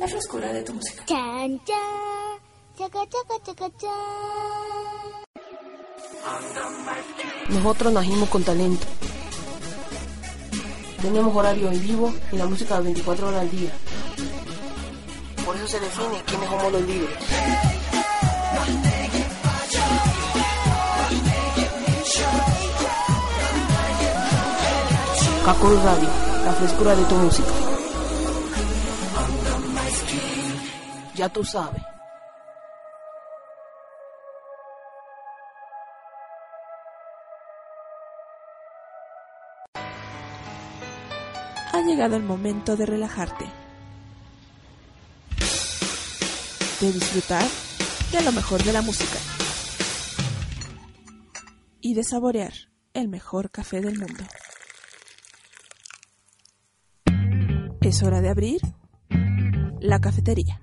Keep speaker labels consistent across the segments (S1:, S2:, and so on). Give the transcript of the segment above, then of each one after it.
S1: La frescura de tu música.
S2: Chan, chan, chaca, chaca, chaca, chan.
S3: Nosotros nacimos con talento. Tenemos horario en vivo y la música 24 horas al día. Por eso se define quiénes somos los líderes. Kakul Radio, la frescura de tu música. Ya tú sabes.
S4: Ha llegado el momento de relajarte, de disfrutar de lo mejor de la música y de saborear el mejor café del mundo. Es hora de abrir la cafetería.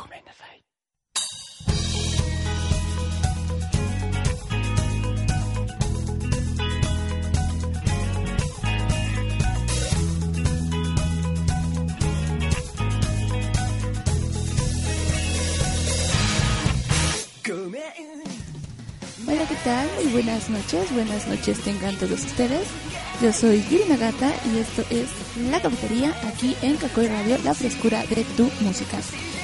S4: Hola, ¿qué tal? Muy buenas noches tengan todos ustedes. Yo soy Yuri Nagata y esto es La Cafetería, aquí en Kakoi Radio, la frescura de tu música.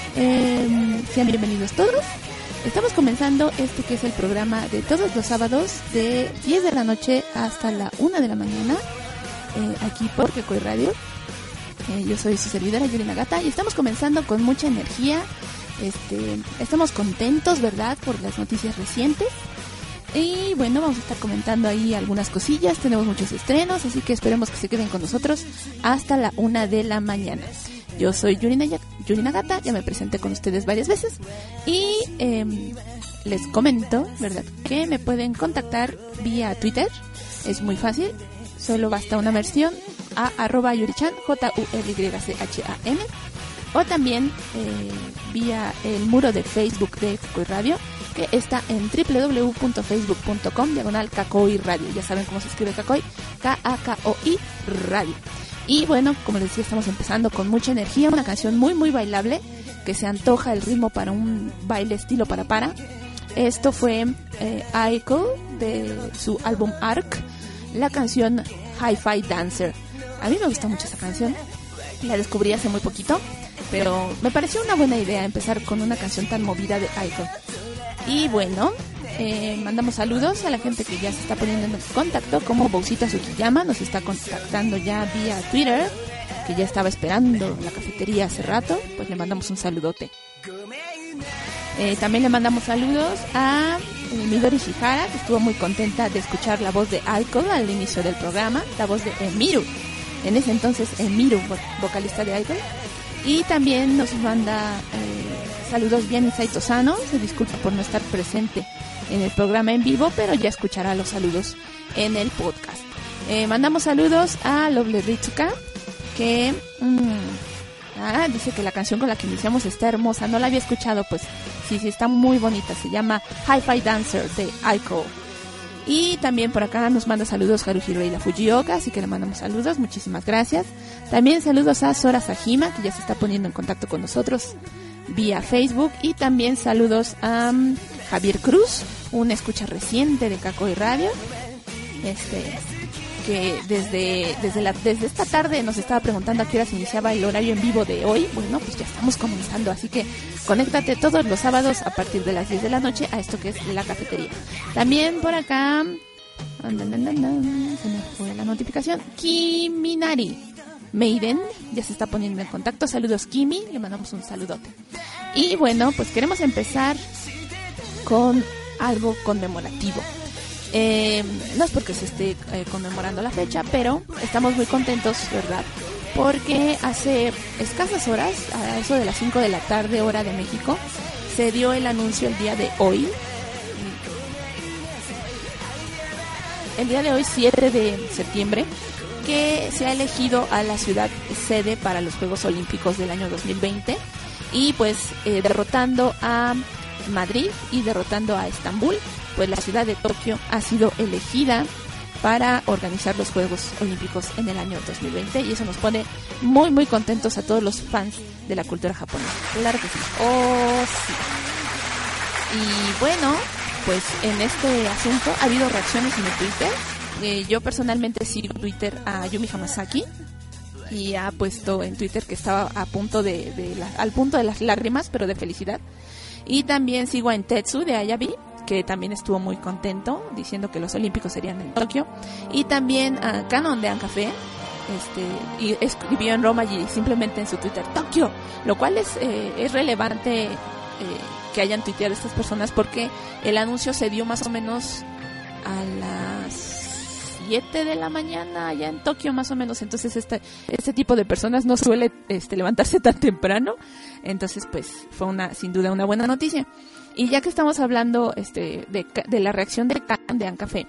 S4: Sean bienvenidos todos. Estamos comenzando este que es el programa de todos los sábados de 10 de la noche hasta la 1 de la mañana, aquí por Kakoi Radio. Yo soy su servidora Yuri Nagata y estamos comenzando con mucha energía. Estamos contentos, ¿verdad?, por las noticias recientes. Y bueno, vamos a estar comentando ahí algunas cosillas. Tenemos muchos estrenos, así que esperemos que se queden con nosotros hasta la 1 de la mañana. Yo soy Yuri Nagata, ya me presenté con ustedes varias veces. Y les comento, ¿verdad?, que me pueden contactar vía Twitter. Es muy fácil, solo basta una versión a @yurichan, JULYCHAN. O también vía el muro de Facebook de Kakoi Radio, que está en www.facebook.com/Kakoi Radio. Ya saben cómo se escribe Kakoi, KAKOI Radio. Y bueno, como les decía, estamos empezando con mucha energía, una canción muy muy bailable, que se antoja el ritmo para un baile estilo para. Esto fue Aiko, de su álbum Arc, la canción Hi-Fi Dancer. A mí me gusta mucho esa canción, la descubrí hace muy poquito, pero me pareció una buena idea empezar con una canción tan movida de Aiko. Y bueno, mandamos saludos a la gente que ya se está poniendo en contacto, como Bousita Tsukiyama nos está contactando ya vía Twitter, que ya estaba esperando la cafetería hace rato, pues le mandamos un saludote. También le mandamos saludos a Midori Shihara, que estuvo muy contenta de escuchar la voz de Aiko al inicio del programa, la voz de Emiru, en ese entonces Emiru, vocalista de Aiko. Y también nos manda saludos bien Saito Sano, se disculpa por no estar presente en el programa en vivo, pero ya escuchará los saludos en el podcast. Mandamos saludos a Lovely Ritsuka, que dice que la canción con la que iniciamos está hermosa, no la había escuchado, pues sí, está muy bonita, se llama Hi-Fi Dancer de Aiko. Y también por acá nos manda saludos Haruhiro Ida Fujioka, así que le mandamos saludos, muchísimas gracias. También saludos a Sora Sajima, que ya se está poniendo en contacto con nosotros vía Facebook. Y también saludos a Javier Cruz, un escucha reciente de Kakoi Radio, que desde esta tarde nos estaba preguntando a qué hora se iniciaba el horario en vivo de hoy. Bueno, pues ya estamos comenzando, así que conéctate todos los sábados a partir de las 10 de la noche a esto que es La Cafetería. También por acá, se me fue la notificación, Kiminari Maiden ya se está poniendo en contacto. Saludos, Kimi, le mandamos un saludote. Y bueno, pues queremos empezar con algo conmemorativo. No es porque se esté conmemorando la fecha, pero estamos muy contentos, ¿verdad? Porque hace escasas horas, a eso de las 5 de la tarde, hora de México, se dio el anuncio el día de hoy, 7 de septiembre, que se ha elegido a la ciudad sede para los Juegos Olímpicos del año 2020, y pues derrotando a Madrid y derrotando a Estambul, pues la ciudad de Tokio ha sido elegida para organizar los Juegos Olímpicos en el año 2020, y eso nos pone muy muy contentos a todos los fans de la cultura japonesa. Claro que sí. Oh, sí. Y bueno, pues en este asunto ha habido reacciones en el Twitter. Yo personalmente sigo Twitter a Yumi Hamasaki, y ha puesto en Twitter que estaba a punto al punto de las lágrimas, pero de felicidad. Y también sigo a Entetsu de Ayabi, que también estuvo muy contento, diciendo que los Olímpicos serían en Tokio. Y también a Canon de Ancafé, y escribió en Roma y simplemente en su Twitter Tokio, lo cual es relevante que hayan tuiteado estas personas, porque el anuncio se dio más o menos a las 7 de la mañana allá en Tokio, más o menos. Entonces este tipo de personas no suele levantarse tan temprano, entonces pues fue sin duda una buena noticia. Y ya que estamos hablando de la reacción de Ancafé,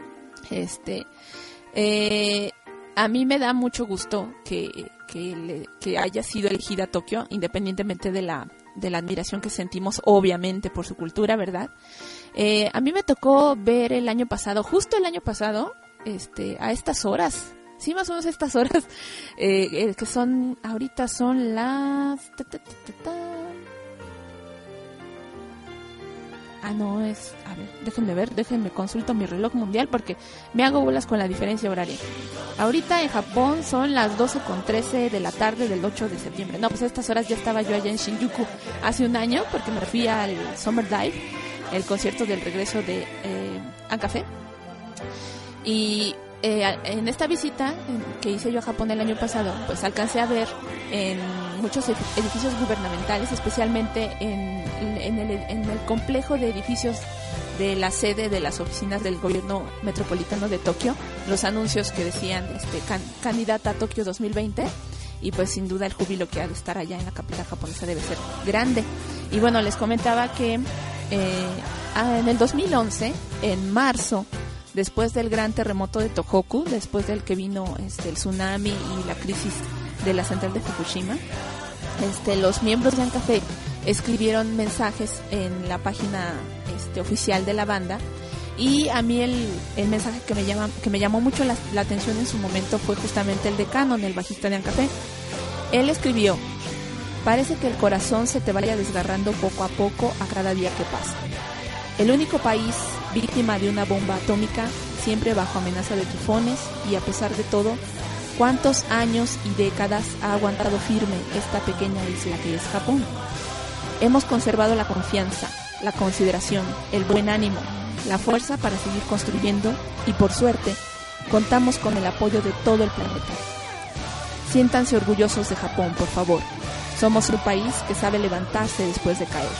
S4: a mí me da mucho gusto que haya sido elegida Tokio, independientemente de la de la admiración que sentimos obviamente por su cultura, ¿verdad? A mí me tocó ver justo el año pasado, a estas horas, sí, más o menos estas horas, que ahorita son las... a ver, déjenme consulto mi reloj mundial porque me hago bolas con la diferencia horaria. Ahorita en Japón son las 12:13 de la tarde del 8 de septiembre. No, pues a estas horas ya estaba yo allá en Shinjuku hace un año porque me fui al Summer Dive, el concierto del regreso de Ancafe. Y en esta visita que hice yo a Japón el año pasado, pues alcancé a ver en muchos edificios gubernamentales, especialmente en el complejo de edificios de la sede de las oficinas del gobierno metropolitano de Tokio, los anuncios que decían candidata a Tokio 2020, y pues sin duda el júbilo que ha de estar allá en la capital japonesa debe ser grande. Y bueno, les comentaba que en el 2011, en marzo, después del gran terremoto de Tohoku, después del que vino el tsunami y la crisis de la central de Fukushima, los miembros de Ancafe escribieron mensajes en la página oficial de la banda, y a mí el mensaje que me llamó mucho la atención en su momento fue justamente el de Cannon, el bajista de Ancafe. Él escribió: parece que el corazón se te vaya desgarrando poco a poco a cada día que pasa. El único país víctima de una bomba atómica, siempre bajo amenaza de tifones, y a pesar de todo, ¿cuántos años y décadas ha aguantado firme esta pequeña isla que es Japón? Hemos conservado la confianza, la consideración, el buen ánimo, la fuerza para seguir construyendo, y por suerte, contamos con el apoyo de todo el planeta. Siéntanse orgullosos de Japón, por favor. Somos un país que sabe levantarse después de caer.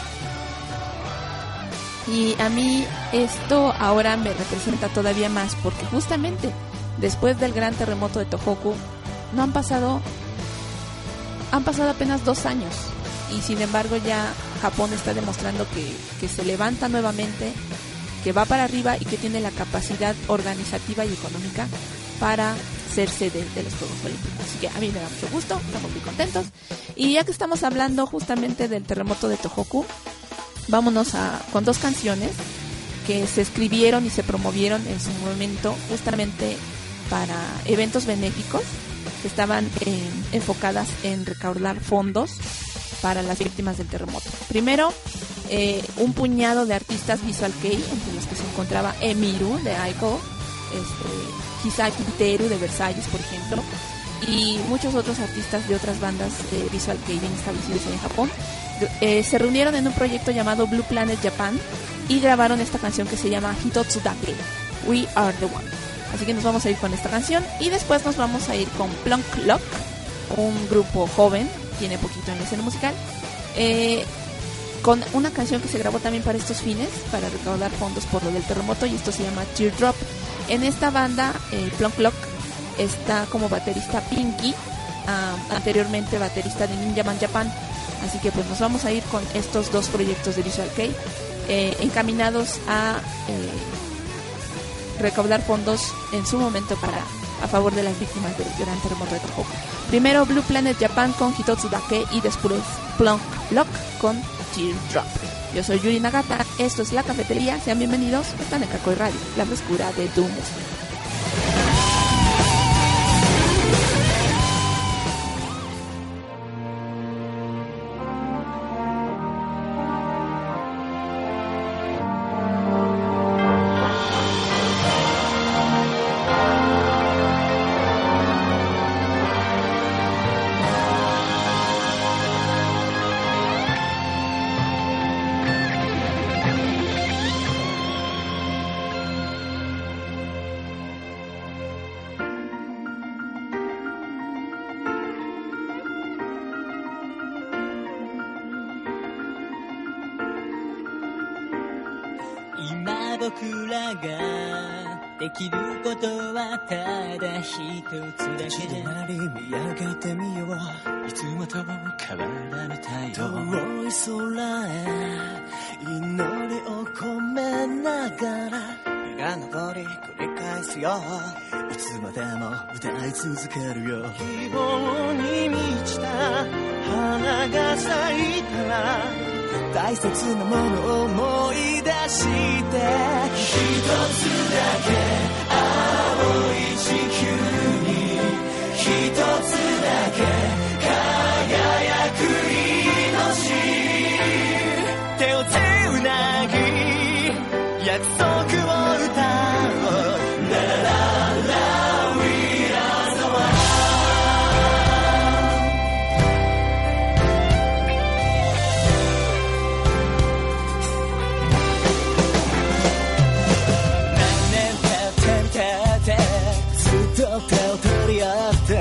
S4: Y a mí esto ahora me representa todavía más, porque justamente después del gran terremoto de Tohoku han pasado apenas 2 años, y sin embargo ya Japón está demostrando que se levanta nuevamente, que va para arriba y que tiene la capacidad organizativa y económica para ser sede de los Juegos Olímpicos. Así que a mí me da mucho gusto, estamos muy contentos. Y ya que estamos hablando justamente del terremoto de Tohoku, vámonos con 2 canciones que se escribieron y se promovieron en su momento justamente para eventos benéficos que estaban enfocadas en recaudar fondos para las víctimas del terremoto. Primero, un puñado de artistas Visual Kei, entre los que se encontraba Emiru de Aiko, Hisaki Teru de Versalles, por ejemplo, y muchos otros artistas de otras bandas Visual Kei bien establecidos en Japón. Se reunieron en un proyecto llamado Blue Planet Japan y grabaron esta canción que se llama Hitotsu Dake, We Are the One. Así que nos vamos a ir con esta canción, y después nos vamos a ir con Plunk Lock, un grupo joven, tiene poquito en la escena musical, con una canción que se grabó también para estos fines, para recaudar fondos por lo del terremoto, y esto se llama Teardrop. En esta banda, Plunk Lock, está como baterista Pinky, anteriormente baterista de Ninja Man Japan. Así que pues nos vamos a ir con estos 2 proyectos de Visual Kei, encaminados a recaudar fondos en su momento a favor de las víctimas del gran terremoto de Tohoku. Primero Blue Planet Japan con Hitotsu Dake, y después Plunk Lock con Teardrop. Yo soy Yuri Nagata, esto es La Cafetería, sean bienvenidos, están en Kakoi Radio, la frescura de tu música.
S1: 僕らができることはただ一つだけで周り見上げてみよういつもと変わらぬ太陽遠い空へ祈りを込めながら日が昇り繰り返すよいつまでも歌い続けるよ希望に満ちた花が咲いたら大切なものを思い出して一つだけ青い地球に一つだけ輝く命手をつなぎ約束を歌おうララララ We are the one 何年経ってみててずっと手を取り合って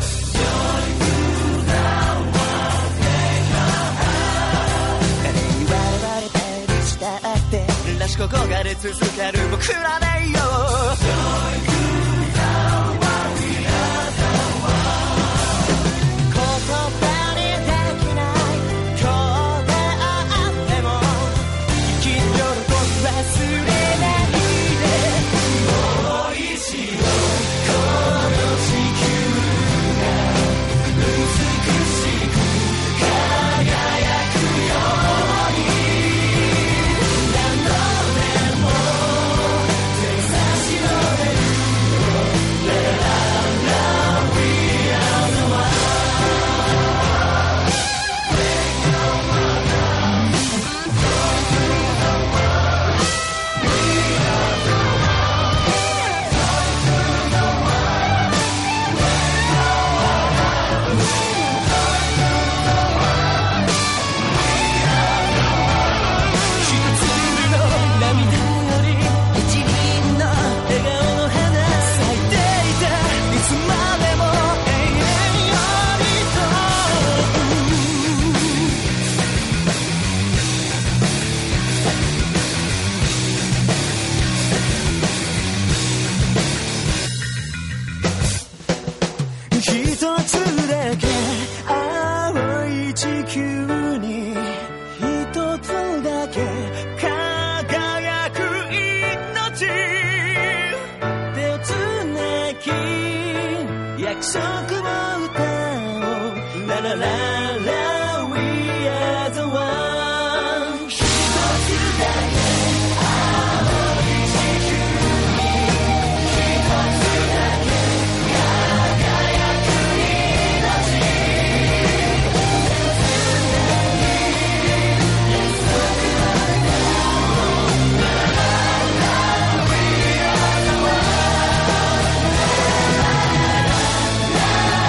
S1: らしここがれ続ける僕らでいよう言葉にできない今日であっても生きる喜び忘れないでもう一度この地球が美しく輝くように約束を歌おうララララ We are the one 一つだけ青い地球に一つだけ輝く命約束を歌おうララララ We are the one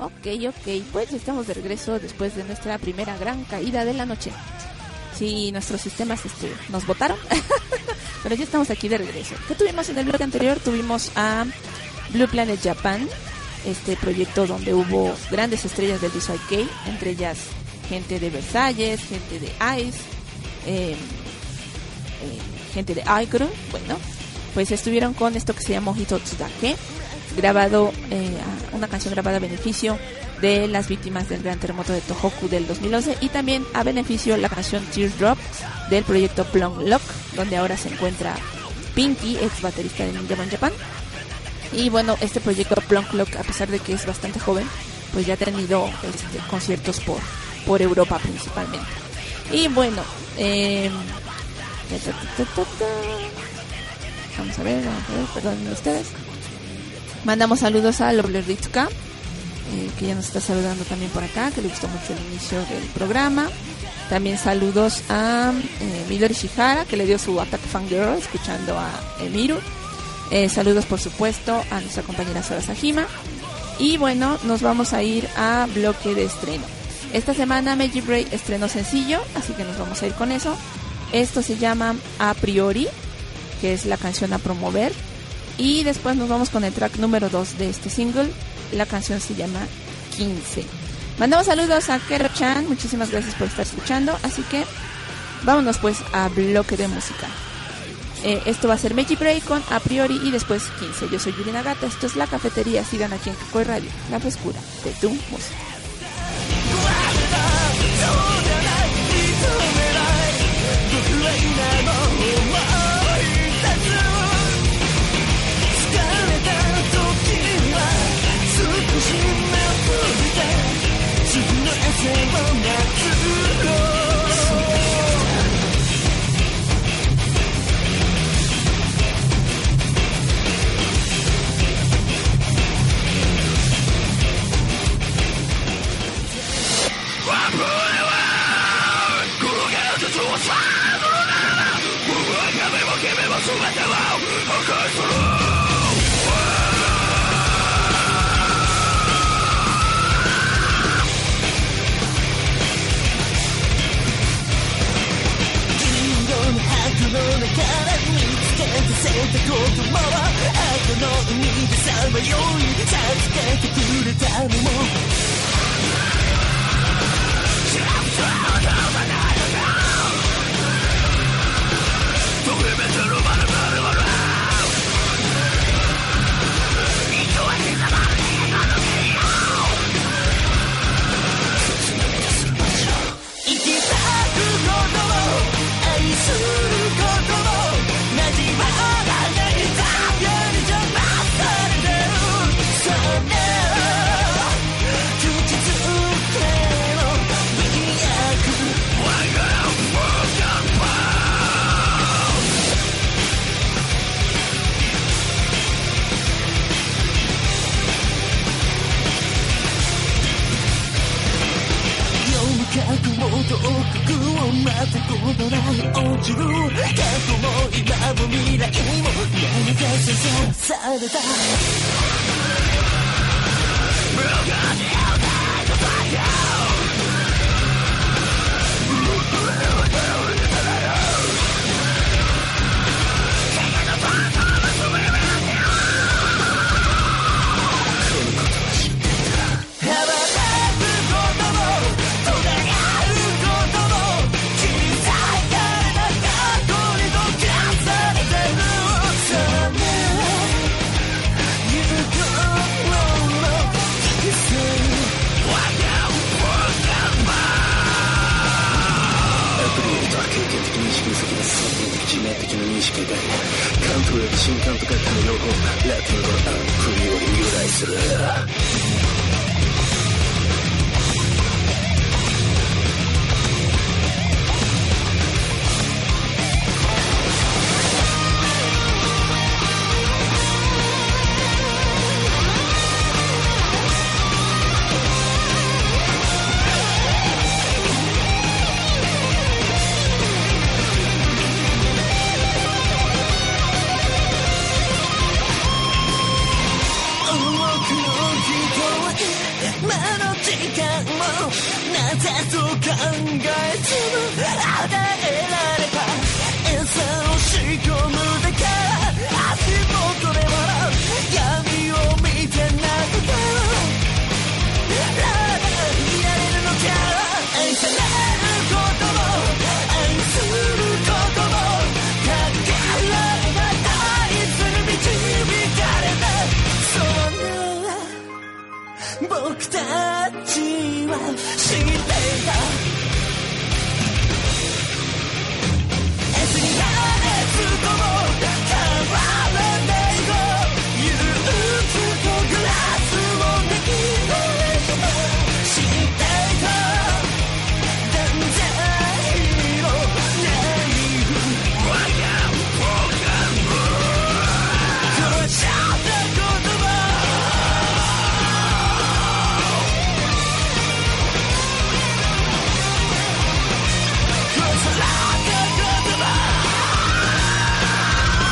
S4: Ok, pues estamos de regreso después de nuestra primera gran caída de la noche. Sí, nuestros sistemas nos botaron, pero ya estamos aquí de regreso. ¿Qué tuvimos en el bloque anterior? Tuvimos a Blue Planet Japan, este proyecto donde hubo grandes estrellas del Visual Kei, entre ellas gente de Versalles, gente de Ice, gente de Icon. Bueno, pues estuvieron con esto que se llama Hitotsudake, grabado, una canción grabada a beneficio de las víctimas del gran terremoto de Tohoku del 2011, y también a beneficio la canción Teardrop del proyecto Plum Lock, donde ahora se encuentra Pinky, ex baterista de Ninja Man Japan. Y bueno, este proyecto Plum Lock, a pesar de que es bastante joven, pues ya ha tenido conciertos por Europa principalmente. Y bueno, vamos a ver, perdonen ustedes. Mandamos saludos a Lovely Ritsuka, que ya nos está saludando también por acá, que le gustó mucho el inicio del programa. También saludos a Midori Shihara, que le dio su ataque fangirl escuchando a Emiru. Saludos por supuesto a nuestra compañera Sora Sajima. Y bueno, nos vamos a ir a bloque de estreno. Esta semana Meiji Bray estrenó sencillo, así que nos vamos a ir con eso. Esto se llama A Priori, que es la canción a promover. Y después nos vamos con el track número 2 de este single. La canción se llama 15. Mandamos saludos a Kero-chan, muchísimas gracias por estar escuchando. Así que vámonos pues a bloque de música. Esto va a ser Meiji Bray con A Priori y después 15. Yo soy Yuri Nagata, esto es La Cafetería. Sigan aquí en Kakoi Radio, la frescura de tu música.
S1: 僕の人間の時間もなぜそう考えずも与えられた餌を仕込むだけ足元で笑う闇を見て泣くから見られるのか愛されることも愛することもかけられた大切に導かれたそんな僕たちは知っていたS になれずとも変わらないと憂鬱とグラスをできないと知っていた断然色ないわや僕が殺しちゃった言葉殺された言葉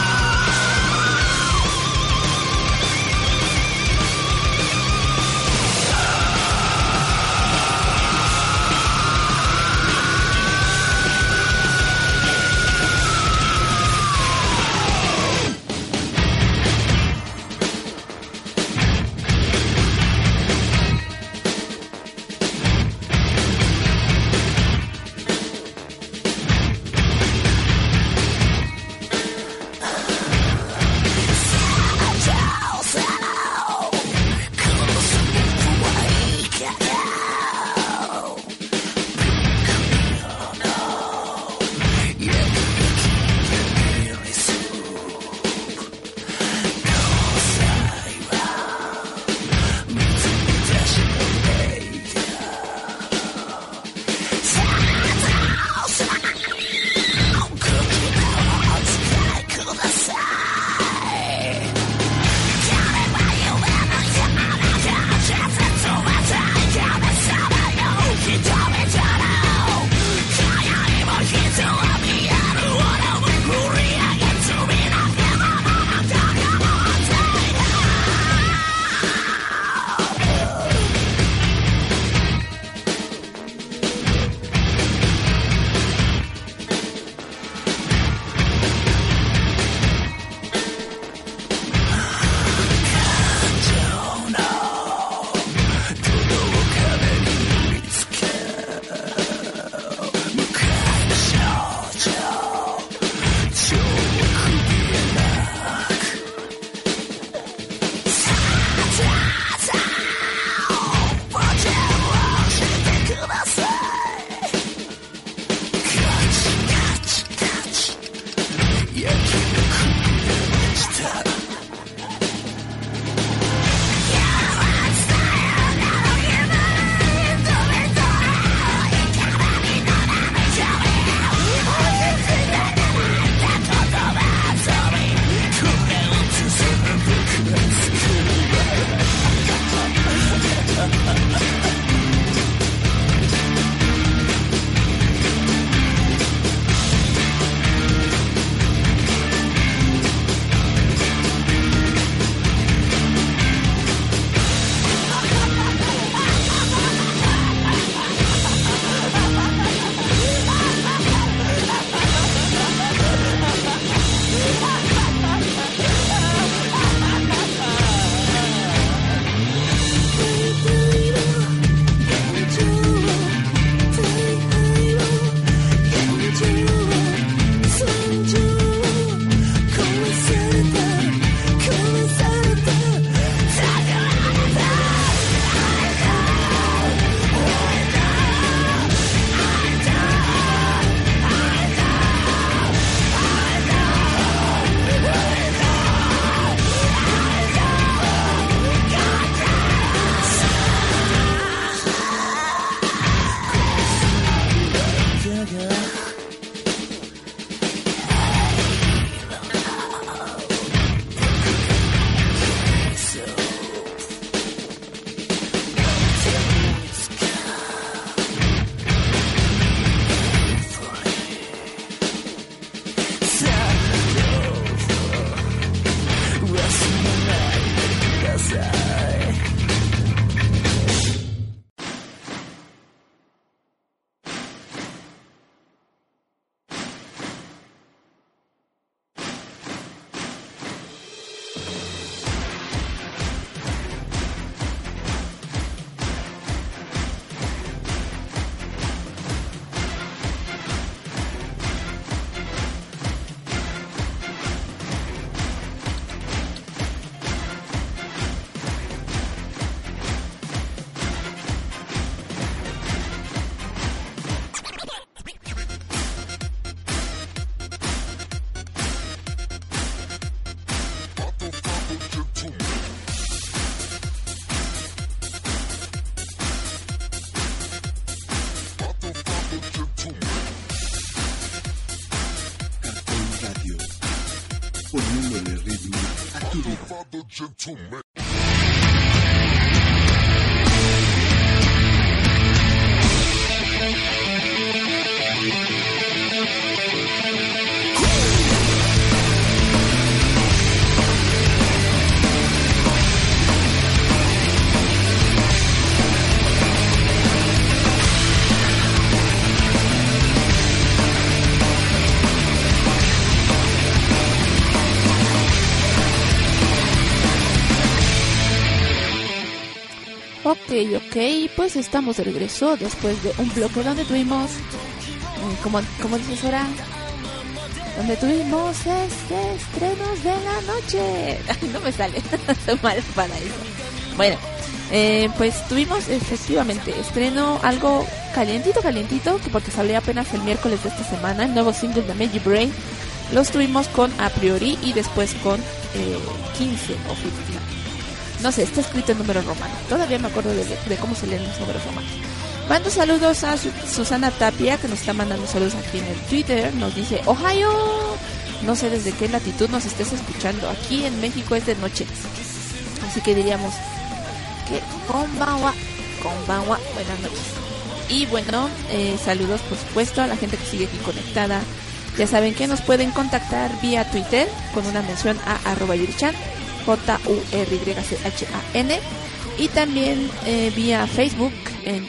S4: Ok, pues estamos de regreso después de un bloque donde tuvimos, como dices ahora, donde tuvimos estrenos de la noche. No me sale, soy mal para eso. Bueno, pues tuvimos efectivamente estreno algo calientito, porque salió apenas el miércoles de esta semana, el nuevo single de Meiji Brain. Los tuvimos con A Priori y después con 15 o 15. No sé, está escrito en números romanos. Todavía me acuerdo de cómo se leen los números romanos. Mando saludos a Susana Tapia, que nos está mandando saludos aquí en el Twitter. Nos dice, Ohio. No sé desde qué latitud nos estés escuchando. Aquí en México es de noche. Así que diríamos que konbanwa. Buenas noches. Y bueno, saludos por supuesto a la gente que sigue aquí conectada. Ya saben que nos pueden contactar vía Twitter con una mención a @yurichan. JURYCHAN, y también vía Facebook en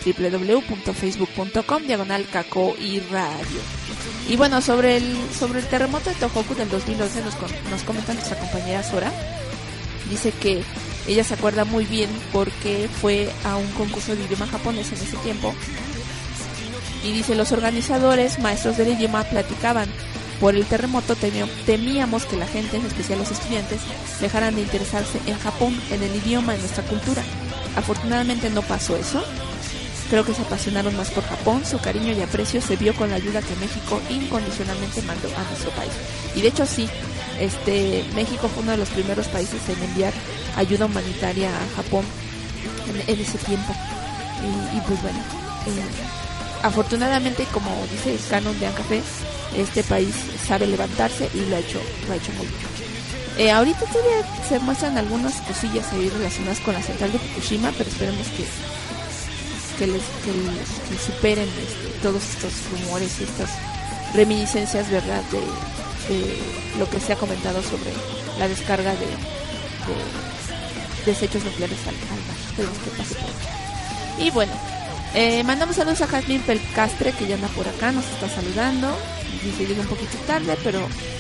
S4: www.facebook.com/Caco Radio. Y bueno, sobre el terremoto de Tohoku del 2011 nos comenta nuestra compañera Sora. Dice que ella se acuerda muy bien porque fue a un concurso de idioma japonés en ese tiempo, y dice, los organizadores, maestros del idioma, platicaban: por el terremoto temíamos que la gente, en especial los estudiantes, dejaran de interesarse en Japón, en el idioma, en nuestra cultura. Afortunadamente no pasó eso. Creo que se apasionaron más por Japón. Su cariño y aprecio se vio con la ayuda que México incondicionalmente mandó a nuestro país. Y de hecho sí, México fue uno de los primeros países en enviar ayuda humanitaria a Japón en ese tiempo. Y pues bueno, afortunadamente, como dice el canon de Ancafé, este país sabe levantarse y lo ha hecho muy bien. Ahorita todavía se muestran algunas cosillas ahí relacionadas con la central de Fukushima, pero esperemos que superen todos estos rumores y estas reminiscencias, ¿verdad?, de lo que se ha comentado sobre la descarga de desechos nucleares al mar. Esperemos que pase por aquí. Y bueno, mandamos saludos a Jazmín Pelcastre, que ya anda por acá, nos está saludando. Dice, llega un poquito tarde, pero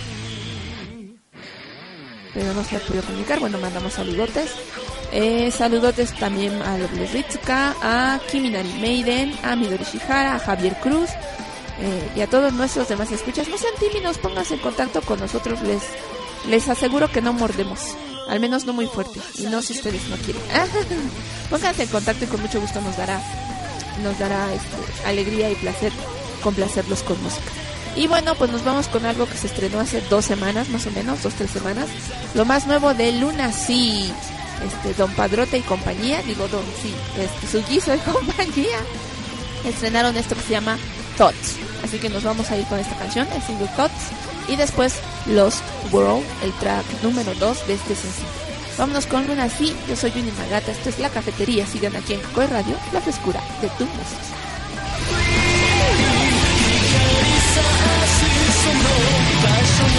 S4: no se ha podido comunicar. Bueno, mandamos saludotes. Saludotes también a Doble Ritsuka, a Kiminari Maiden, a Midori Shihara, a Javier Cruz, y a todos nuestros demás escuchas. No sean tímidos, pónganse en contacto con nosotros. Les aseguro que no mordemos, al menos no muy fuerte, y no si ustedes no quieren. Pónganse en contacto y con mucho gusto nos dará alegría y placer complacerlos con música. Y bueno, pues nos vamos con algo que se estrenó hace 2 semanas, más o menos, 2-3 semanas. Lo más nuevo de Luna Sea, Don Padrote y compañía, Sugizo y compañía, estrenaron esto que se llama Thoughts. Así que nos vamos a ir con esta canción, el single Thoughts, y después Lost World, el track número 2 de este sencillo. Vámonos con Luna Sea. Yo soy Yuni Magata, esto es La Cafetería. Sigan aquí en Caco Radio, la frescura de tu música. その場所ま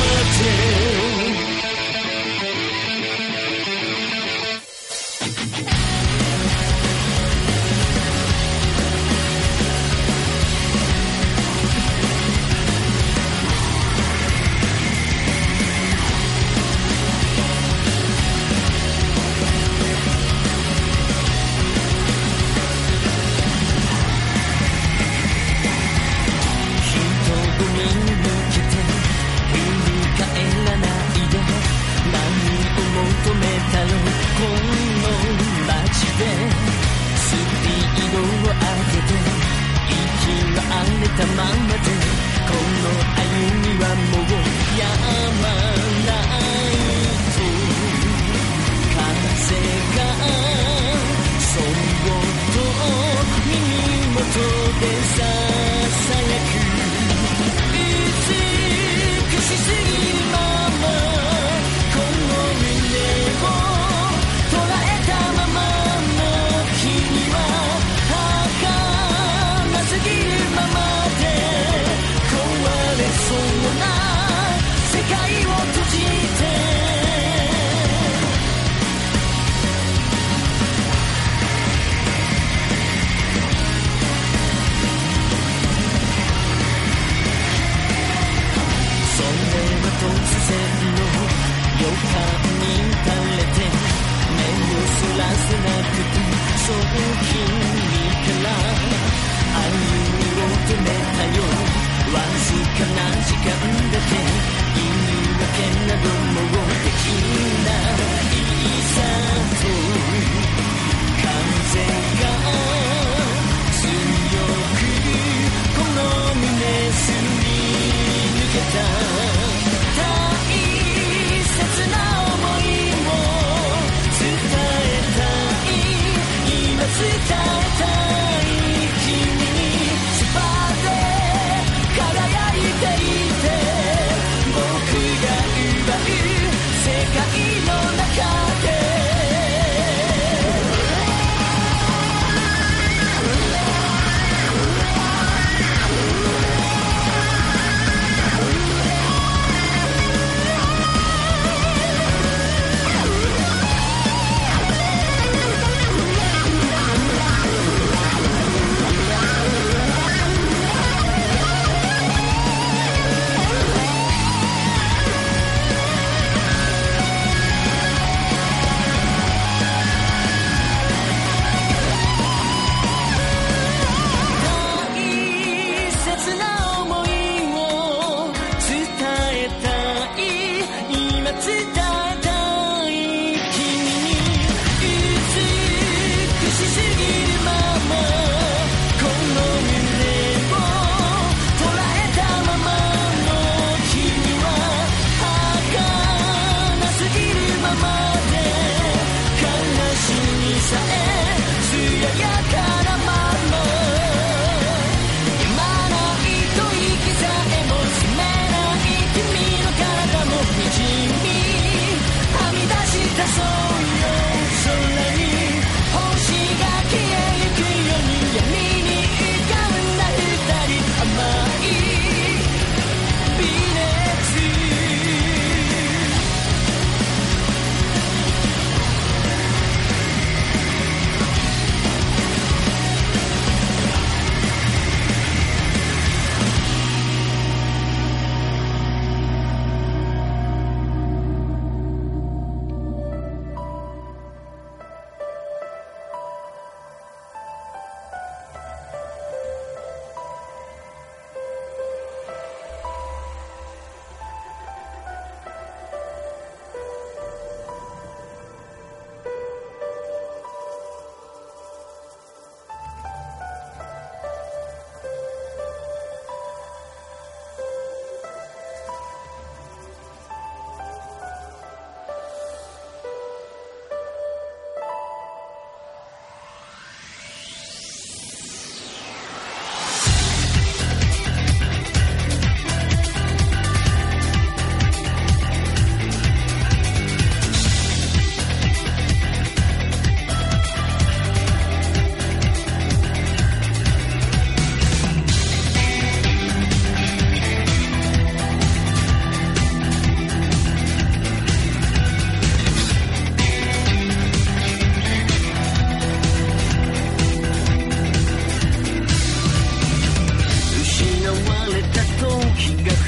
S4: 美しすぎるままこの胸を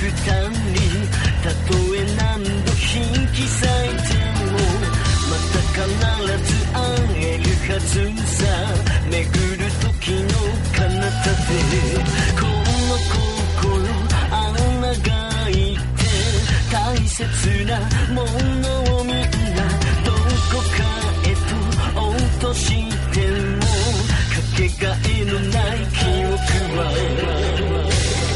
S1: たとえ何度引き裂いてもまた必ず会えるはずさ巡る時の彼方でこの心穴が開いて大切なものをみんなどこかへと落としてもかけがえのない記憶は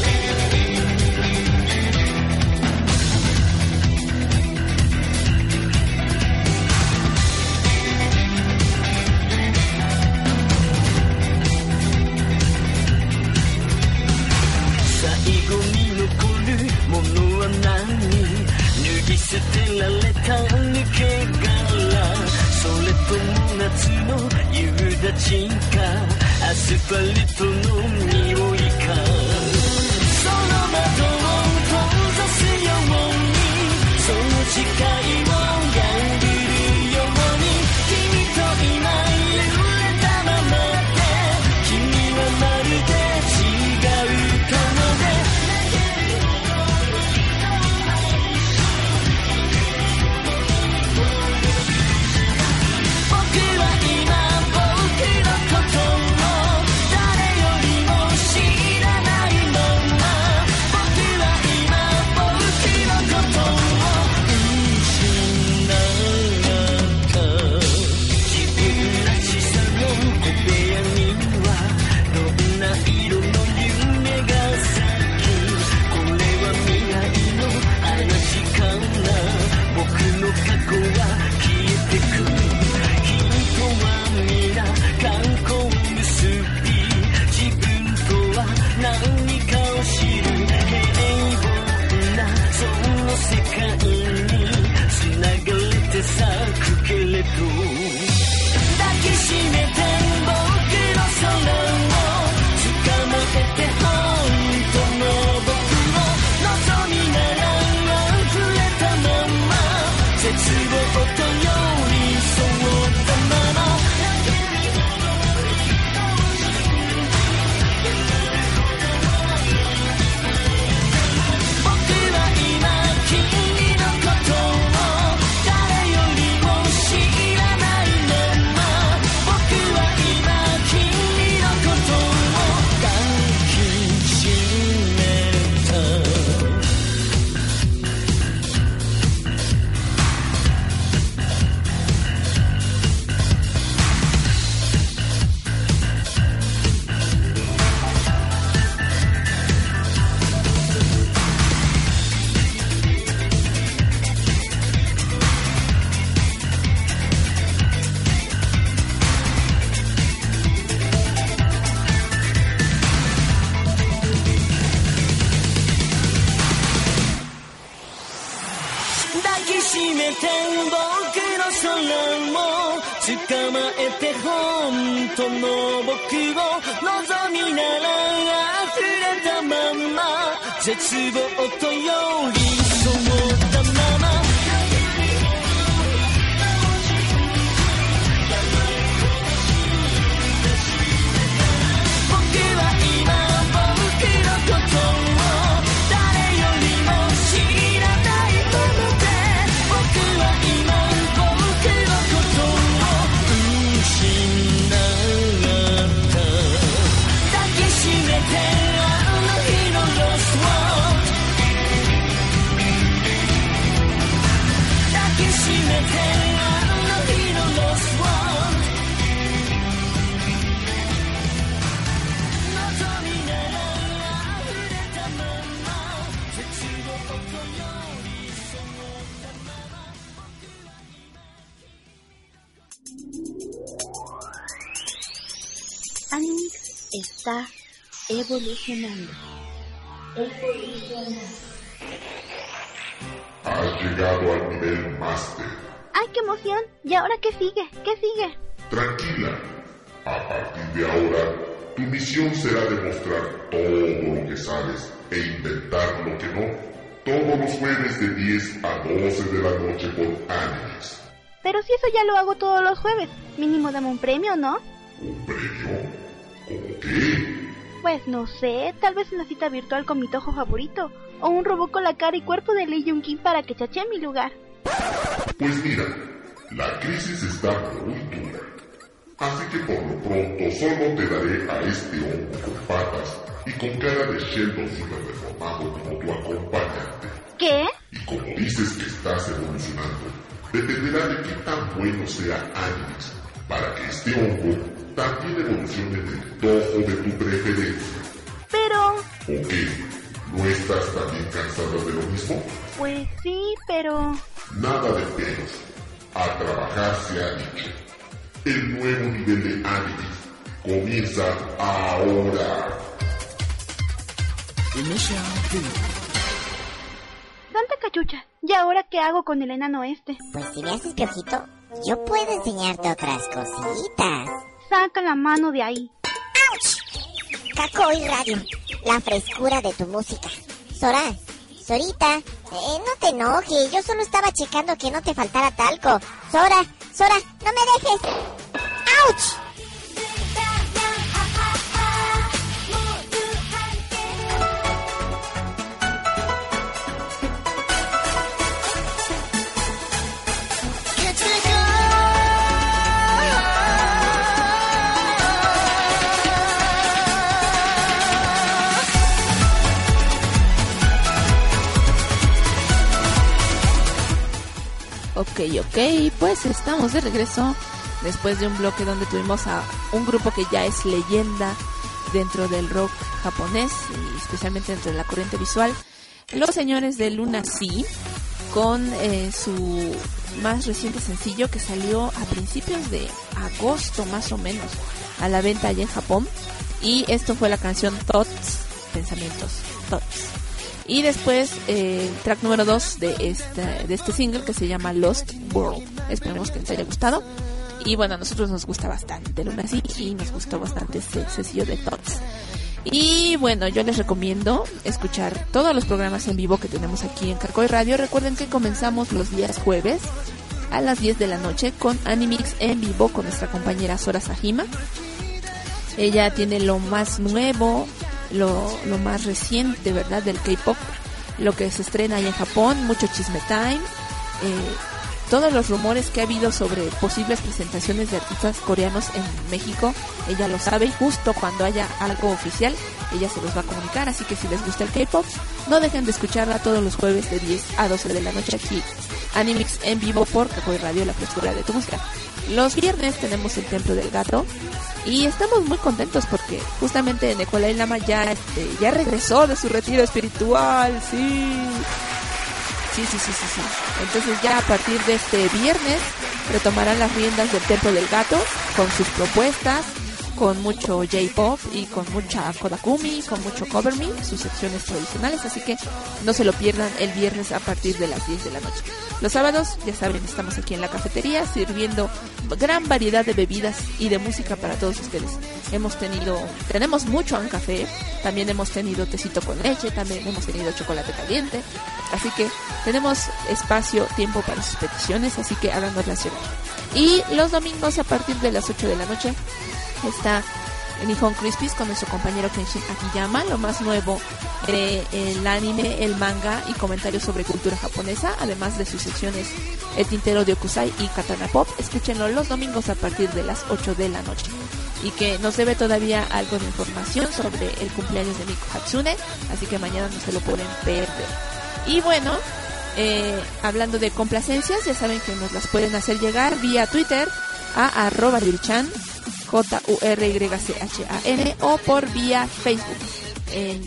S1: ものは何脱ぎ捨てられた抜け殻それとも夏の夕立ちかアスファルトの匂いかその窓を閉ざすようにその誓いを破るように君と今揺れたままで君はまるで違う顔で捕まえて本当の僕を望みなら溢れたまんま絶望と寄り添ったまま僕は今僕のことを誰よりも知らないもので僕は今僕のことを
S2: Animix está evolucionando.
S5: Has llegado al nivel Master.
S2: ¡Ay, qué emoción! ¿Y ahora qué sigue? ¿Qué sigue?
S5: Tranquila. A partir de ahora, tu misión será demostrar todo lo que sabes e inventar lo que no, todos los jueves de 10 a 12 de la noche por Animix.
S2: Pero si eso ya lo hago todos los jueves, mínimo dame un premio, ¿no?
S5: ¿Un premio? ¿Cómo qué?
S2: Pues no sé, tal vez una cita virtual con mi Toho favorito, o un robot con la cara y cuerpo de Lee Jung-Kim para que chachee en mi lugar.
S5: Pues mira, la crisis está muy dura. Así que por lo pronto solo te daré a este hongo con patas y con cara de Sheldon super deformado como tu acompañante.
S2: ¿Qué?
S5: Y como dices que estás evolucionando, dependerá de qué tan bueno sea Animix para que este hongo también evolucione en el Toho de tu preferencia.
S2: Pero...
S5: ¿O qué? ¿No estás también cansada de lo mismo?
S2: Pues sí, pero...
S5: Nada de pelos. A trabajar se ha dicho. El nuevo nivel de Animix comienza ahora.
S2: Tanta cachucha. ¿Y ahora qué hago con el enano este?
S6: Pues si me haces piojito, yo puedo enseñarte otras cositas.
S2: Saca la mano de ahí.
S6: ¡Auch! Kakoi Radio, la frescura de tu música. Sorita, no te enojes, yo solo estaba checando que no te faltara talco. Sora, no me dejes. ¡Auch!
S4: Ok, pues estamos de regreso después de un bloque donde tuvimos a un grupo que ya es leyenda dentro del rock japonés y especialmente dentro de la corriente visual, los señores de Luna Sea, con su más reciente sencillo que salió a principios de agosto más o menos a la venta allá en Japón, y esto fue la canción Thoughts, Pensamientos, Thoughts. Y después el track número 2 de este single, que se llama Lost World. Esperemos que les haya gustado. Y bueno, a nosotros nos gusta bastante Luna Sea y nos gustó bastante este sencillo de Thoughts. Y bueno, yo les recomiendo escuchar todos los programas en vivo que tenemos aquí en Kakoi Radio. Recuerden que comenzamos los días jueves a las 10 de la noche con Animix en vivo con nuestra compañera Sora Sajima. Ella tiene lo más nuevo, lo más reciente, ¿verdad?, del K-pop, lo que se estrena ahí en Japón, mucho chisme time, todos los rumores que ha habido sobre posibles presentaciones de artistas coreanos en México, ella lo sabe, y justo cuando haya algo oficial, ella se los va a comunicar. Así que si les gusta el K-pop, no dejen de escucharla todos los jueves de 10 a 12 de la noche aquí, Animix en vivo por Kakoi Radio, la frescura de tu música. Los viernes tenemos el Templo del Gato y estamos muy contentos porque justamente Nicolai Lama ya regresó de su retiro espiritual, sí. Entonces ya a partir de este viernes retomarán las riendas del Templo del Gato con sus propuestas, con mucho J-pop y con mucha Kodakumi, con mucho Cover Me, sus secciones tradicionales, así que no se lo pierdan el viernes a partir de las 10 de la noche. Los sábados, ya saben, estamos aquí en la cafetería sirviendo gran variedad de bebidas y de música para todos ustedes. Tenemos mucho en café, también hemos tenido tecito con leche, también hemos tenido chocolate caliente, así que tenemos espacio, tiempo para sus peticiones, así que háganoslas llegar. Y los domingos a partir de las 8 de la noche está Nihon Crispies con nuestro compañero Kenshin Akiyama, lo más nuevo el anime, el manga y comentarios sobre cultura japonesa, además de sus secciones El Tintero de Okusai y Katana Pop. Escúchenlo los domingos a partir de las 8 de la noche. Y que nos debe todavía algo de información sobre el cumpleaños de Miku Hatsune, así que mañana no se lo pueden perder. Y bueno, hablando de complacencias, ya saben que nos las pueden hacer llegar vía Twitter a @ryurichan, JURYCHAN, o por vía Facebook en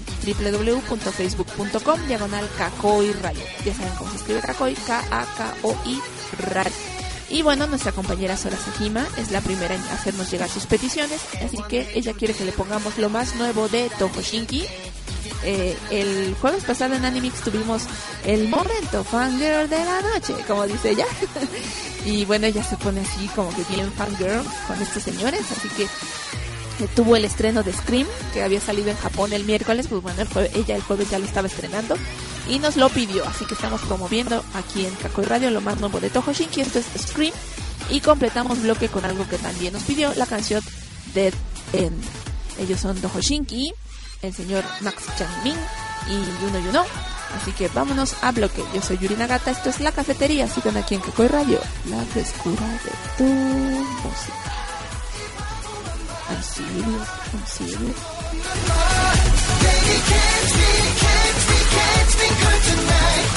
S4: www.facebook.com/Kakoi Radio. Ya saben cómo se escribe Kakoi, KAKOI Radio. Y bueno, nuestra compañera Sora Sajima es la primera en hacernos llegar sus peticiones, así que ella quiere que le pongamos lo más nuevo de Toho Shinki. El jueves pasado en Animix tuvimos el momento fangirl de la noche, como dice ella. Y bueno, ella se pone así como que bien fangirl con estos señores, así que tuvo el estreno de Scream, que había salido en Japón el miércoles, pues bueno, ella el jueves ya lo estaba estrenando y nos lo pidió, así que estamos promoviendo aquí en Kakoi Radio lo más nuevo de Toho Shinki, esto es Scream, y completamos bloque con algo que también nos pidió, la canción Dead End. Ellos son Toho Shinki el señor Max Chanmin y Yuno Yuno. Así que vámonos a bloque. Yo soy Yuri Nagata, esto es La Cafetería. Sigan aquí en Kakoi Radio, la frescura de tu música. I'm serious, I'm serious. Baby, can't be good tonight.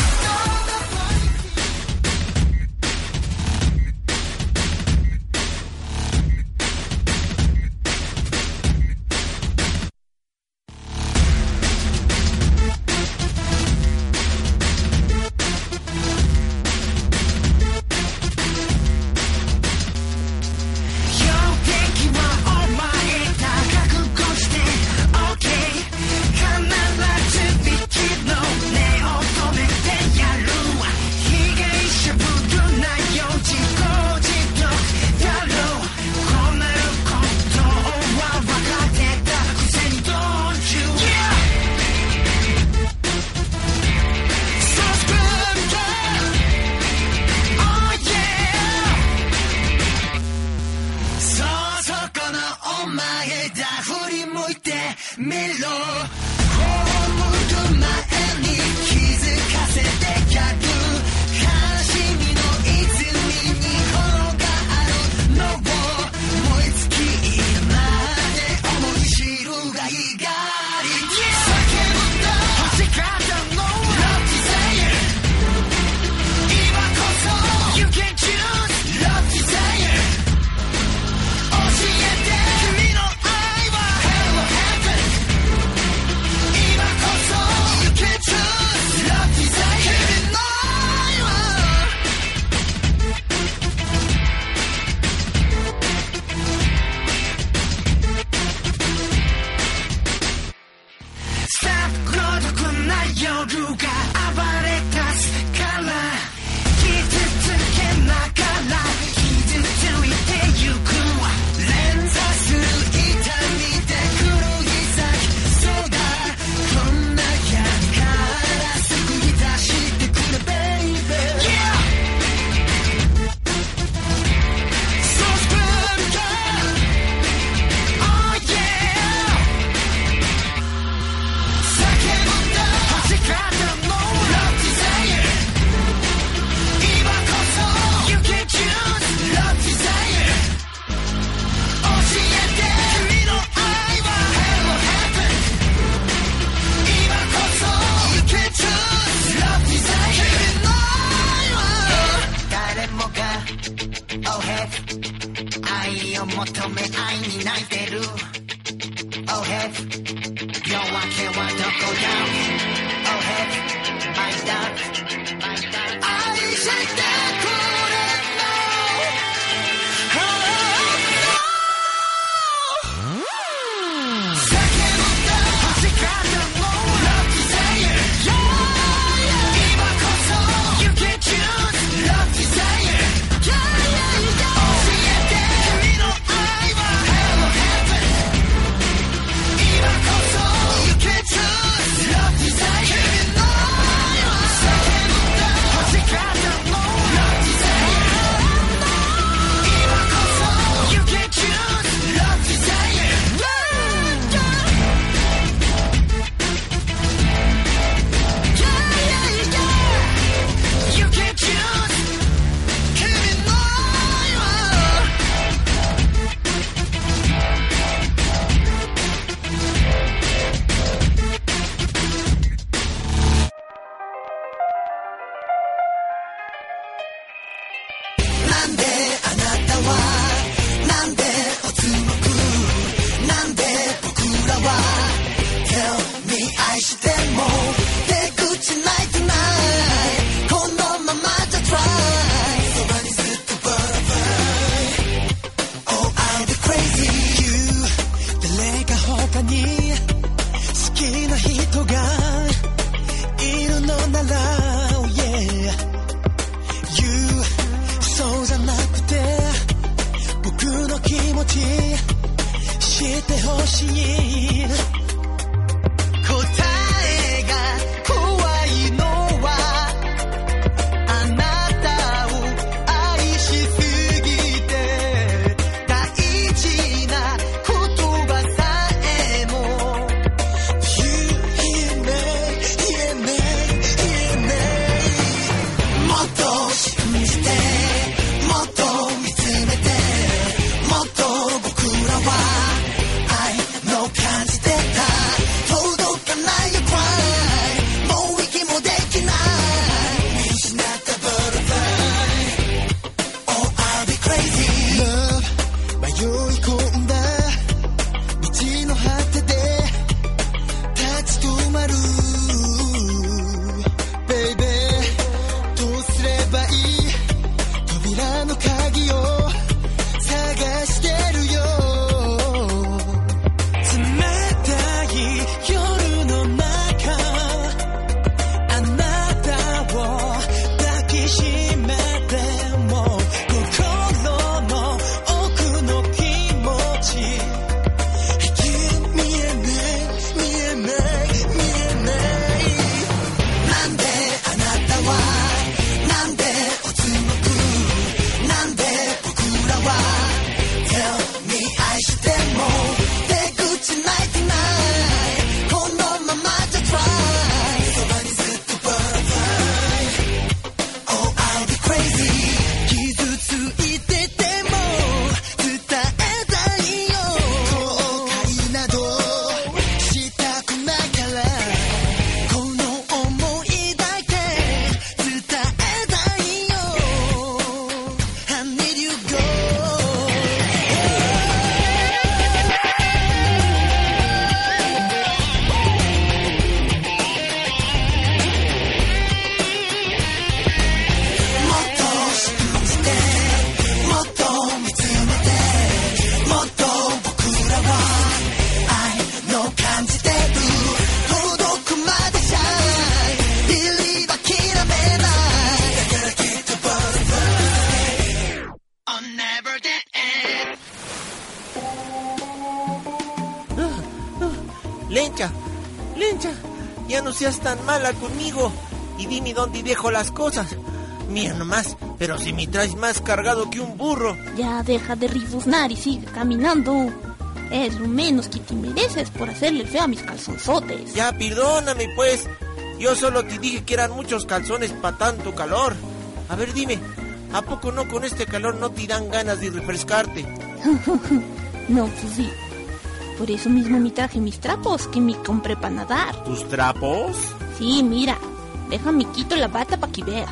S7: Lencha, ya no seas tan mala conmigo y dime dónde dejo las cosas. Mira nomás, pero si me traes más cargado que un burro.
S4: Ya deja de rifuznar y sigue caminando. Es lo menos que te mereces por hacerle feo a mis calzonzotes.
S7: Ya, perdóname pues. Yo solo te dije que eran muchos calzones para tanto calor. A ver, dime, ¿a poco no con este calor no te dan ganas de refrescarte?
S4: No, pues sí. Por eso mismo me traje mis trapos que me compré para nadar.
S7: ¿Tus trapos?
S4: Sí, mira. Déjame quito la bata para que veas.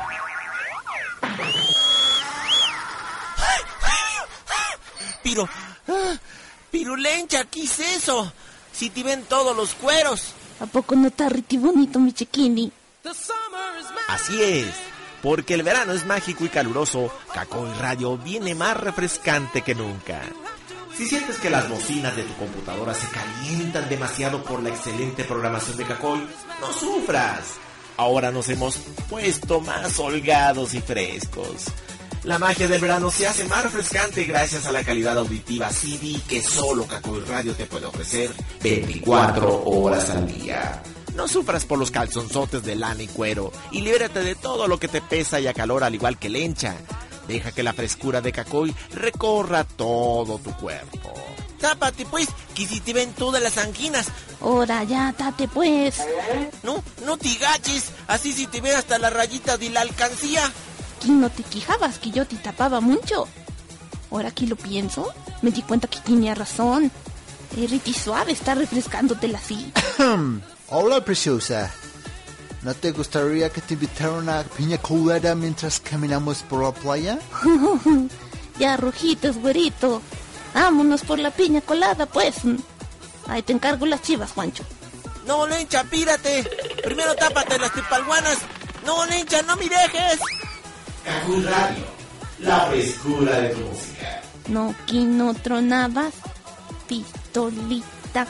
S7: Pero Lencha, ¿qué es eso? Si te ven todos los cueros.
S4: ¿A poco no está riti bonito mi chiquini?
S7: Así es, porque el verano es mágico y caluroso. Cacoy Radio viene más refrescante que nunca. Si sientes que las bocinas de tu computadora se calientan demasiado por la excelente programación de Cacoy, no sufras. Ahora nos hemos puesto más holgados y frescos. La magia del verano se hace más refrescante gracias a la calidad auditiva CD que solo Cacoy Radio te puede ofrecer 24 horas al día. No sufras por los calzonzotes de lana y cuero y libérate de todo lo que te pesa y acalora al igual que Lencha. Deja que la frescura de Cacoy recorra todo tu cuerpo. Tápate pues, que si te ven todas las anginas.
S4: Ahora ya, tate pues.
S7: No te gaches, así si te ve hasta la rayita de la alcancía.
S4: ¿Quién no te quejabas que yo te tapaba mucho? Ahora que lo pienso, me di cuenta que tenía razón. Riti suave está refrescándotela así.
S8: Hola, preciosa. ¿No te gustaría que te invitara una piña colada mientras caminamos por la playa?
S4: Ya, rojitos, güerito. Vámonos por la piña colada, pues. Ahí te encargo las chivas, Juancho.
S7: No, Lencha, pírate. Primero tápate las tepalguanas. No, Lencha, no me dejes. Cacoy Radio, la frescura de tu música.
S4: No, que no tronabas, pistolita.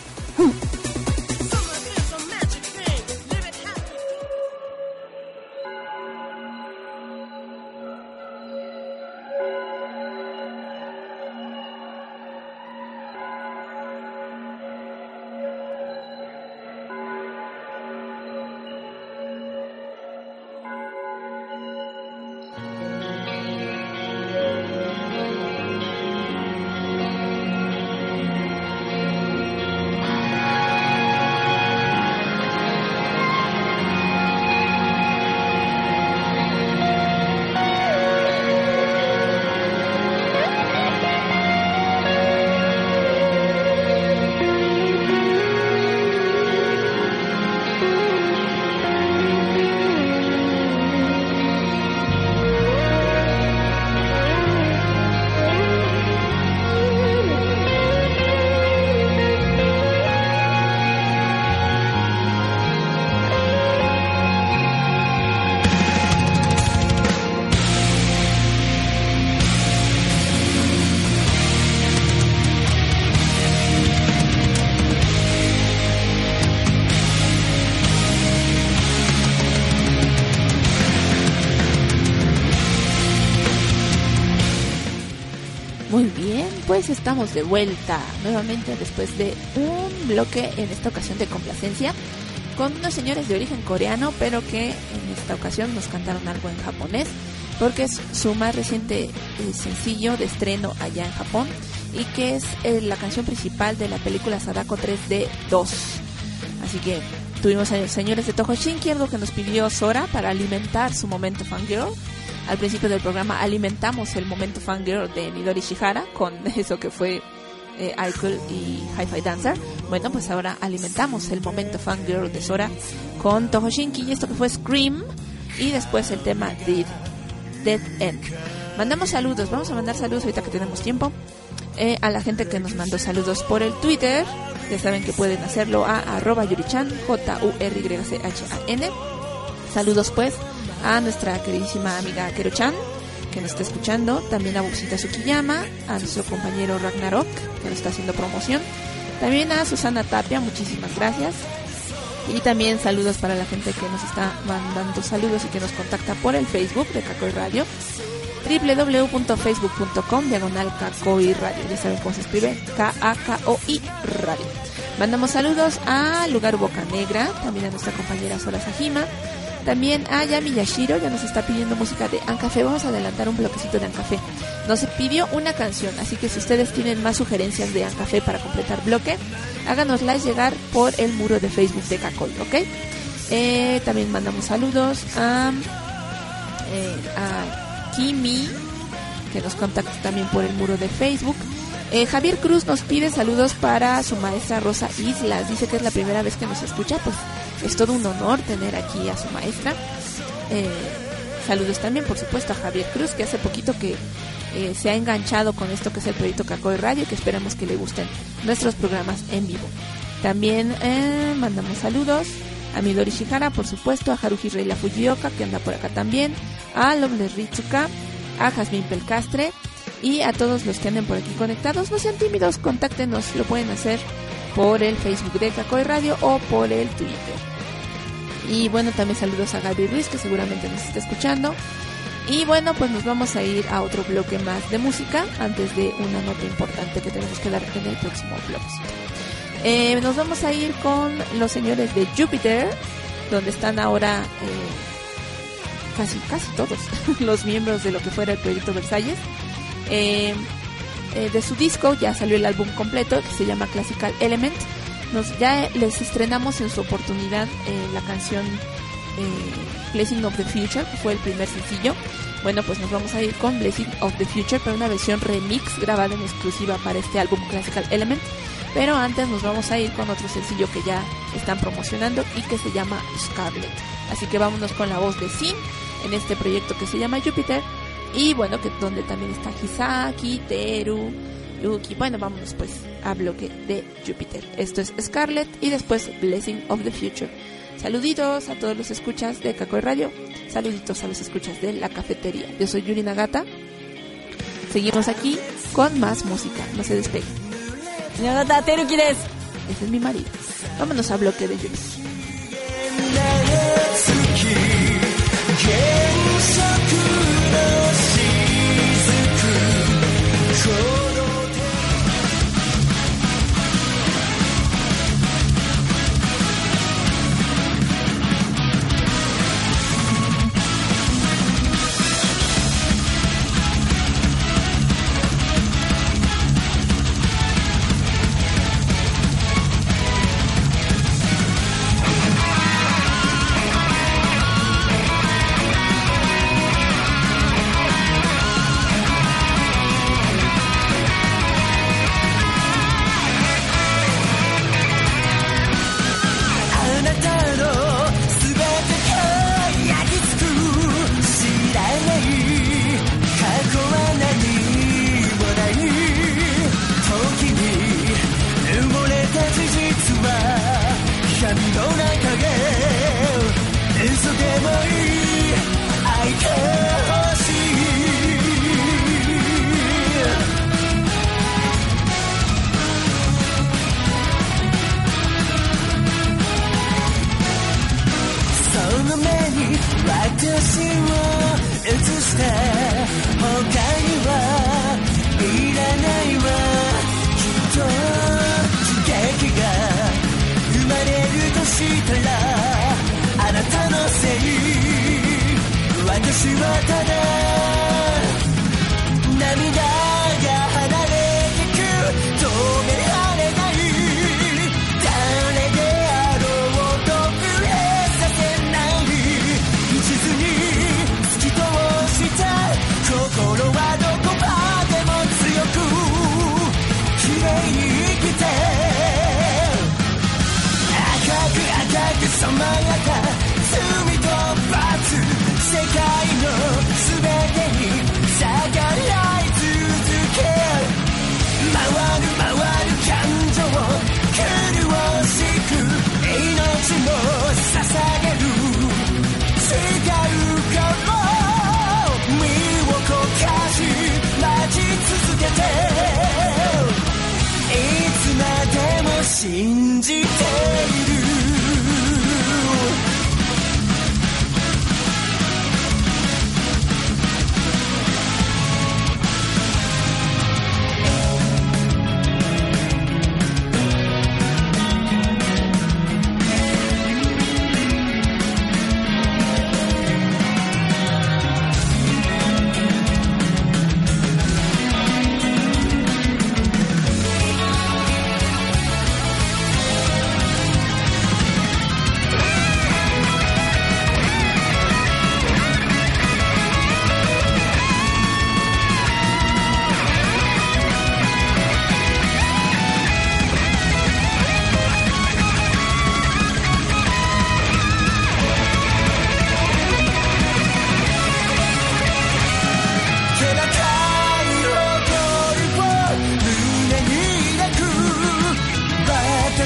S4: Muy bien, pues estamos de vuelta nuevamente después de un bloque, en esta ocasión de complacencia, con unos señores de origen coreano, pero que en esta ocasión nos cantaron algo en japonés, porque es su más reciente sencillo de estreno allá en Japón, y que es la canción principal de la película Sadako 3D 2. Así que tuvimos a los señores de Toho Shinki, algo que nos pidió Sora para alimentar su momento fangirl. Al principio del programa alimentamos el momento fangirl de Midori Shihara con eso que fue Idol y Hi-Fi Dancer. Bueno, pues ahora alimentamos el momento fangirl de Sora con Toho Shinki y esto que fue Scream, y después el tema Dead End. Mandamos saludos, vamos a mandar saludos ahorita que tenemos tiempo a la gente que nos mandó saludos por el Twitter. Ya saben que pueden hacerlo a @yurichan, JURYCHAN. Saludos pues a nuestra queridísima amiga Kero-chan, que nos está escuchando, también a Buxita Tsukiyama, a nuestro compañero Ragnarok, que nos está haciendo promoción, también a Susana Tapia, muchísimas gracias, y también saludos para la gente que nos está mandando saludos y que nos contacta por el Facebook de Cacoy Radio, www.facebook.com/Cacoy Radio, ya saben cómo se escribe, KAKOI Radio. Mandamos saludos a Lugar Boca Negra, también a nuestra compañera Sora Sajima, también a Yami Yashiro, ya nos está pidiendo música de Ancafé. Vamos a adelantar un bloquecito de Ancafé. Nos pidió una canción, así que si ustedes tienen más sugerencias de Ancafé para completar bloque, háganoslas llegar por el muro de Facebook de Cacoy, ¿ok? También mandamos saludos a Kimi, que nos contacta también por el muro de Facebook. Javier Cruz nos pide saludos para su maestra Rosa Islas. Dice que es la primera vez que nos escucha, pues es todo un honor tener aquí a su maestra. Saludos también, por supuesto, a Javier Cruz, que hace poquito que se ha enganchado con esto que es el proyecto Cacoy Radio, que esperamos que le gusten nuestros programas en vivo. También mandamos saludos a Midori Shihara, por supuesto, a Haruhi Reila Fujioka, que anda por acá también, a Loveless Ritsuka, a Jazmín Pelcastre y a todos los que anden por aquí conectados. No sean tímidos, contáctenos, lo pueden hacer por el Facebook de Cacoy Radio o por el Twitter. Y bueno, también saludos a Gaby Ruiz, que seguramente nos está escuchando. Y bueno, pues nos vamos a ir a otro bloque más de música antes de una nota importante que tenemos que dar en el próximo bloque. Nos vamos a ir con los señores de Jupiter, donde están ahora casi todos los miembros de lo que fuera el proyecto Versalles. De su disco ya salió el álbum completo, que se llama Classical Element. Ya les estrenamos en su oportunidad la canción Blessing of the Future, que fue el primer sencillo. Bueno, pues nos vamos a ir con Blessing of the Future, pero una versión remix grabada en exclusiva para este álbum Classical Element. Pero antes nos vamos a ir con otro sencillo que ya están promocionando y que se llama Scarlet. Así que vámonos con la voz de Sin en este proyecto que se llama Jupiter. Y bueno, que donde también está Hisaki, Teru, Yuki. Bueno, vámonos pues a bloque de Jupiter. Esto es Scarlet y después Blessing of the Future. Saluditos a todos los escuchas de Cacoy Radio. Saluditos a los escuchas de La Cafetería. Yo soy Yuri Nagata. Seguimos aquí con más música. No se despeguen.
S9: Nagata Teruki desu.
S4: Ese es mi marido. Vámonos a bloque de Jupiter.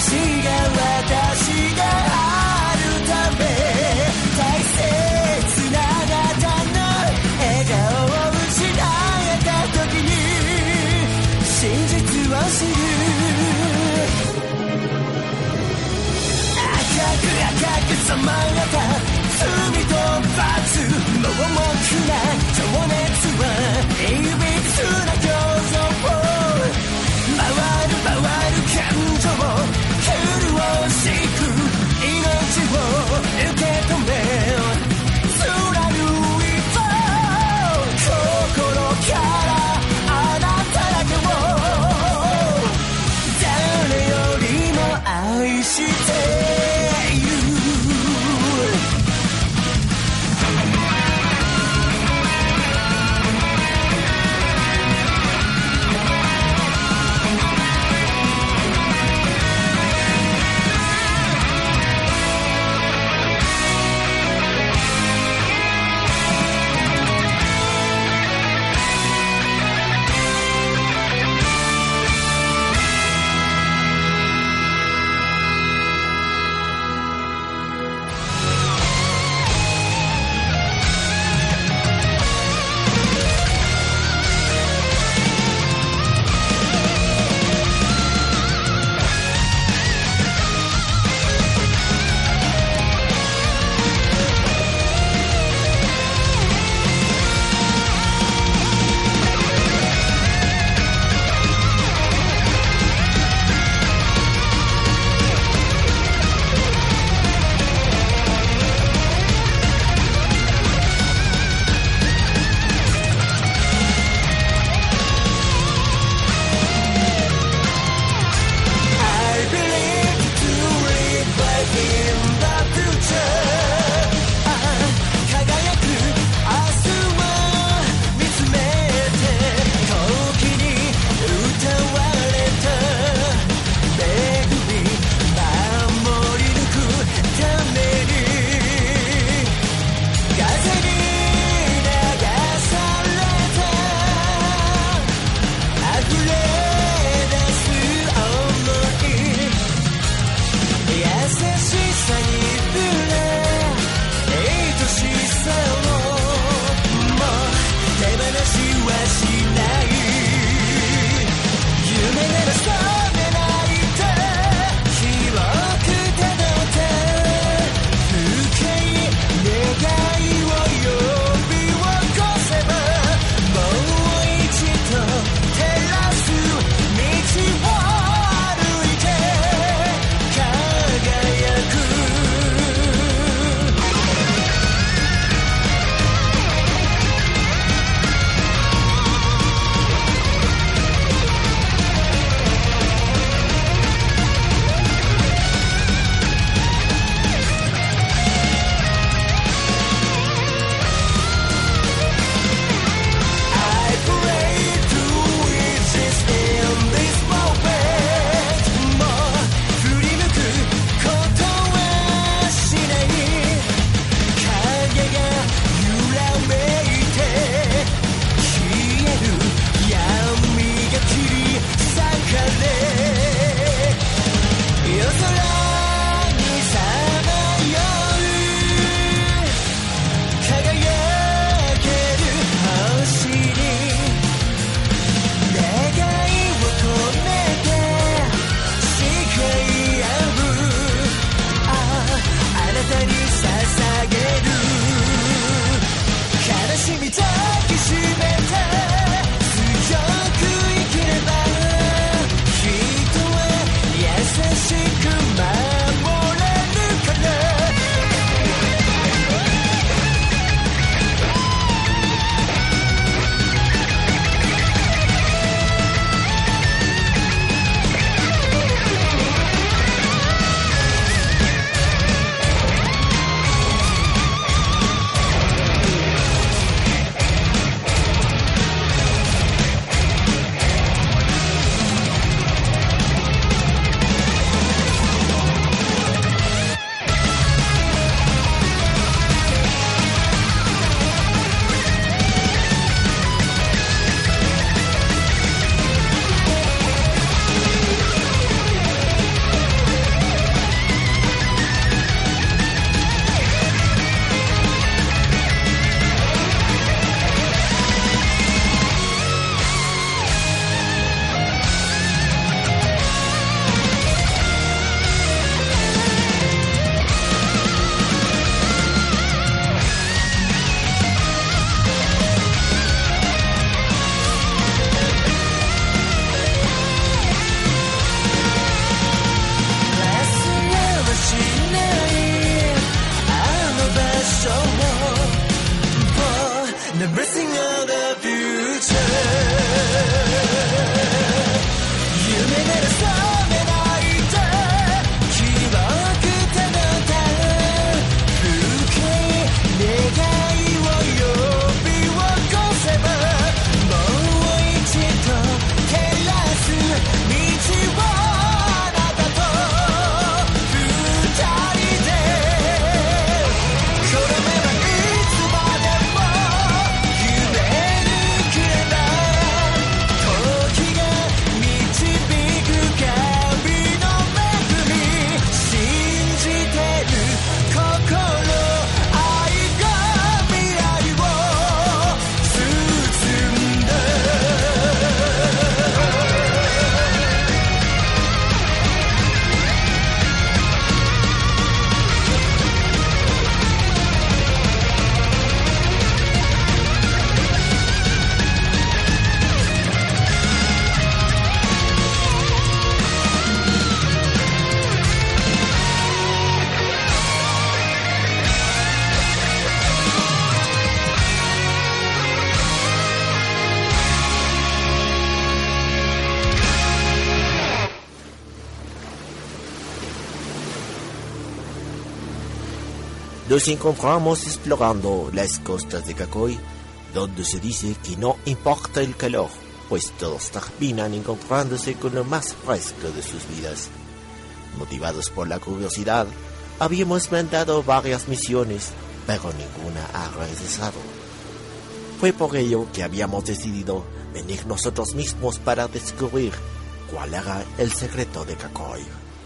S1: 私があるため大切なあなたの笑顔を失えた時に真実を知る赤く染まった罪と罰盲目な情熱はいびつな表情回る感情を潤していく
S7: nos encontramos explorando las costas de Kakoi, donde se dice que no importa el calor, pues todos terminan encontrándose con lo más fresco de sus vidas. Motivados por la curiosidad, habíamos mandado varias misiones, pero ninguna ha regresado. Fue por ello que habíamos decidido venir nosotros mismos para descubrir cuál era el secreto de Kakoi.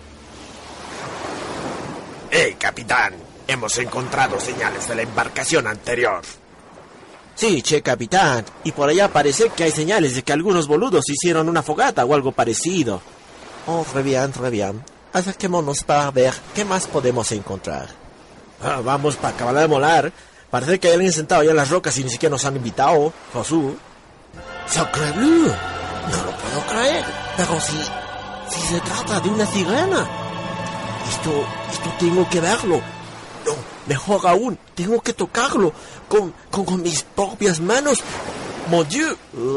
S10: ¡Hey, capitán! Hemos encontrado señales de la embarcación anterior.
S7: Sí, che, capitán. Y por allá parece que hay señales de que algunos boludos hicieron una fogata o algo parecido. Oh, re bien. Acerquémonos para ver qué más podemos encontrar.
S10: Vamos para acabar de molar. Parece que hay alguien sentado allá en las rocas y ni siquiera nos han invitado. Josu.
S7: ¡Sacre bleu! No lo puedo creer. Pero si se trata de una sirena. Esto tengo que verlo. No, mejor aún, tengo que tocarlo con mis propias manos. Mon Dieu.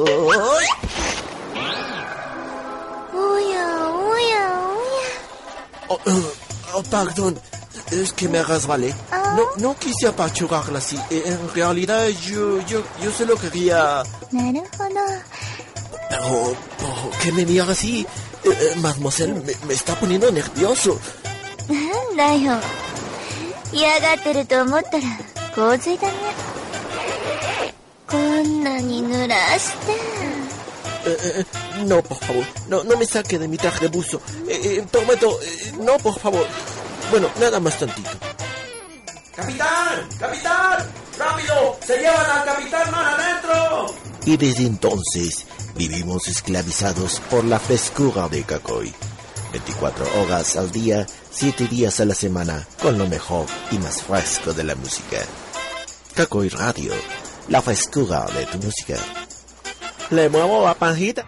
S7: Perdón, es que me resbalé. No quise apachurrarla así. En realidad yo solo quería... Pero, ¿qué me mira así? Mademoiselle, me está poniendo nervioso. No, por favor, no me saque de mi traje de buzo. Prometo, no, por favor. Bueno, nada más tantito.
S10: ¡Capitán! ¡Rápido! ¡Se llevan al capitán más adentro!
S7: Y desde entonces vivimos esclavizados por la frescura de Kakoi. 24 horas al día, 7 días a la semana, con lo mejor y más fresco de la música. Kakoi Radio, la frescura de tu música.
S10: Le muevo a panjita.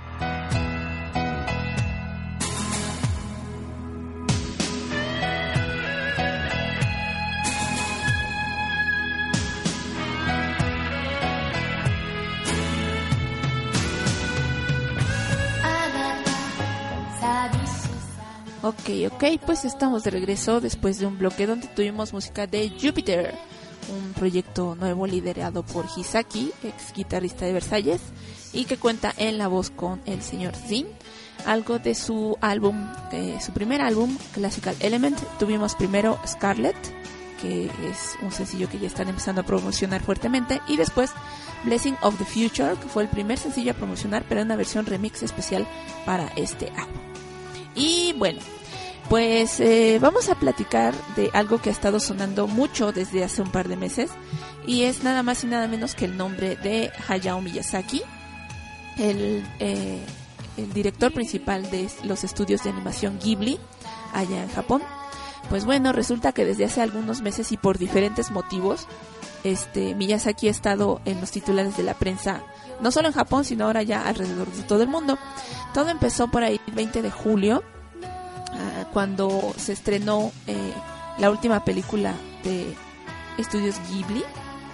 S4: Ok, pues estamos de regreso después de un bloque donde tuvimos música de Jupiter, un proyecto nuevo liderado por Hisaki, ex guitarrista de Versalles, y que cuenta en la voz con el señor Zin. Algo de su álbum, su primer álbum, Classical Element. Tuvimos primero Scarlet, que es un sencillo que ya están empezando a promocionar fuertemente, y después Blessing of the Future, que fue el primer sencillo a promocionar, pero en una versión remix especial para este álbum. Y bueno, pues vamos a platicar de algo que ha estado sonando mucho desde hace un par de meses, y es nada más y nada menos que el nombre de Hayao Miyazaki, el director principal de los estudios de animación Ghibli allá en Japón. Pues bueno, resulta que desde hace algunos meses y por diferentes motivos, Miyazaki ha estado en los titulares de la prensa, no solo en Japón, sino ahora ya alrededor de todo el mundo. Todo empezó por ahí el 20 de julio, cuando se estrenó la última película de Estudios Ghibli.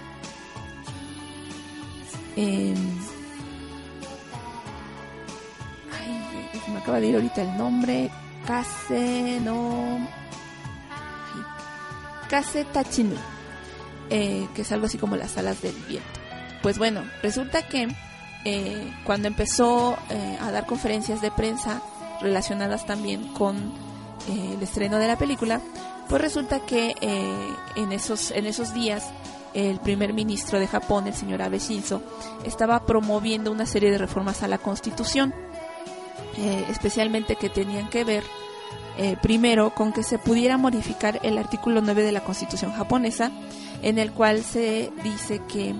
S4: Me acaba de ir ahorita el nombre. Kase Tachinu, que es algo así como las alas del viento. Pues bueno, resulta que cuando empezó a dar conferencias de prensa relacionadas también con el estreno de la película, pues resulta que en esos días el primer ministro de Japón, el señor Abe Shinzo, estaba promoviendo una serie de reformas a la Constitución, especialmente que tenían que ver primero con que se pudiera modificar el artículo 9 de la Constitución japonesa, en el cual se dice que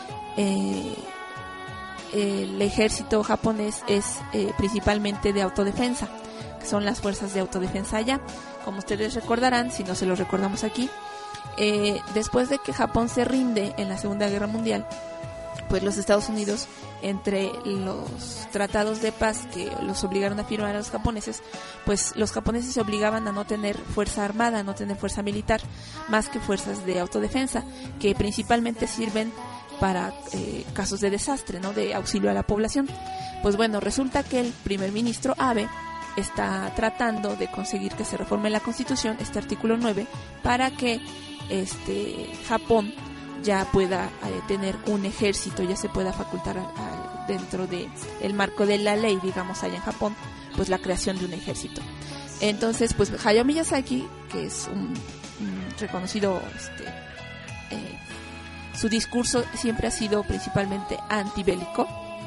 S4: el ejército japonés es principalmente de autodefensa, que son las fuerzas de autodefensa allá. Como ustedes recordarán, si no se los recordamos aquí, después de que Japón se rinde en la Segunda Guerra Mundial, pues los Estados Unidos, entre los tratados de paz que los obligaron a firmar a los japoneses, pues los japoneses se obligaban a no tener fuerza armada, a no tener fuerza militar, más que fuerzas de autodefensa, que principalmente sirven para casos de desastre, ¿no?, de auxilio a la población. Pues bueno, resulta que el primer ministro Abe está tratando de conseguir que se reforme la Constitución, este artículo 9, para que Japón ya pueda tener un ejército, ya se pueda facultar dentro de el marco de la ley, digamos, allá en Japón, pues la creación de un ejército. Entonces, pues Hayao Miyazaki, que es un reconocido, su discurso siempre ha sido principalmente antibélico.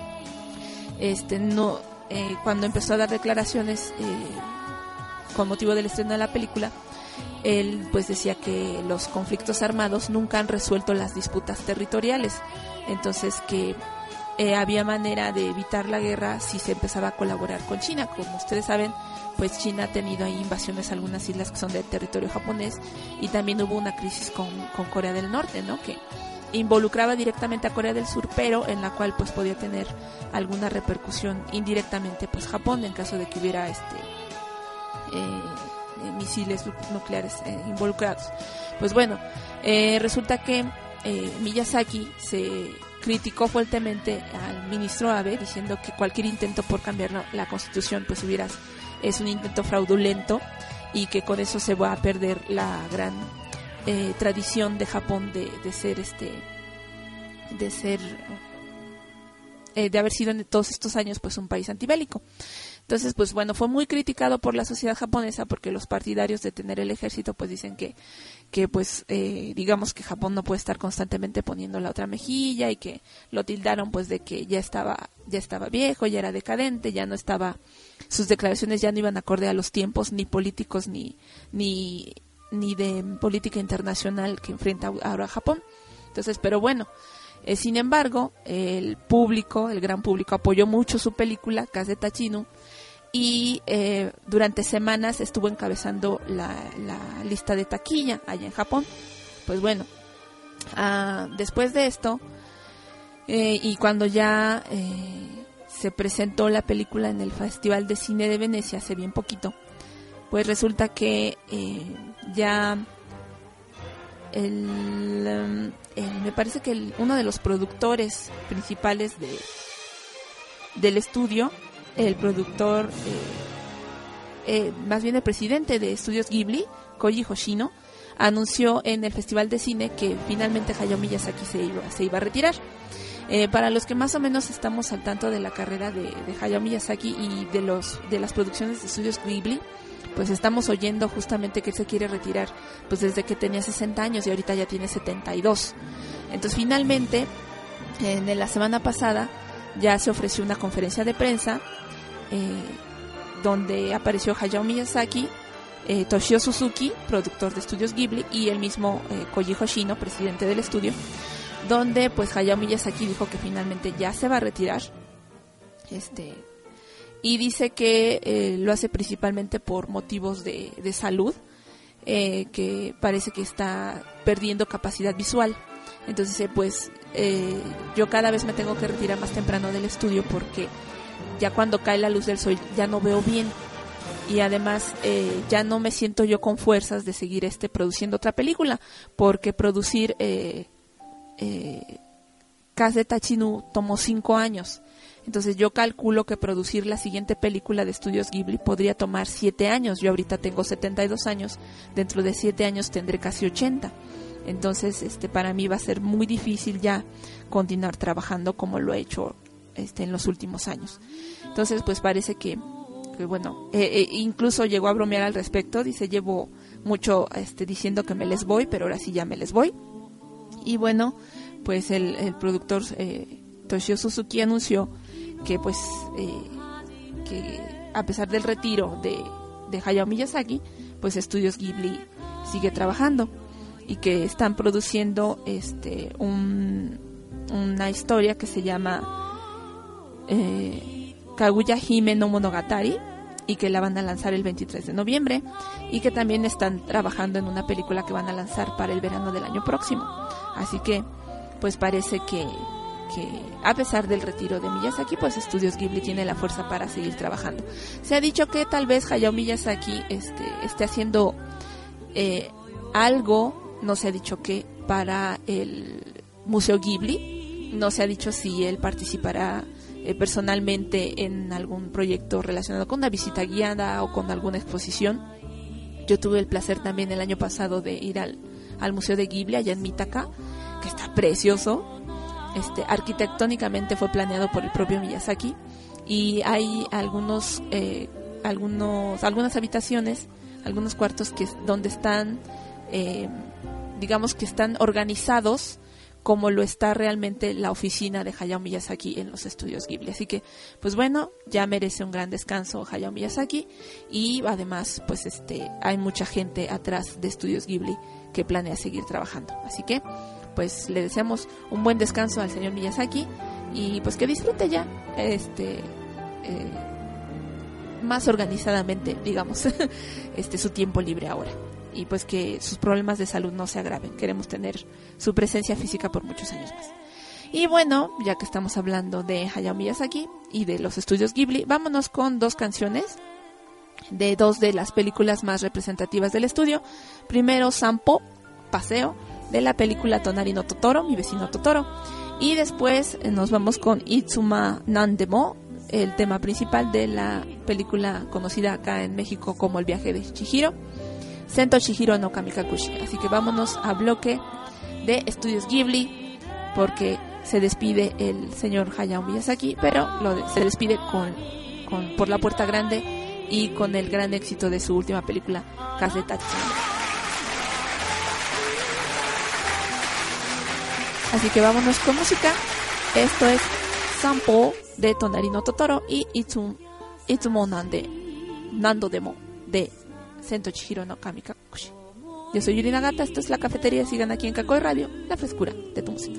S4: Cuando empezó a dar declaraciones con motivo del estreno de la película, él pues decía que los conflictos armados nunca han resuelto las disputas territoriales, entonces que había manera de evitar la guerra si se empezaba a colaborar con China. Como ustedes saben, pues China ha tenido ahí invasiones a algunas islas que son de territorio japonés, y también hubo una crisis con Corea del Norte, ¿no?, que involucraba directamente a Corea del Sur, pero en la cual pues podía tener alguna repercusión indirectamente pues Japón en caso de que hubiera misiles nucleares involucrados. Pues bueno, resulta que Miyazaki se criticó fuertemente al ministro Abe, diciendo que cualquier intento por cambiar la constitución pues es un intento fraudulento, y que con eso se va a perder la gran tradición de Japón de haber sido en todos estos años pues un país antibélico. Entonces, pues bueno, fue muy criticado por la sociedad japonesa, porque los partidarios de tener el ejército pues dicen que pues digamos que Japón no puede estar constantemente poniendo la otra mejilla, y que lo tildaron pues de que ya estaba viejo, ya era decadente, ya no estaba, sus declaraciones ya no iban acorde a los tiempos ni políticos ni de política internacional que enfrenta ahora Japón. Entonces, pero bueno, sin embargo, el gran público apoyó mucho su película, Kase Tachinu, y durante semanas estuvo encabezando la lista de taquilla allá en Japón. Pues bueno, después de esto, y cuando ya se presentó la película en el Festival de Cine de Venecia hace bien poquito, pues resulta que ya me parece que uno de los productores principales del estudio, el productor, más bien el presidente de Estudios Ghibli, Koji Hoshino, anunció en el Festival de Cine que finalmente Hayao Miyazaki se iba a retirar. Para los que más o menos estamos al tanto de la carrera de Hayao Miyazaki y de las producciones de Estudios Ghibli, pues estamos oyendo justamente que él se quiere retirar pues desde que tenía 60 años y ahorita ya tiene 72. Entonces finalmente, en la semana pasada, ya se ofreció una conferencia de prensa donde apareció Hayao Miyazaki, Toshio Suzuki, productor de Estudios Ghibli, y el mismo Koji Hoshino, presidente del estudio, donde pues Hayao Miyazaki dijo que finalmente ya se va a retirar, y dice que lo hace principalmente por motivos de salud, que parece que está perdiendo capacidad visual. Entonces pues yo cada vez me tengo que retirar más temprano del estudio, porque ya cuando cae la luz del sol ya no veo bien, y además ya no me siento yo con fuerzas de seguir produciendo otra película, porque producir Kase Tachinu tomó 5 años. Entonces yo calculo que producir la siguiente película de Estudios Ghibli podría tomar 7 años. Yo ahorita tengo 72 años, dentro de 7 años tendré casi 80. Entonces para mí va a ser muy difícil ya continuar trabajando como lo he hecho en los últimos años. Entonces pues parece que bueno, incluso llegó a bromear al respecto. Dice, llevo mucho diciendo que me les voy, pero ahora sí ya me les voy. Y bueno, pues el productor Toshio Suzuki anunció que pues que a pesar del retiro de Hayao Miyazaki, pues Estudios Ghibli sigue trabajando, y que están produciendo una historia que se llama Kaguya Hime no Monogatari, y que la van a lanzar el 23 de noviembre, y que también están trabajando en una película que van a lanzar para el verano del año próximo. Así que pues parece que a pesar del retiro de Miyazaki, pues Estudios Ghibli tiene la fuerza para seguir trabajando. Se ha dicho que tal vez Hayao Miyazaki esté haciendo algo, no se ha dicho qué, para el Museo Ghibli. No se ha dicho si él participará personalmente en algún proyecto relacionado con una visita guiada o con alguna exposición. Yo tuve el placer también el año pasado de ir al al Museo de Ghibli allá en Mitaka, que está precioso. Arquitectónicamente fue planeado por el propio Miyazaki, y hay algunas habitaciones, algunos cuartos donde están, digamos que están organizados como lo está realmente la oficina de Hayao Miyazaki en los estudios Ghibli. Así que, pues bueno, ya merece un gran descanso Hayao Miyazaki, y además, pues hay mucha gente atrás de estudios Ghibli que planea seguir trabajando. Así que, pues le deseamos un buen descanso al señor Miyazaki, y pues que disfrute ya más organizadamente, digamos, su tiempo libre ahora. Y pues que sus problemas de salud no se agraven. Queremos tener su presencia física por muchos años más. Y bueno, ya que estamos hablando de Hayao Miyazaki y de los estudios Ghibli, vámonos con 2 canciones de 2 de las películas más representativas del estudio. Primero, Sanpo, Paseo, de la película Tonari no Totoro, Mi vecino Totoro. Y después nos vamos con Itsuma Nandemo, el tema principal de la película conocida acá en México como El viaje de Chihiro, Sento Chihiro no Kamikakushi. Así que vámonos a bloque de estudios Ghibli, porque se despide el señor Hayao Miyazaki, pero se despide por la puerta grande y con el gran éxito de su última película, Kazetachi. Así que vámonos con música. Esto es Sanpo de Tonari no Totoro y Itsumo Nando Demo de Sento Chihiro no Kamikakushi. Yo soy Yuri Nagata, esto es La Cafetería. Sigan aquí en Kakoi Radio, la frescura de tu música.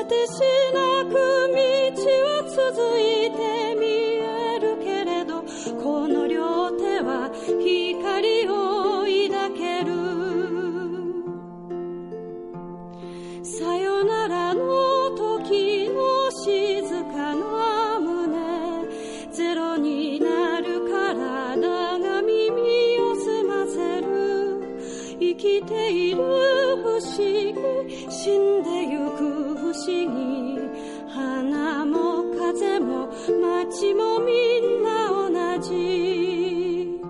S11: てしなく道は続いて見えるけれど、この両手は光を抱ける。さよならの時の静かな胸、ゼロになる体が耳を澄ませる。生きている不思議、死んでゆく不思議、花も風も街もみんな同じ。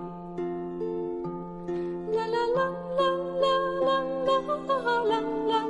S11: ラララララララララ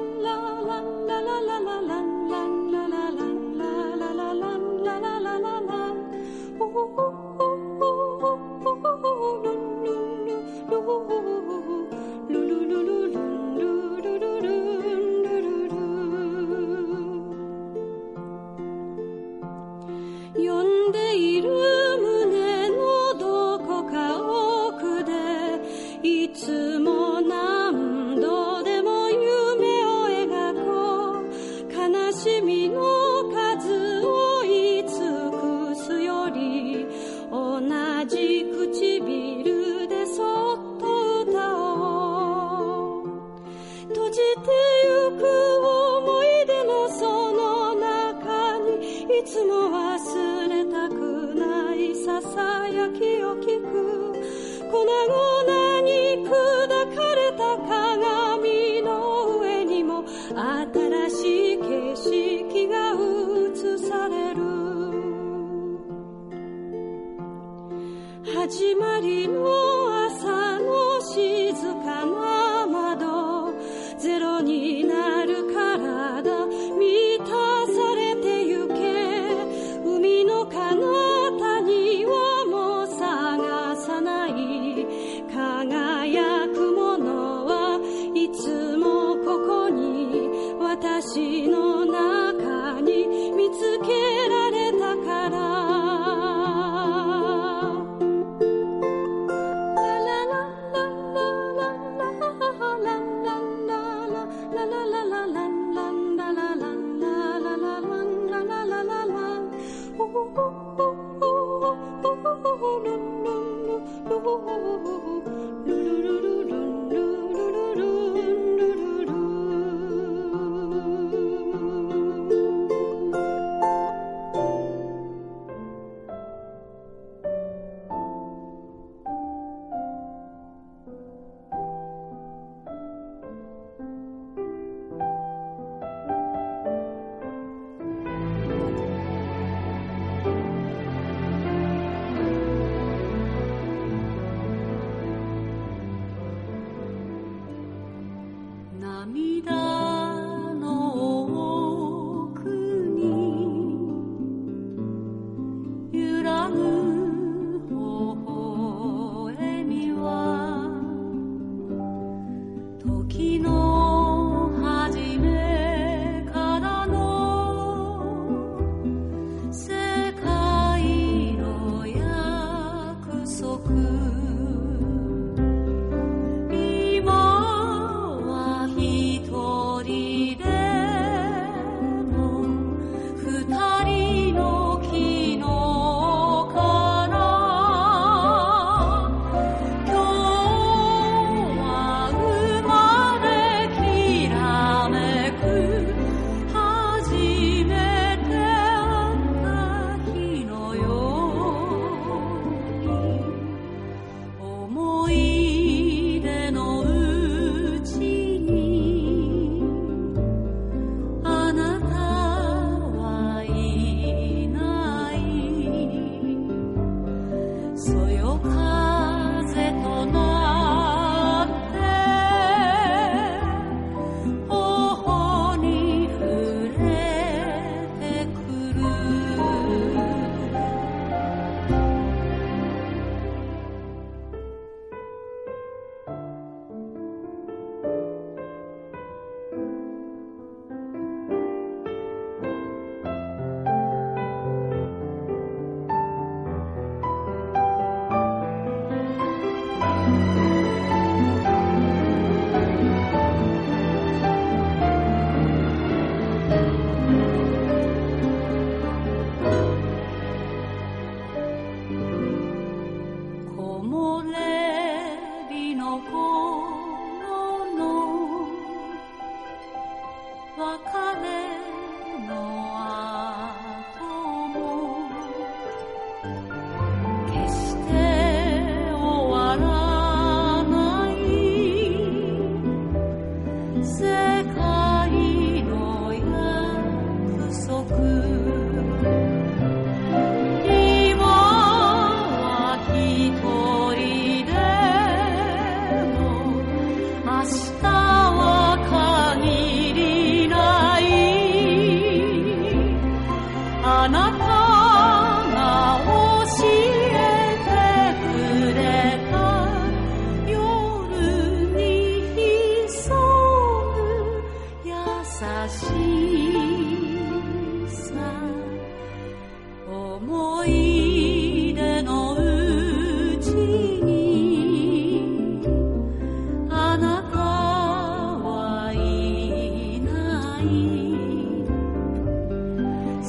S11: 呼んでいる胸のどこか奥で、いつも何度でも夢を描こう。悲しみの数を言い尽くすより、同じ唇でそっと歌おう。閉じてゆく思い出のその中に、いつも忘れたくないささやきを聞く。粉々に砕かれた鏡の上にも新しい景色が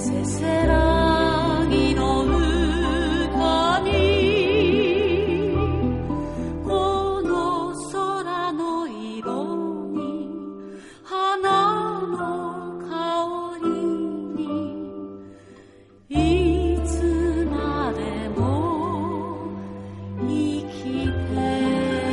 S11: せせらぎの歌にこの空の色に花の香りにいつまでも生きて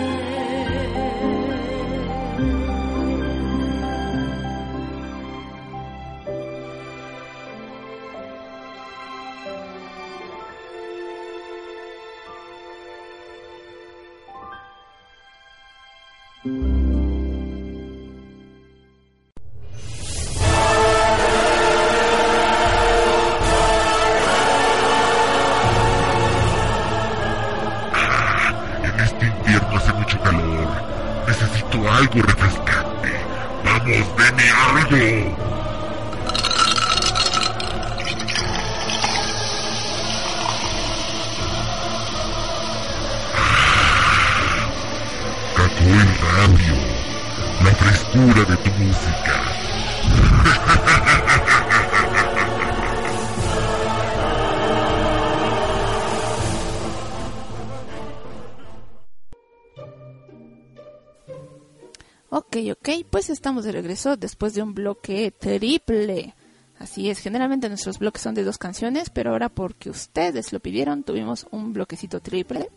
S5: algo refrescante. Vamos, deme algo. Kakoi Radio, la frescura de tu música.
S4: Ok, pues estamos de regreso después de un bloque triple. Así es, generalmente nuestros bloques son de 2 canciones, pero ahora porque ustedes lo pidieron, tuvimos un bloquecito triple.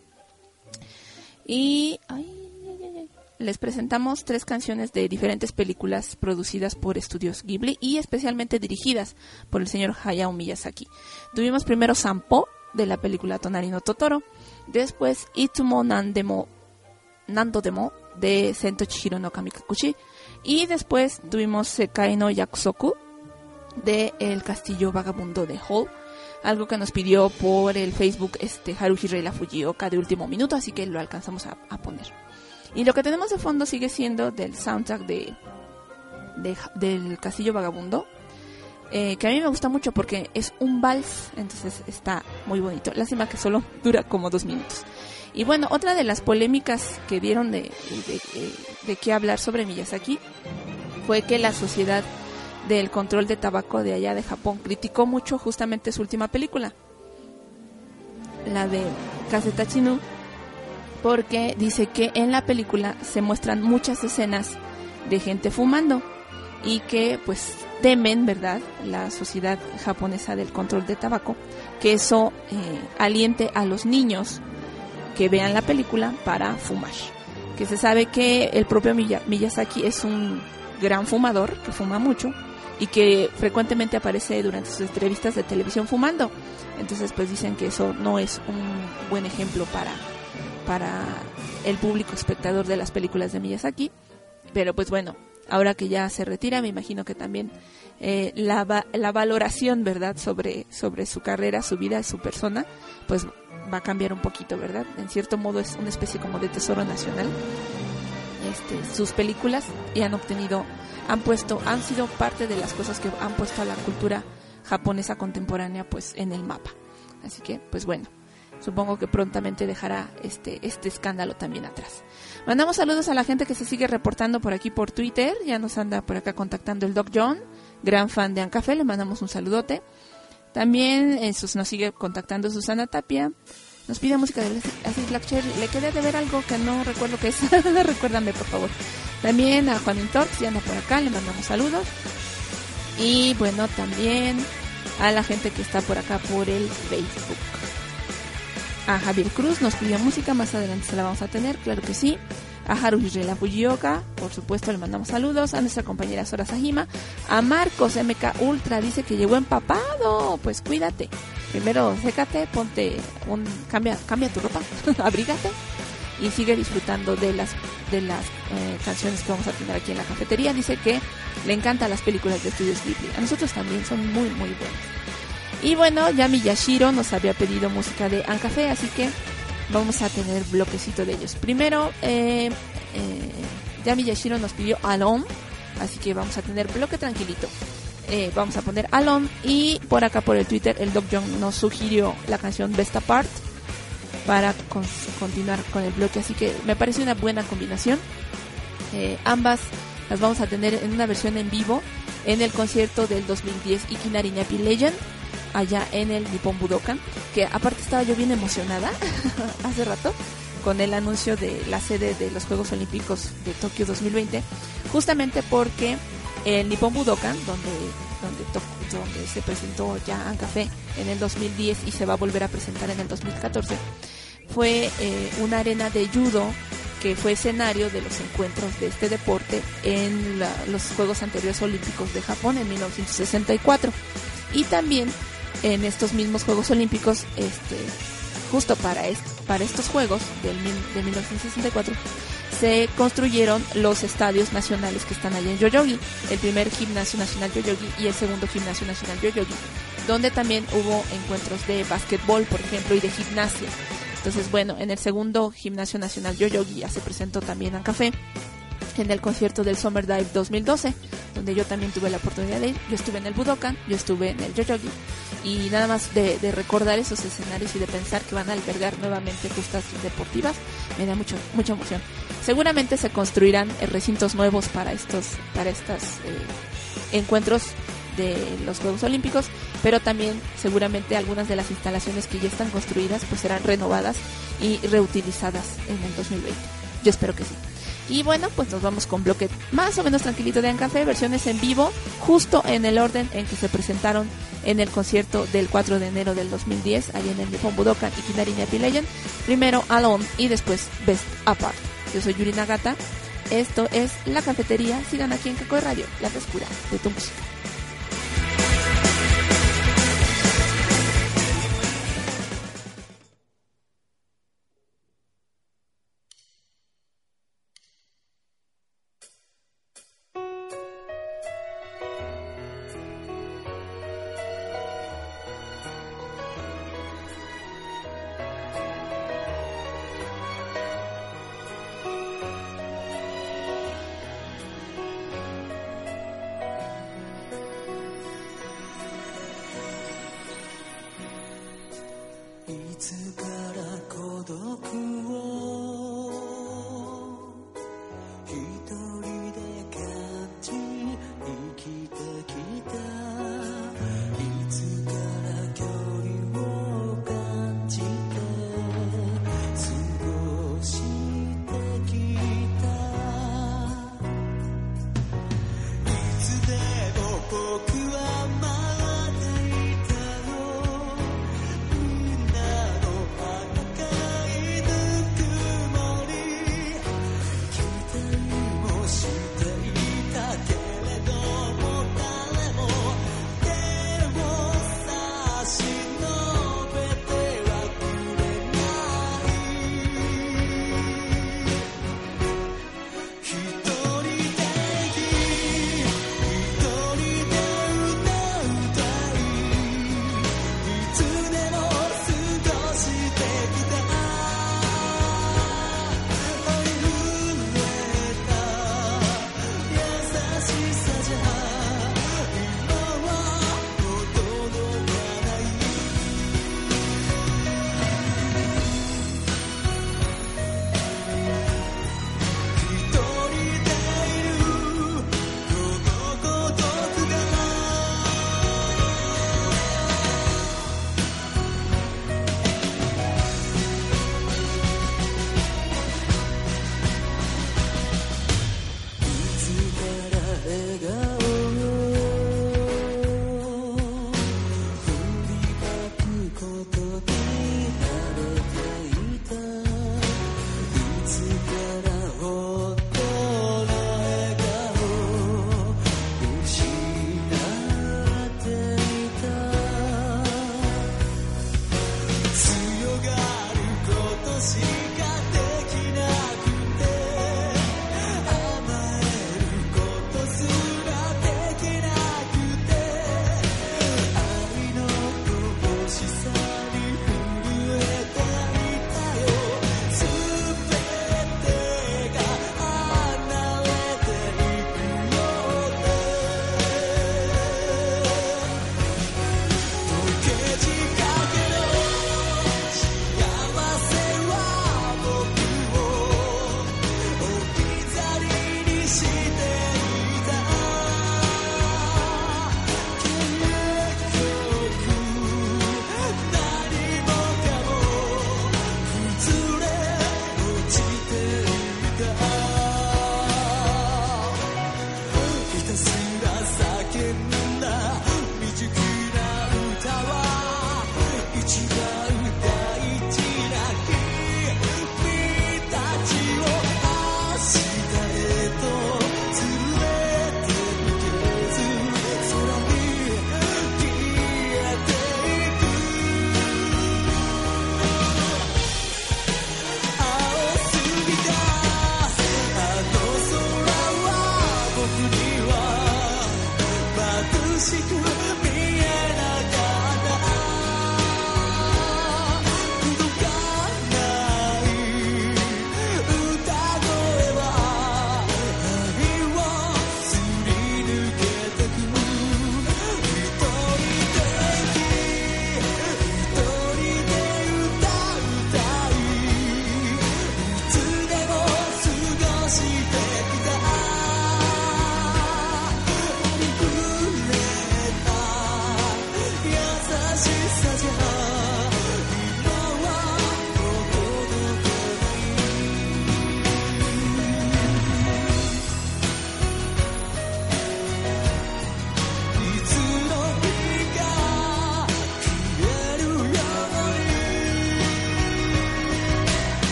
S4: Y les presentamos 3 canciones de diferentes películas producidas por Estudios Ghibli y especialmente dirigidas por el señor Hayao Miyazaki. Tuvimos primero Sanpo, de la película Tonari no Totoro, después Itsumo Nando Demo, de Sento Chihiro no Kamikakushi, y después tuvimos Sekai no Yakusoku, de El Castillo Vagabundo de Hall, algo que nos pidió por el Facebook Haruhiro Fujioka de último minuto, así que lo alcanzamos a poner. Y lo que tenemos de fondo sigue siendo del soundtrack del Castillo Vagabundo, que a mí me gusta mucho porque es un vals, entonces está muy bonito. Lástima que solo dura como 2 minutos. Y bueno, otra de las polémicas que dieron de qué hablar sobre Miyazaki fue que la Sociedad del Control de Tabaco de allá de Japón criticó mucho justamente su última película, la de Kazetachinu, porque dice que en la película se muestran muchas escenas de gente fumando y que pues temen, ¿verdad?, la Sociedad Japonesa del Control de Tabaco, que eso aliente a los niños que vean la película para fumar. Que se sabe que el propio Miyazaki es un gran fumador, que fuma mucho y que frecuentemente aparece durante sus entrevistas de televisión fumando. Entonces pues dicen que eso no es un buen ejemplo para el público espectador de las películas de Miyazaki. Pero pues bueno, ahora que ya se retira, me imagino que también la valoración, ¿verdad?, sobre su carrera, su vida, su persona, pues va a cambiar un poquito, ¿verdad? En cierto modo es una especie como de tesoro nacional. Sus películas y han sido parte de las cosas que han puesto a la cultura japonesa contemporánea pues en el mapa. Así que pues bueno, supongo que prontamente dejará este escándalo también atrás. Mandamos saludos a la gente que se sigue reportando por aquí por Twitter. Ya nos anda por acá contactando el Doc John, gran fan de Ancafé, le mandamos un saludote. También nos sigue contactando Susana Tapia. Nos pide música de Acid Black Cherry. Le quedé de ver algo que no recuerdo qué es. Recuérdame, por favor. También a Juanín Torx, ya anda por acá, le mandamos saludos. Y bueno, también a la gente que está por acá por el Facebook. A Javier Cruz nos pidió música, más adelante se la vamos a tener, claro que sí. A Haruhiro Fujioka, por supuesto, le mandamos saludos. A nuestra compañera Sora Sajima. A Marcos MK Ultra, dice que llegó empapado. Pues cuídate. Primero sécate, cambia tu ropa, abrígate y sigue disfrutando de las canciones que vamos a tener aquí en la cafetería. Dice que le encantan las películas de Estudios Ghibli. A nosotros también son muy, muy buenas. Y bueno, ya Miyashiro nos había pedido música de Ancafé, así que vamos a tener bloquecito de ellos. Primero, ya Miyashiro nos pidió Alone, así que vamos a tener bloque tranquilito. Vamos a poner Alone, y por acá por el Twitter el Doc John nos sugirió la canción Best Apart para continuar con el bloque, así que me parece una buena combinación. Ambas las vamos a tener en una versión en vivo en el concierto del 2010 Ikinari Nyapi Legend, allá en el Nippon Budokan, que aparte estaba yo bien emocionada hace rato con el anuncio de la sede de los Juegos Olímpicos de Tokio 2020, justamente porque el Nippon Budokan, donde se presentó ya Ancafé en el 2010 y se va a volver a presentar en el 2014, fue una arena de judo que fue escenario de los encuentros de este deporte en los Juegos anteriores olímpicos de Japón en 1964. Y también en estos mismos Juegos Olímpicos, justo para estos Juegos de 1964, se construyeron los estadios nacionales que están allá en Yoyogi, el primer Gimnasio Nacional Yoyogi y el segundo Gimnasio Nacional Yoyogi, donde también hubo encuentros de básquetbol, por ejemplo, y de gimnasia. Entonces, bueno, en el segundo Gimnasio Nacional Yoyogi ya se presentó también Ancafé en el concierto del Summer Dive 2012, donde yo también tuve la oportunidad de ir. Yo estuve en el Budokan, yo estuve en el Yoyogi, y nada más de recordar esos escenarios y de pensar que van a albergar nuevamente justas deportivas, me da mucha emoción. Seguramente se construirán recintos nuevos para estos encuentros de los Juegos Olímpicos, pero también seguramente algunas de las instalaciones que ya están construidas pues serán renovadas y reutilizadas en el 2020. Yo espero que sí. Y bueno, pues nos vamos con bloque más o menos tranquilito de Ancafé, versiones en vivo, justo en el orden en que se presentaron en el concierto del 4 de enero del 2010, allá en el Nippon Budokan Ikinari Nyapi Legend. Primero Alone y después Best Apart. Yo soy Yuri Nagata, esto es La Cafetería, sigan aquí en Kakoi Radio, la frescura de tu música.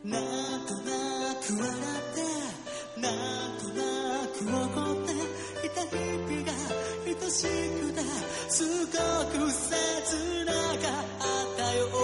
S1: なんとなく笑ってなんとなく怒っていた日々が愛しくてすごく切なかったよ。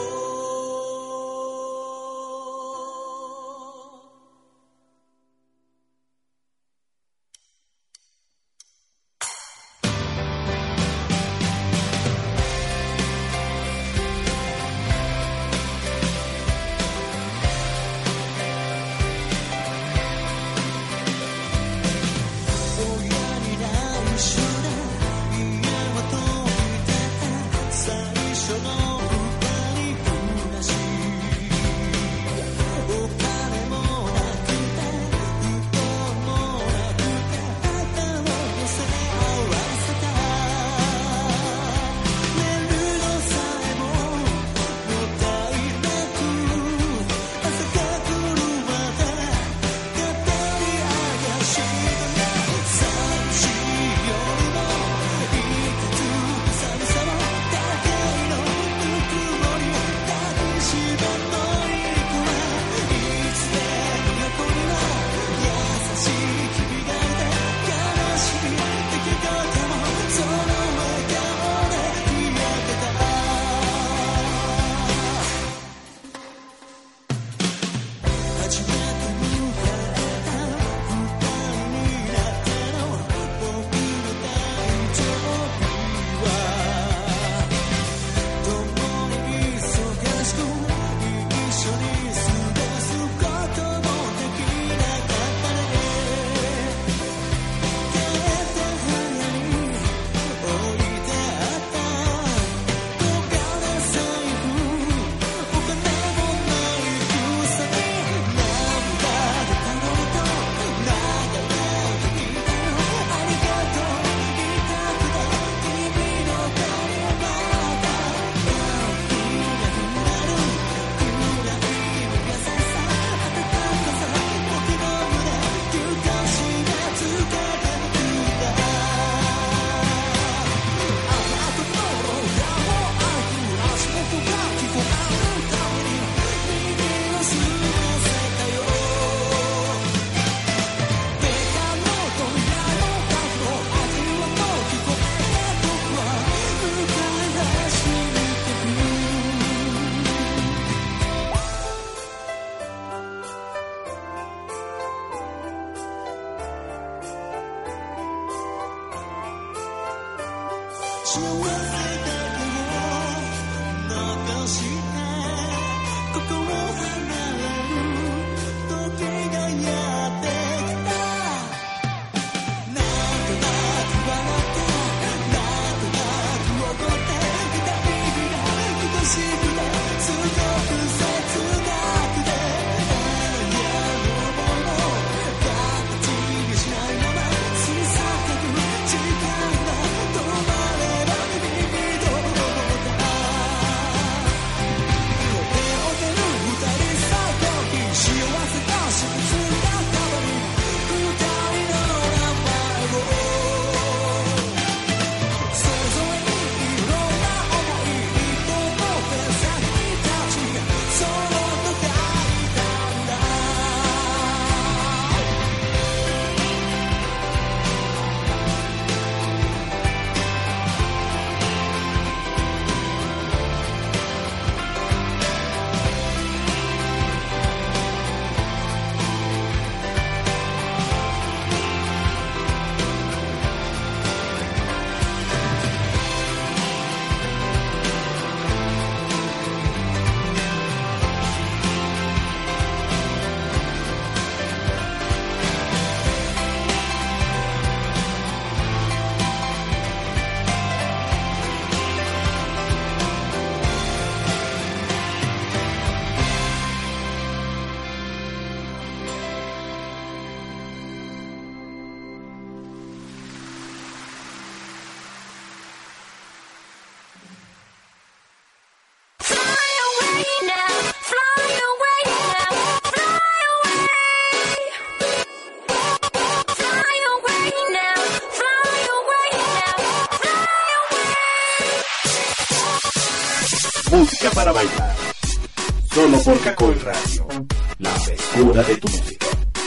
S12: Música para bailar. Solo por Cacoy Radio.
S7: la frescura de tu música.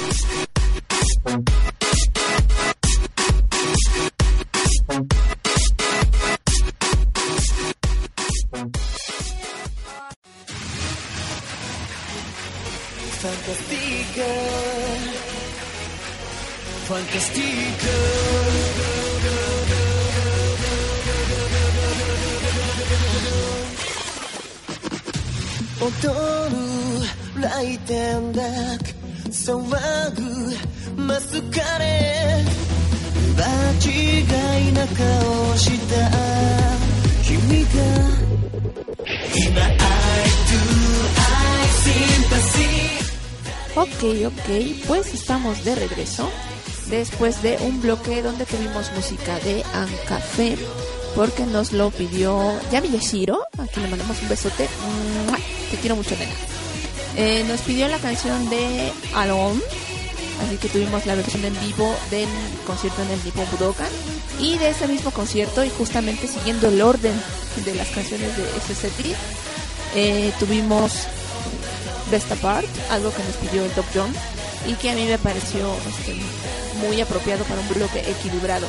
S1: Fantastica, fantastica.踊る来店だ騒ぐマスカレー場違いな顔した君が今 I do I sympathy.
S4: Ok, pues estamos de regreso después de un bloque donde tuvimos música de Ancafé, porque nos lo pidió Yami Yashiro, aquí le mandamos un besote, te quiero mucho, nena. Nos pidió la canción de Alone, así que tuvimos la versión en vivo del concierto en el Nippon Budokan, y de ese mismo concierto, y justamente siguiendo el orden de las canciones de SST, tuvimos Best Apart, algo que nos pidió el Doc John y que a mí me pareció muy apropiado para un bloque equilibrado.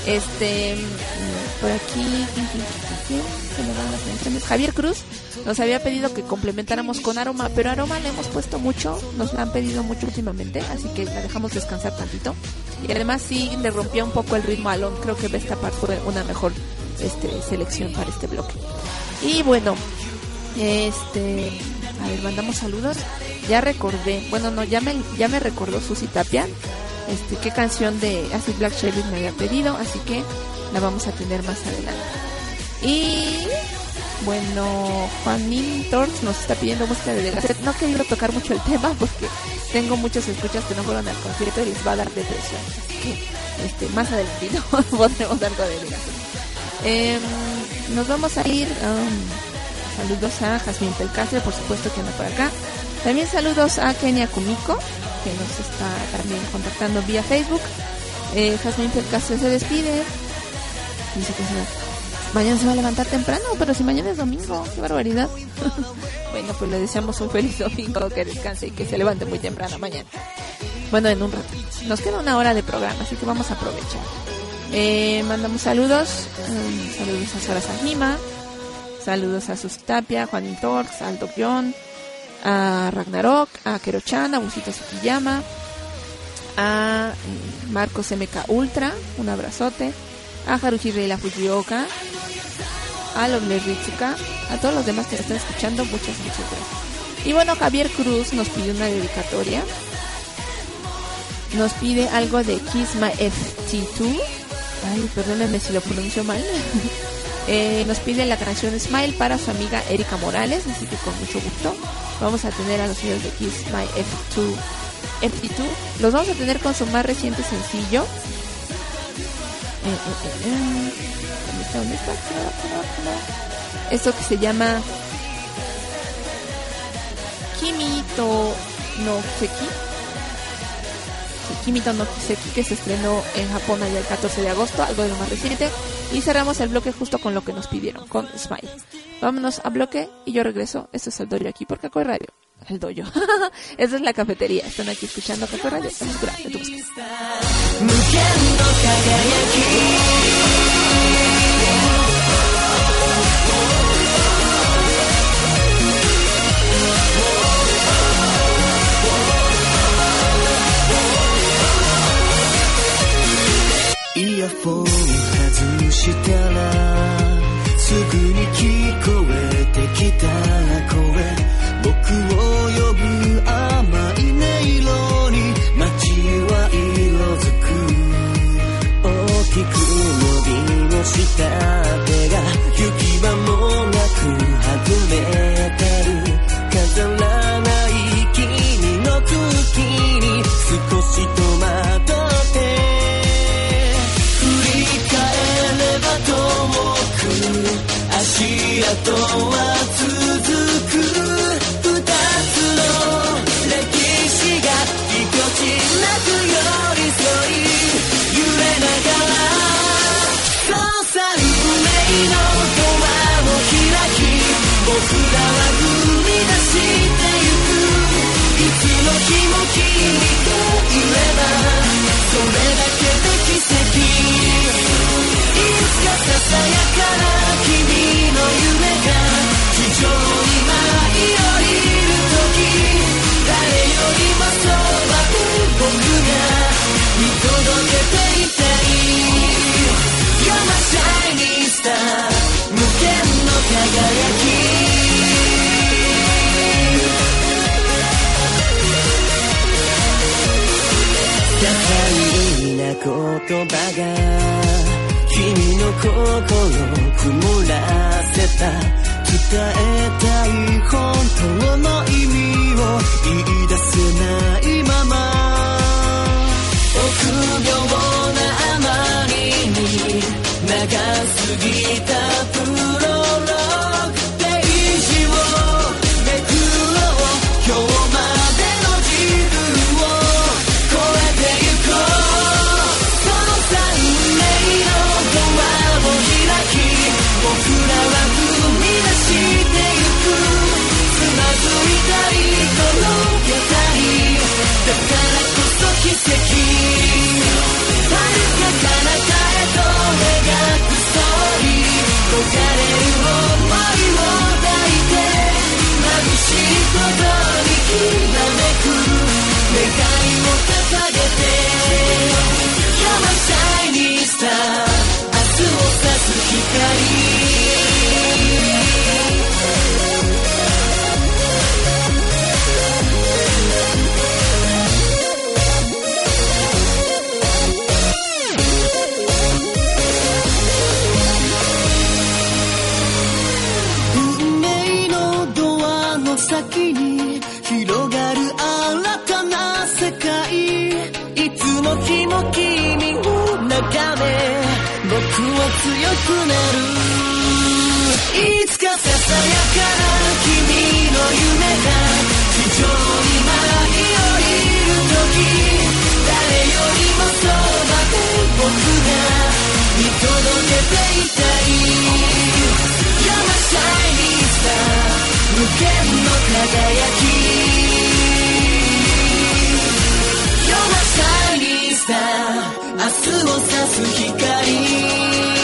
S4: Por aquí se me van las menciones. Javier Cruz nos había pedido que complementáramos con Aroma, pero Aroma le hemos puesto mucho, nos la han pedido mucho últimamente, así que la dejamos descansar tantito. Y además sí le rompió un poco el ritmo a Alon, creo que Best Apart fue una mejor selección para este bloque. Y bueno, a ver, mandamos saludos. Ya recordé, bueno, no, ya me recordó Susi Tapia qué canción de Acid Black Sheriff me había pedido, así que la vamos a tener más adelante. Y bueno, Juanín Torx nos está pidiendo música de Degaset. No he querido tocar mucho el tema porque tengo muchos escuchas que no fueron al concierto y les va a dar depresión, así que más adelante podremos algo de Degaset. Nos vamos a ir. Saludos a Jasmine Pelcastre, por supuesto que anda por acá. También saludos a Kenia Kumiko, que nos está también contactando vía Facebook. Jasmine Pelcastre se despide. Dice que mañana se va a levantar temprano, pero si mañana es domingo, qué barbaridad. Bueno, pues le deseamos un feliz domingo, que descanse y que se levante muy temprano mañana. Bueno, en un rato. Nos queda una hora de programa, así que vamos a aprovechar. Mandamos saludos. Saludos a Sora Sajima. Saludos a Sus Tapia, Juanín Torx, al Doc John, a Ragnarok, a Kerochan, a Busita Tsukiyama, a Marcos MK Ultra, un abrazote, a Haruhi Reila Fujioka, a Loble Ritsuka, a todos los demás que están escuchando, muchas gracias. Y bueno, Javier Cruz nos pide una dedicatoria, nos pide algo de Kiss My FT2, ay, perdónenme si lo pronuncio mal. Nos pide la canción Smile para su amiga Erika Morales, así que con mucho gusto vamos a tener a los señores de Kiss My FT2. Los vamos a tener con su más reciente sencillo. ¿Dónde está? Esto que se llama Kimito no Kiseki, que se estrenó en Japón allá el 14 de agosto, algo de lo más reciente. Y cerramos el bloque justo con lo que nos pidieron, con Smile. Vámonos a bloque y yo regreso. Esto es el dojo aquí por Kakoi Radio. El dojo. Esa es la cafetería. Están aquí escuchando Kakoi Radio. Oscura de tu música.
S1: イヤフォン外したらすぐに聞こえてきた声僕を呼ぶ甘い音色に街は色づく大きく伸びをした手が行き場もなく弾めてる飾らない君の月に少し戸惑って遠く足跡は続く二つの歴史がぎこちなく寄り添い揺れながらそうさ運命のドアを開き僕らは踏み出してゆくいつ見届けていたい You're my shining star 無限の輝き些細な言葉が君の心を曇らせた伝えたい本当の意味を言い出せないまま臆病なあまりに長すぎたプロローグページをめくろう今日までの自分を超えてゆこうその3名のドアを開き僕らは踏み出してゆくつまずいたり転げたりだからこそ奇跡遥か彼方へと描くストーリー焦がれる想いを抱いて眩しいことにきらめく願いを掲げて You're my shining star 明日を差す光先に広がる新たな世界いつも日も君を眺め僕は強くなるいつかささやかな君の夢が地上に舞い降りる時誰よりもそばで僕が見届けていたい You're my shining star無限の輝き You're my shining star 明日を差す光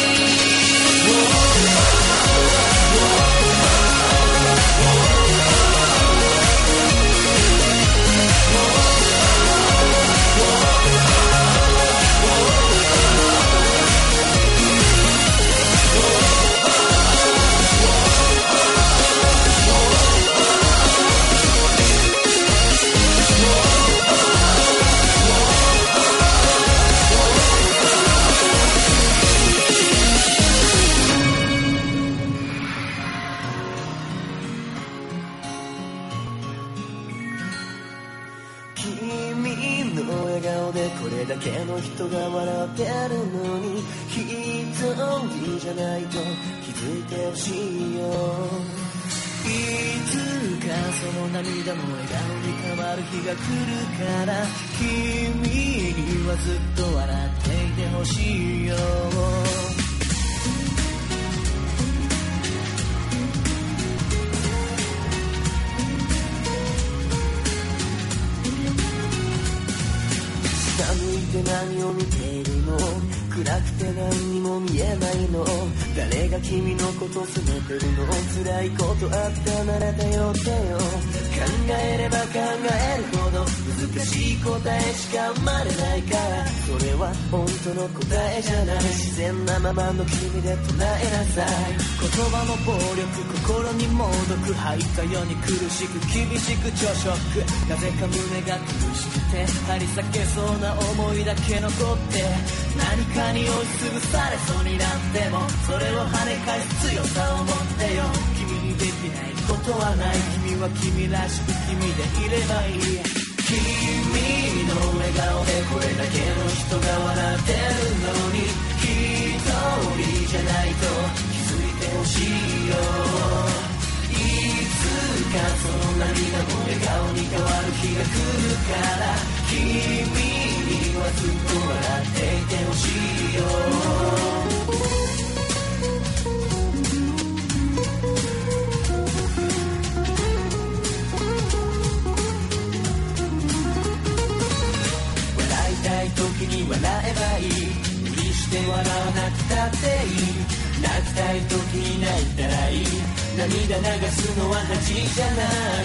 S1: だけの人が笑ってるのに一人じゃないと気づいてほしいよいつかその涙も笑顔に変わる日が来るから君にはずっと笑っていてほしいよ何を見ているの暗くて何にも見えないの誰が君のこと責めてるの辛いことあったなら頼ってよ考えれば考えるほど難しい答えしか生まれないからそれは本当の答えじゃない自然なままの君で捉えなさい言葉の暴力心にも毒吐いたように苦しく厳しく超ショックなぜか胸が苦しくて張り裂けそうな思いだけ残って何かに押しつぶされそうになってもそれを跳ね返す強さを持ってよ君にできないことはない君は君らしく君でいればいい君の笑顔でこれだけの人が笑ってるのに一人じゃないと気づいてほしいよいつかその涙も笑顔に変わる日が来るから君にはずっと笑っていてほしいよ笑いたい時に笑えばいい無理して笑わなくたっていい泣きたい時に泣いたらいい涙流すのは恥じゃない。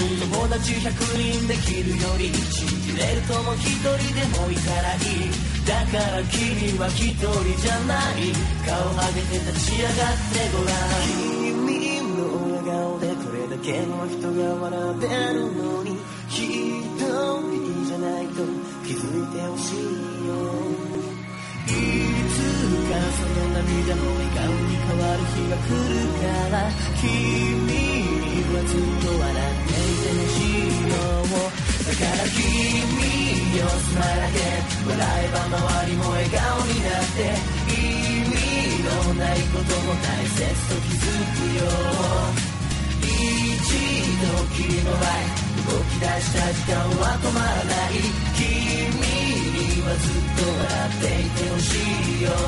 S1: 友達100人できるより信じれる友一人でもいたらいい。だから君は一人じゃない。顔上げて立ち上がってごらん。君の笑顔でこれだけの人が笑ってるのに、一人じゃないと気づいてほしいよ。いつかその涙も笑顔に変わる日が来るから、君にはずっと笑っていてほしいよ。だから君よスマイルで笑えば周りも笑顔になって、意味のないことも大切と気づくよ。一度きりの愛、動き出した時間は止まらない。君にはずっと笑っていてほしいよ。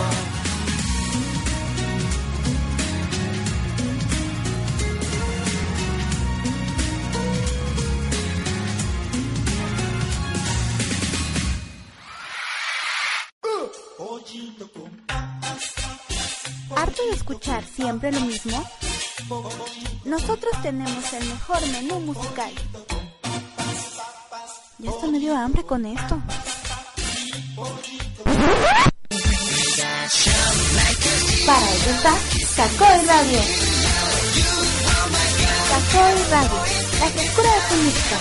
S2: ¿Harto de escuchar siempre lo mismo? Nosotros tenemos el mejor menú musical. Ya hasta me dio hambre con esto. Para eso está Kakoi Radio. Kakoi Radio, la frescura de tu música.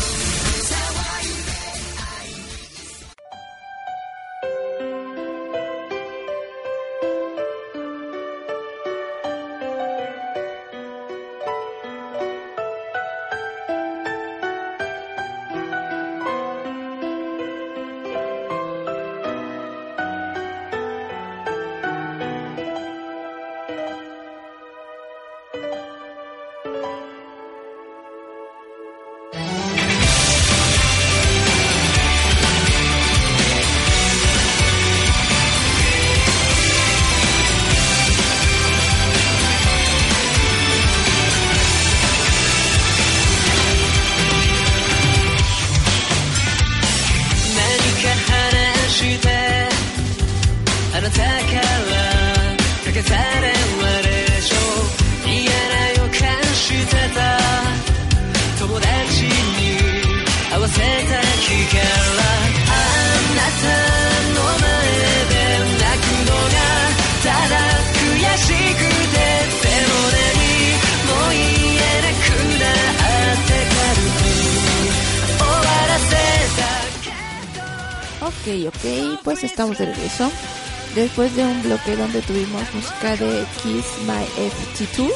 S4: Ok, pues estamos de regreso después de un bloque donde tuvimos música de Kiss My FT2.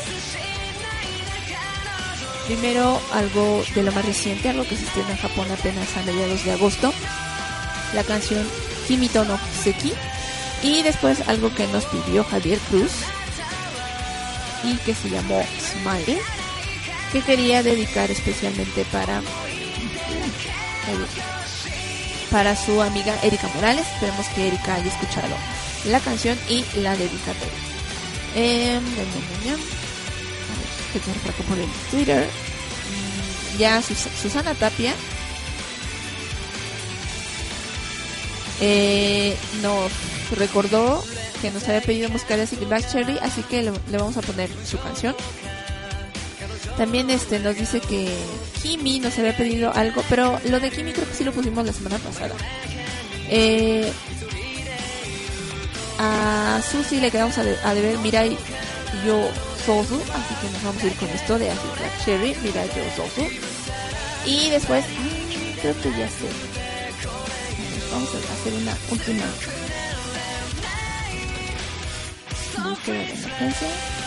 S4: Primero algo de lo más reciente, algo que se estrena en Japón apenas a mediados de agosto, la canción Kimito no Kiseki, y después algo que nos pidió Javier Cruz y que se llamó Smile, que quería dedicar especialmente para su amiga Erika Morales. Esperemos que Erika haya escuchado la canción y la dedicatoria. Que tengo por acá por el Twitter. Ya Susana Tapia nos recordó que nos había pedido música de Black Cherry, así que le vamos a poner su canción. También nos dice que Kimi nos había pedido algo, pero lo de Kimi creo que sí lo pusimos la semana pasada. A Susi le quedamos a deber Mirai Yo Sousu, así que nos vamos a ir con esto de Acid Black Cherry, Mirai Yo Sousu. Y después, creo que ya sé, vamos a hacer una última búsqueda de emergencia.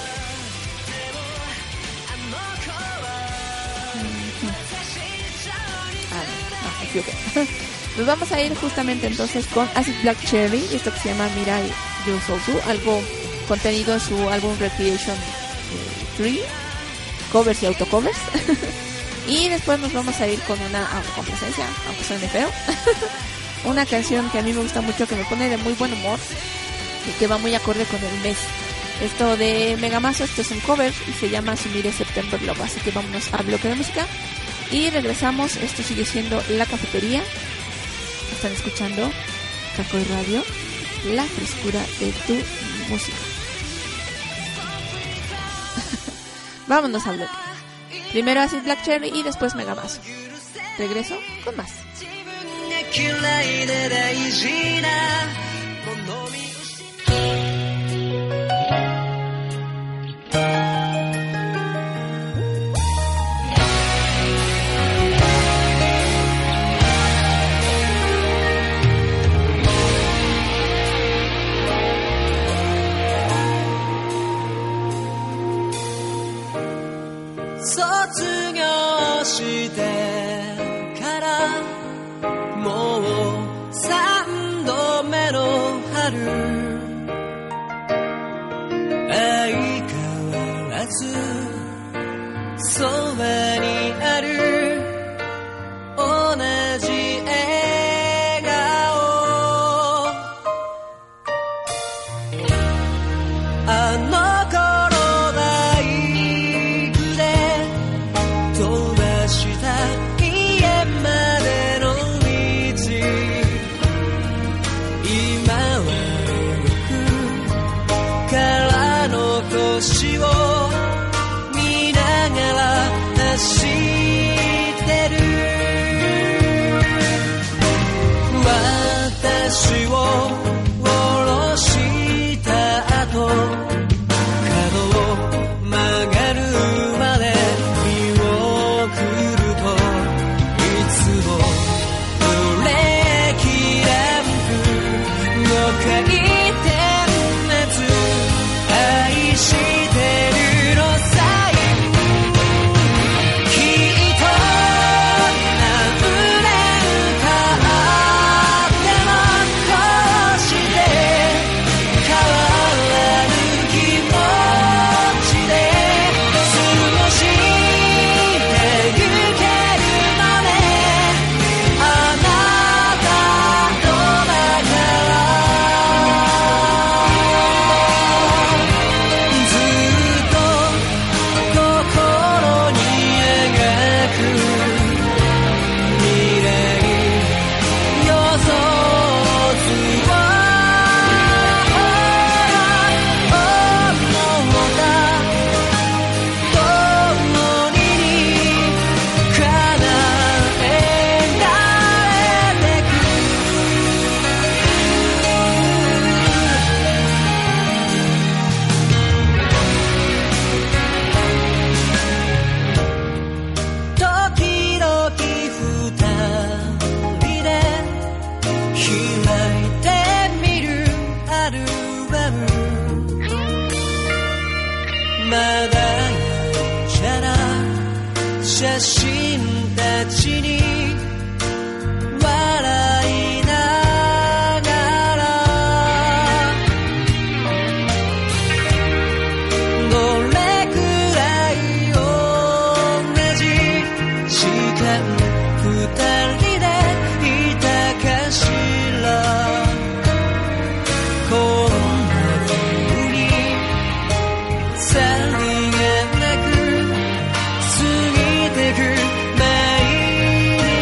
S4: Nos vamos a ir justamente entonces con Acid Black Cherry, esto que se llama Mirai Yo Sousu, algo contenido en su álbum Recreation 3, covers y autocovers. Y después nos vamos a ir con una autocomplacencia, aunque suene feo. Una canción que a mí me gusta mucho, que me pone de muy buen humor y que va muy acorde con el mes. Esto de Megamazo, esto es un cover y se llama Sumire September Love. Así que vámonos a bloque de música y regresamos. Esto sigue siendo La Cafetería. Están escuchando Kakoi Radio, la frescura de tu música. vámonos al bloque. Primero Acid Black Cherry y después Megamazo. Regreso con más.
S1: 卒業してからもう3度目の春、相変わらずそばにある同じ笑顔、あの星を見ながら走ってる、私を降ろした後角を曲がるまで見送ると、いつもブレーキランプの回転熱愛してるのさ、きっと何年経ってもこうして変わらぬ気持ちで過ごしてゆけるのね、あなたのだからまだやんちゃな写真たちに笑いながら、どれくらい同じ時間二人でいたかしら、こんな風にさりげなく過ぎてく毎日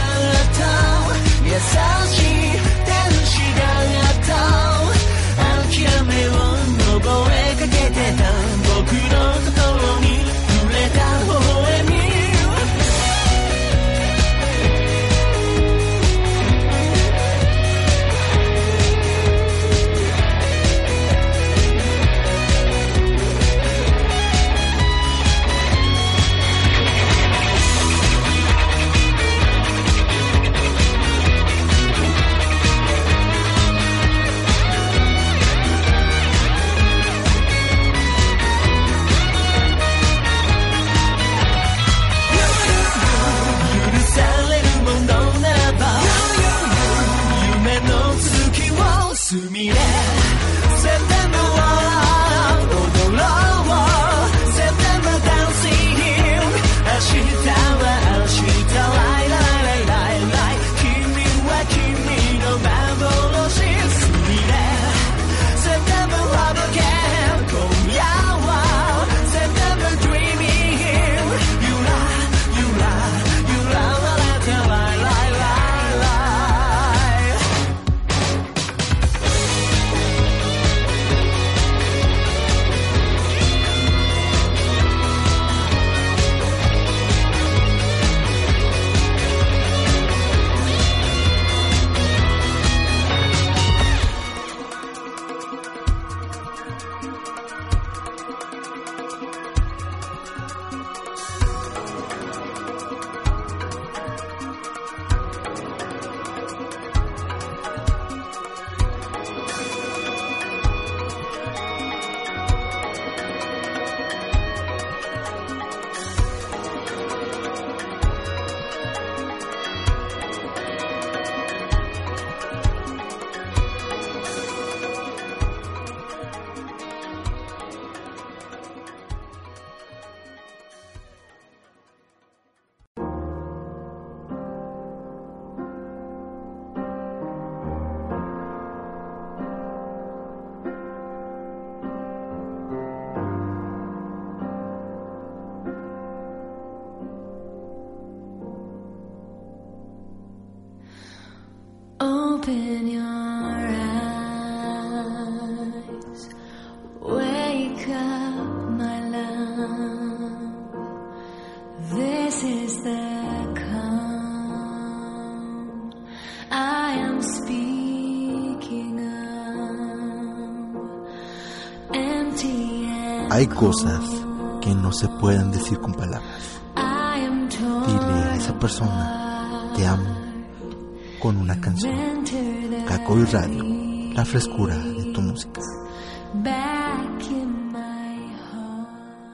S1: 優しい天使があった諦めを覚えかけてた僕の心に触れた微笑みすみれ September は踊ろう September dancing 明日は明日ライライライライライ君は君の幻すみれ September love again 今夜は September dreaming You lie, you lie, you lie, let it lie, lie, lie, lie Open your eyes, wake up, my love. This is the calm I am speaking of. Empty and
S8: Hay cosas que no se pueden decir con palabras. Dile a esa persona, te amo, con una canción. Kakoi Radio, la frescura de tu música.
S1: back in my heart.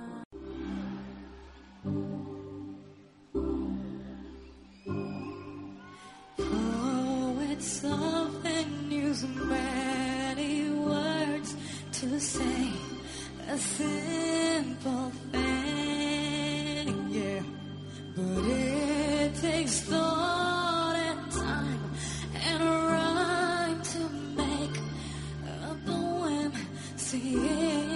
S1: Poets often use many words to say a simple thing, yeah. But it takes thought and time and a rhyme to make a poem sing.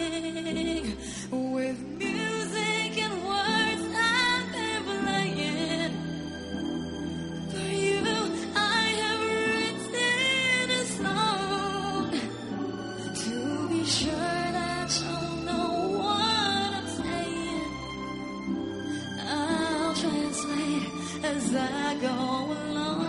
S1: With music and words I've been playing. For you I have written a song, to be sure that you'll know what I'm saying. I'll translate as I go along.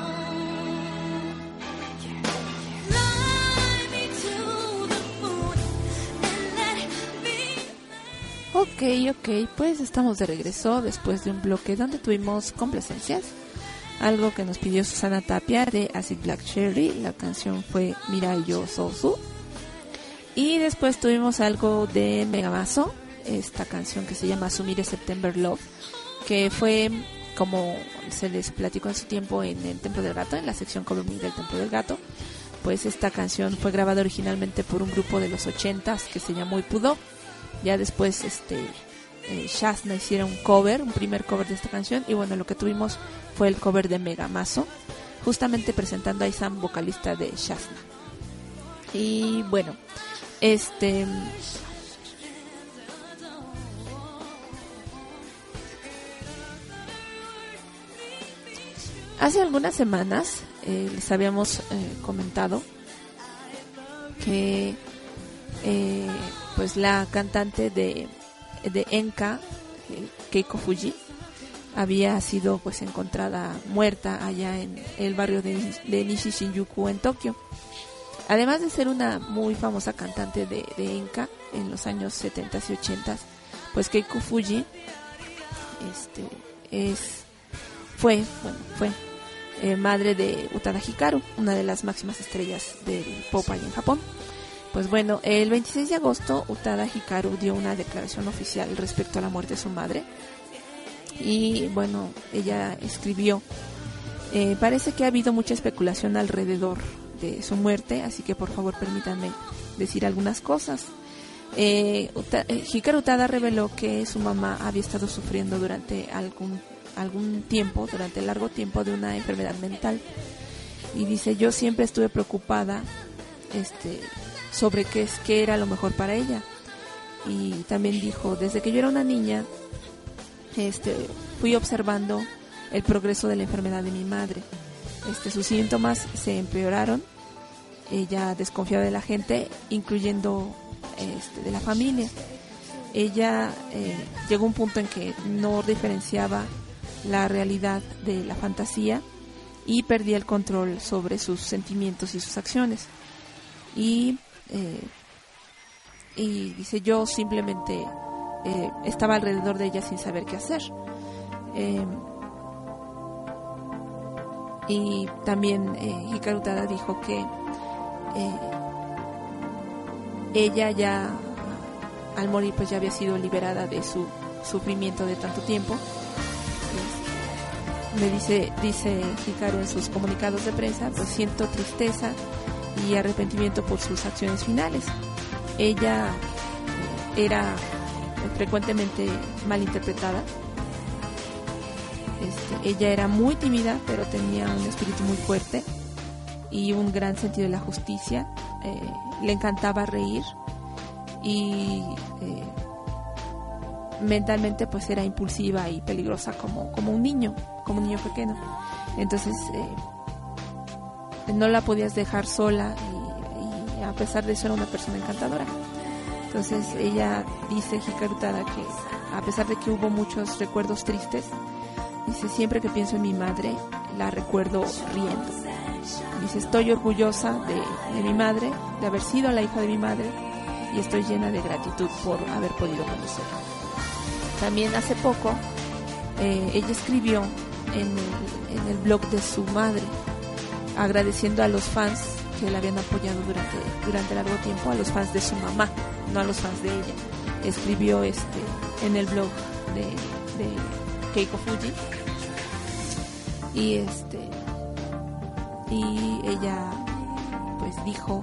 S1: Fly me to the moon and let me.
S4: Ok, pues estamos de regreso después de un bloque donde tuvimos complacencias. Algo que nos pidió Susana Tapia de Acid Black Cherry, la canción fue Mirai yo Sousu. Y después tuvimos algo de Megamazo, esta canción que se llama Sumire September Love, que fue, como se les platicó en su tiempo, en el Templo del Gato, en la sección Cover Me del Templo del Gato. Pues esta canción fue grabada originalmente por un grupo de los 80s que se llamó Ippudo. Ya después Shazna hicieron un cover, un primer cover de esta canción, y bueno, lo que tuvimos fue el cover de Megamazo, justamente presentando a Isam, vocalista de Shazna. Y bueno, Hace algunas semanas les habíamos comentado que pues la cantante de Enka, Keiko Fuji, había sido pues encontrada muerta allá en el barrio de Nishi-Shinjuku en Tokio. Además de ser una muy famosa cantante de Enka en los años 70s y 80s, pues Keiko Fuji fue madre de Utada Hikaru, una de las máximas estrellas del pop allá en Japón. Pues bueno, el 26 de agosto Utada Hikaru dio una declaración oficial respecto a la muerte de su madre. Y bueno, ella escribió: parece que ha habido mucha especulación alrededor de su muerte, así que por favor permítanme decir algunas cosas. Hikaru Utada reveló que su mamá había estado sufriendo durante algún tiempo, durante largo tiempo, de una enfermedad mental. Y dice: yo siempre estuve preocupada sobre qué era lo mejor para ella. Y también dijo: desde que yo era una niña, fui observando el progreso de la enfermedad de mi madre. Sus síntomas se empeoraron. Ella desconfiaba de la gente, incluyendo de la familia. Ella llegó a un punto en que no diferenciaba la realidad de la fantasía y perdía el control sobre sus sentimientos y sus acciones. Y dice: yo simplemente estaba alrededor de ella sin saber qué hacer. Y también Hikaru Utada dijo que ella ya al morir pues ya había sido liberada de su sufrimiento de tanto tiempo. Dice Hikaru en sus comunicados de prensa: pues siento tristeza y arrepentimiento por sus acciones finales. Ella era frecuentemente malinterpretada. Ella era muy tímida, pero tenía un espíritu muy fuerte y un gran sentido de la justicia. Le encantaba reír y mentalmente pues era impulsiva y peligrosa como un niño pequeño. Entonces no la podías dejar sola y a pesar de eso era una persona encantadora. Entonces ella dice, Hikaru Utada, que a pesar de que hubo muchos recuerdos tristes, dice: siempre que pienso en mi madre la recuerdo riendo. Dice: estoy orgullosa de mi madre, de haber sido la hija de mi madre, y estoy llena de gratitud por haber podido conocerla. También hace poco ella escribió en el blog de su madre, agradeciendo a los fans que la habían apoyado durante largo tiempo, a los fans de su mamá, no a los fans de ella. Escribió en el blog de Keiko Fuji y ella pues dijo,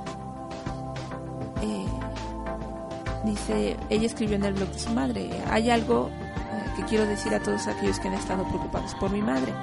S4: ella escribió en el blog de su madre: hay algo que quiero decir a todos aquellos que han estado preocupados por mi madre.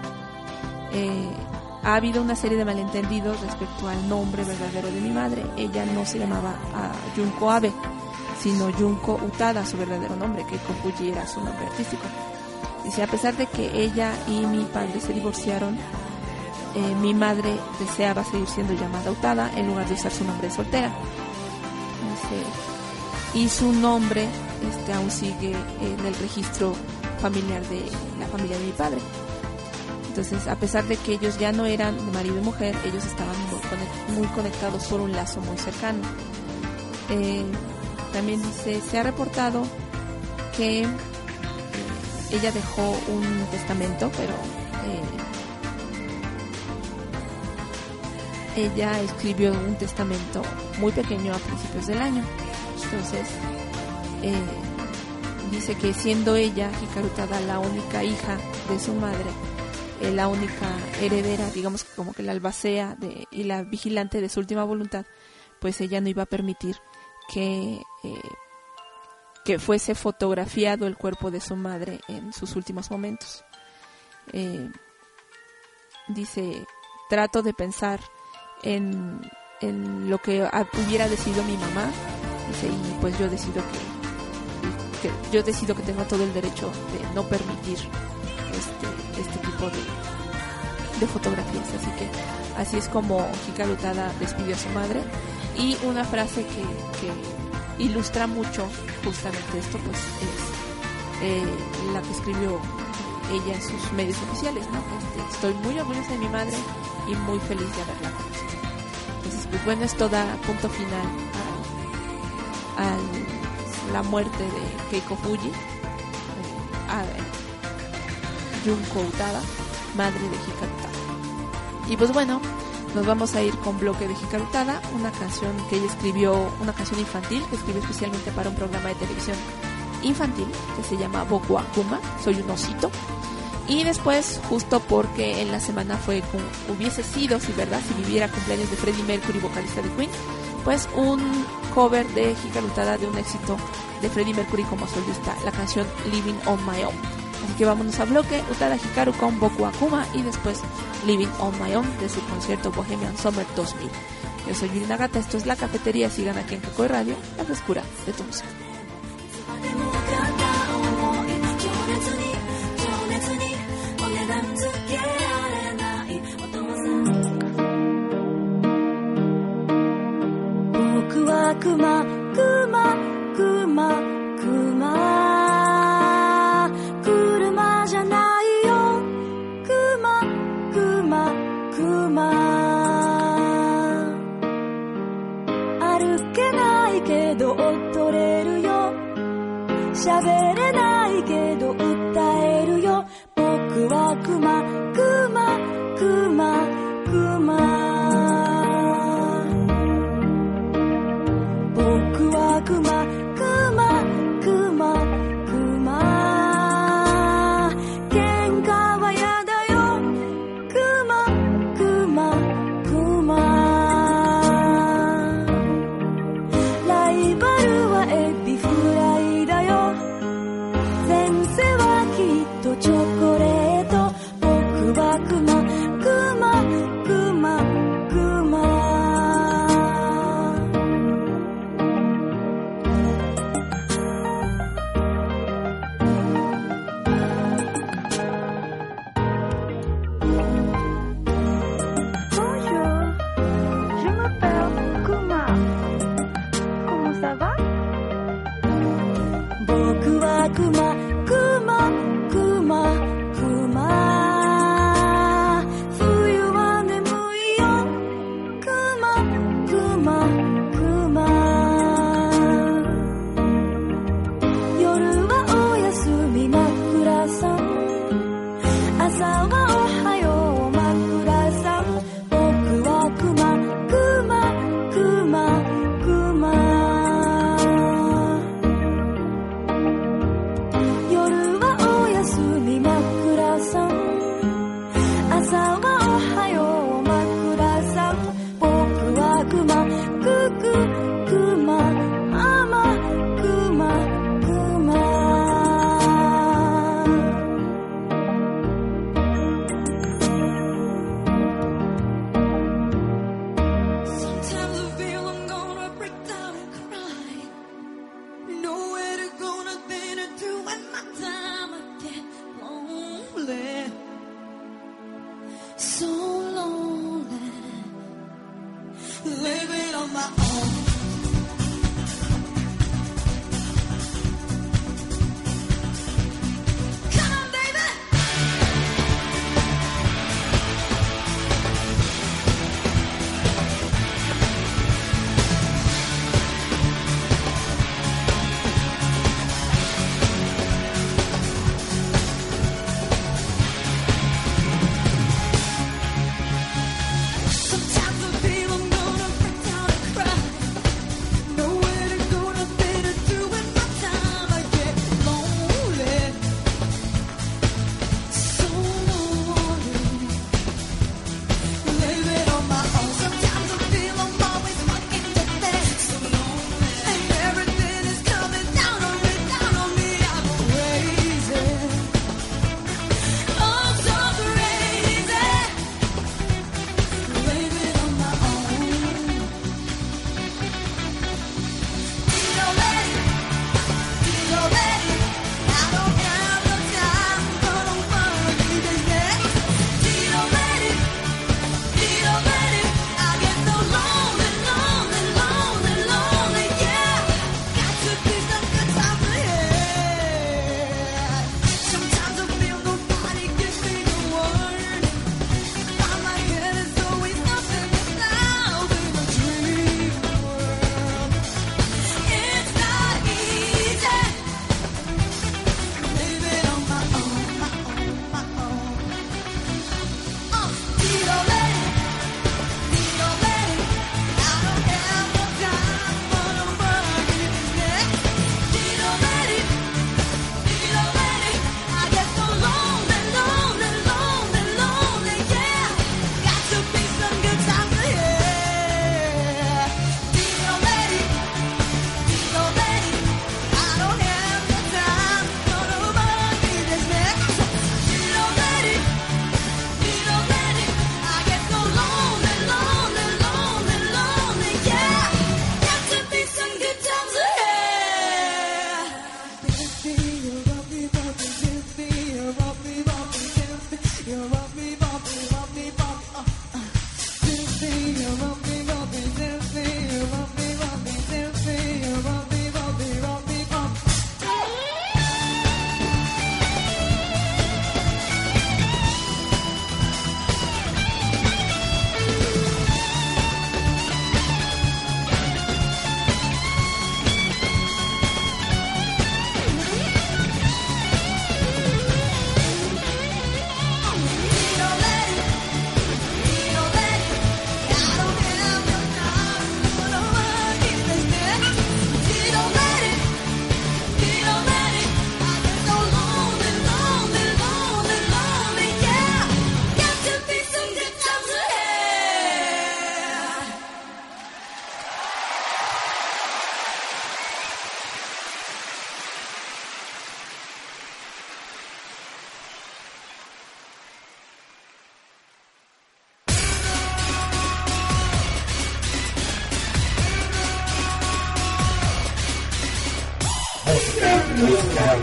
S4: Ha habido una serie de malentendidos respecto al nombre verdadero de mi madre. Ella no se llamaba Junko Abe, sino Junko Utada, su verdadero nombre. Keiko Fuji era su nombre artístico. Dice: a pesar de que ella y mi padre se divorciaron, mi madre deseaba seguir siendo llamada Utada en lugar de usar su nombre de soltera. Dice, y su nombre aún sigue en el registro familiar de la familia de mi padre. Entonces, a pesar de que ellos ya no eran de marido y mujer, ellos estaban muy conectados por un lazo muy cercano. También dice, se ha reportado que ella dejó un testamento, pero ella escribió un testamento muy pequeño a principios del año. Entonces dice que siendo ella, Hikaru Utada, la única hija de su madre, la única heredera, digamos que como que la albacea y la vigilante de su última voluntad, pues ella no iba a permitir que fuese fotografiado el cuerpo de su madre en sus últimos momentos. Dice, trato de pensar en lo que hubiera decidido mi mamá. Dice, y pues yo decido que tengo todo el derecho de no permitir este tipo de fotografías. Así que así es como Hikaru Utada despidió a su madre. Y una frase que ilustra mucho justamente esto, pues es la que escribió ella en sus medios oficiales, ¿no? Estoy muy orgullosa de mi madre y muy feliz de haberla conocido. Entonces, pues bueno, esto da punto final a la muerte de Keiko Fuji, a Junko Utada, madre de Hikaru Utada. Y pues bueno, nos vamos a ir con bloque de Hikaru Utada, una canción que ella escribió, una canción infantil que escribió especialmente para un programa de televisión infantil que se llama Boku Akuma, soy un osito. Y después, justo porque en la semana hubiese sido, si viviera cumpleaños de Freddie Mercury, vocalista de Queen, pues un cover de Hikaru Utada de un éxito de Freddie Mercury como solista, la canción Living on My Own. Así que vámonos a bloque, Utada Hikaru con Boku Akuma y después Living on My Own de su concierto Bohemian Summer 2000. Yo soy Yuri Nagata, esto es La Cafetería, sigan aquí en Kakoi Radio, la frescura de tu música.
S11: くまくまくまくま車じゃないよくまくまくま歩けないけど踊れるよ喋れないけど歌えるよ僕はくまくまくまくま僕はくまくまくまくま喧嘩はやだよくまくまくまライバルはエビフライだよ前世はきっとチョコレート僕はくまくま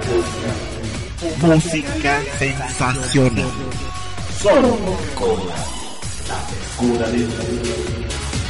S7: Música sensacional. Solo con la frescura de tu.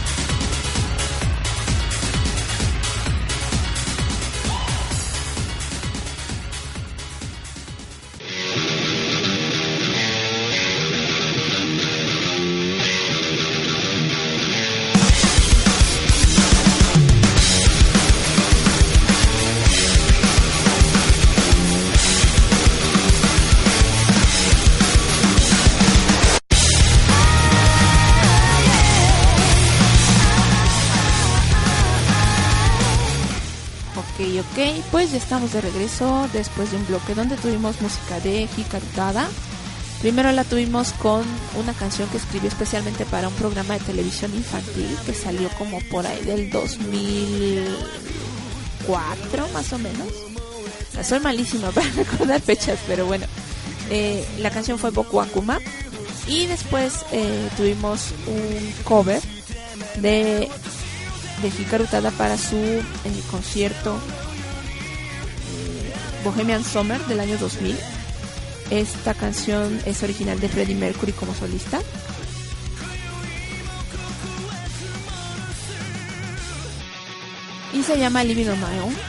S4: Ok, pues ya estamos de regreso después de un bloque donde tuvimos música de Hikaru Utada. Primero la tuvimos con una canción que escribió especialmente para un programa de televisión infantil que salió como por ahí del 2004 más o menos. Soy malísima para recordar fechas, pero bueno, la canción fue Boku Akuma. Y después tuvimos un cover de Hikaru Utada para su concierto Bohemian Summer del año 2000. Esta canción es original de Freddie Mercury como solista. Y se llama Living on My Own.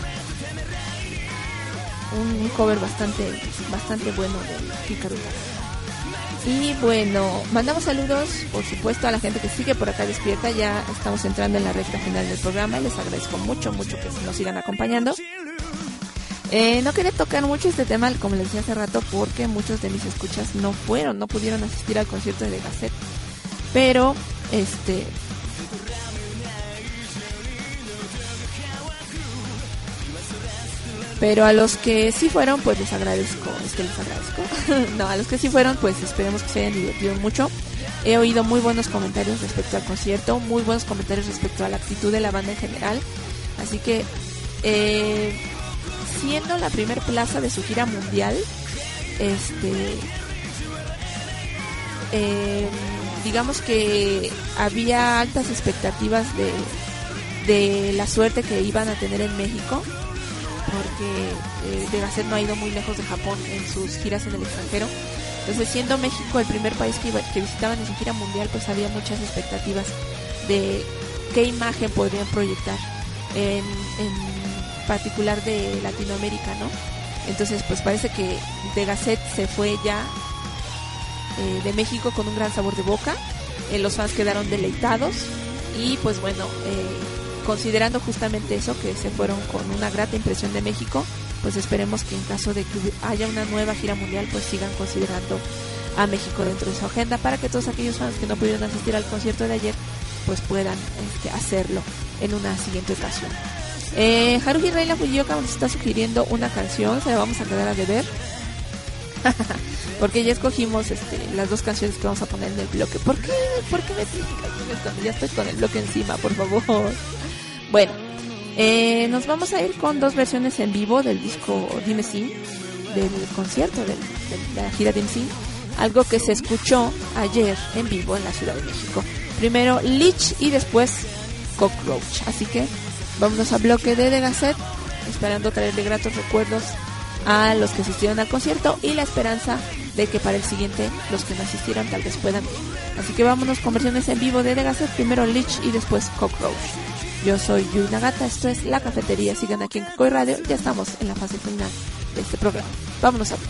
S4: Un cover bastante bueno de Hikaru Utada. Y bueno, mandamos saludos, por supuesto, a la gente que sigue por acá despierta. Ya estamos entrando en la recta final del programa y les agradezco mucho que nos sigan acompañando. No quería tocar mucho este tema, como les decía hace rato, porque muchos de mis escuchas no pudieron asistir al concierto de Degaset. Pero a los que sí fueron, pues les agradezco. No, a los que sí fueron, pues esperemos que se hayan divertido mucho. He oído muy buenos comentarios respecto al concierto, muy buenos comentarios respecto a la actitud de la banda en general. Así que, siendo la primer plaza de su gira mundial, digamos que había altas expectativas de la suerte que iban a tener en México, porque Degaset no ha ido muy lejos de Japón en sus giras en el extranjero. Entonces, siendo México el primer país que visitaban en su gira mundial, pues había muchas expectativas de qué imagen podrían proyectar en particular de Latinoamérica, ¿no? Entonces, pues parece que Degaset se fue ya de México con un gran sabor de boca. Los fans quedaron deleitados y pues bueno, considerando justamente eso, que se fueron con una grata impresión de México, pues esperemos que en caso de que haya una nueva gira mundial, pues sigan considerando a México dentro de su agenda, para que todos aquellos fans que no pudieron asistir al concierto de ayer pues puedan hacerlo en una siguiente ocasión. Haruhi Reina Fujioka nos está sugiriendo una canción, se la vamos a quedar a deber porque ya escogimos las dos canciones que vamos a poner en el bloque. ¿Por qué me criticas cuando ya estoy con el bloque encima, por favor? Bueno, nos vamos a ir con dos versiones en vivo del disco Dime Sin, del concierto de la gira Dime Sin, algo que se escuchó ayer en vivo en la Ciudad de México. Primero Lich y después Cockroach. Así que vámonos a bloque de Degaset, esperando traerle gratos recuerdos a los que asistieron al concierto y la esperanza de que para el siguiente los que no asistieron tal vez puedan ir. Así que vámonos con versiones en vivo de Degaset, primero Lich y después Cockroach. Yo soy Yui Nagata, esto es La Cafetería, sigan aquí en Kakoi Radio, ya estamos en la fase final de este programa. Vámonos a ver.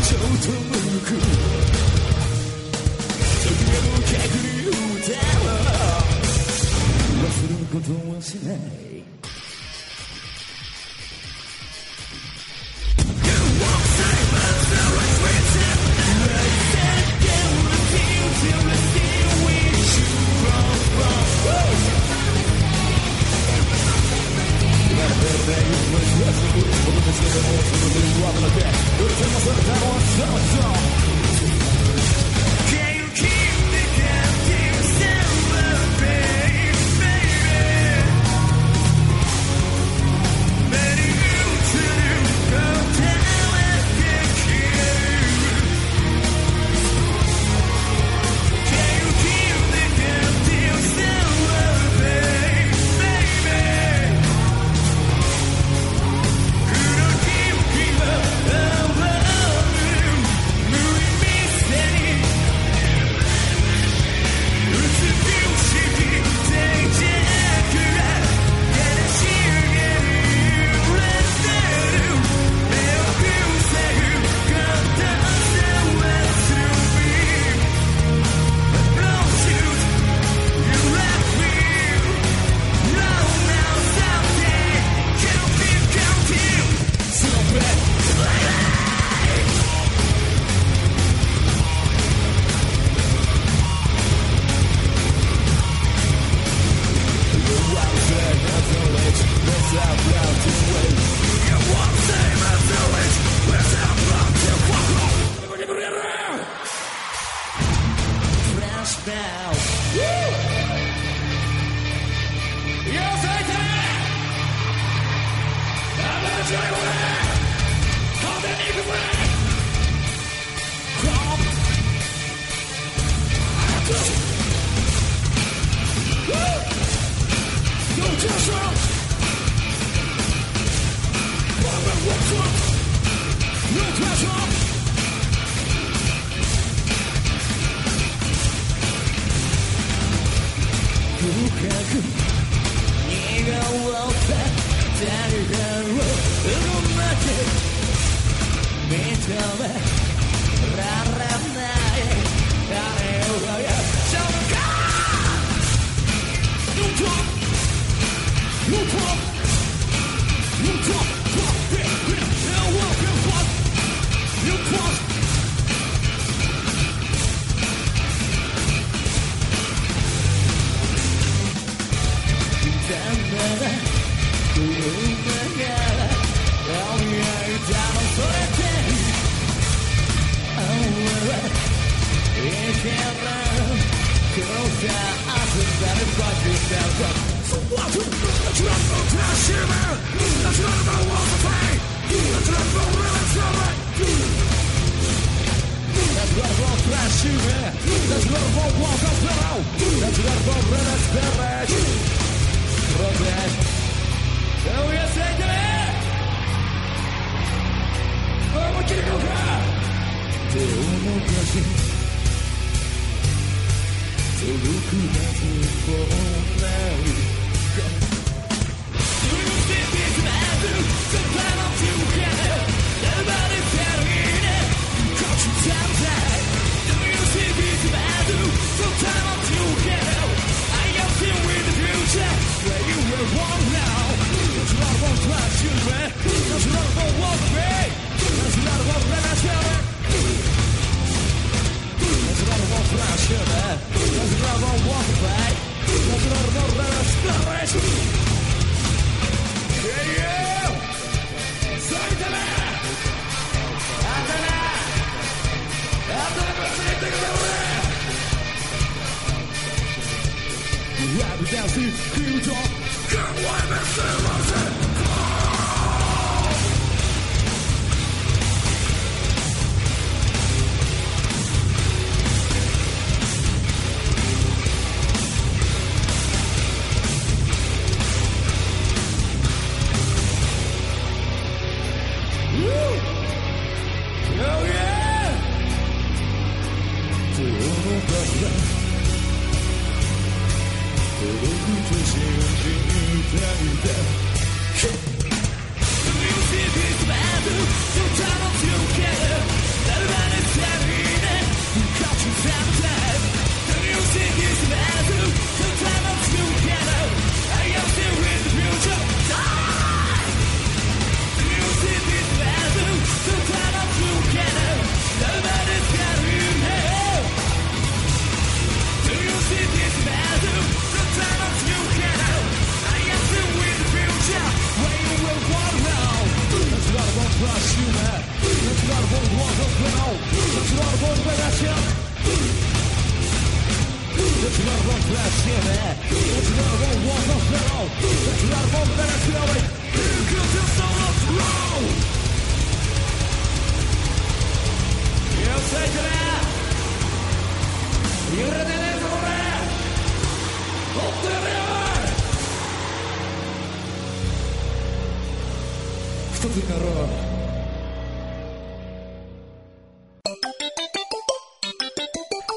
S12: 届くと信じていた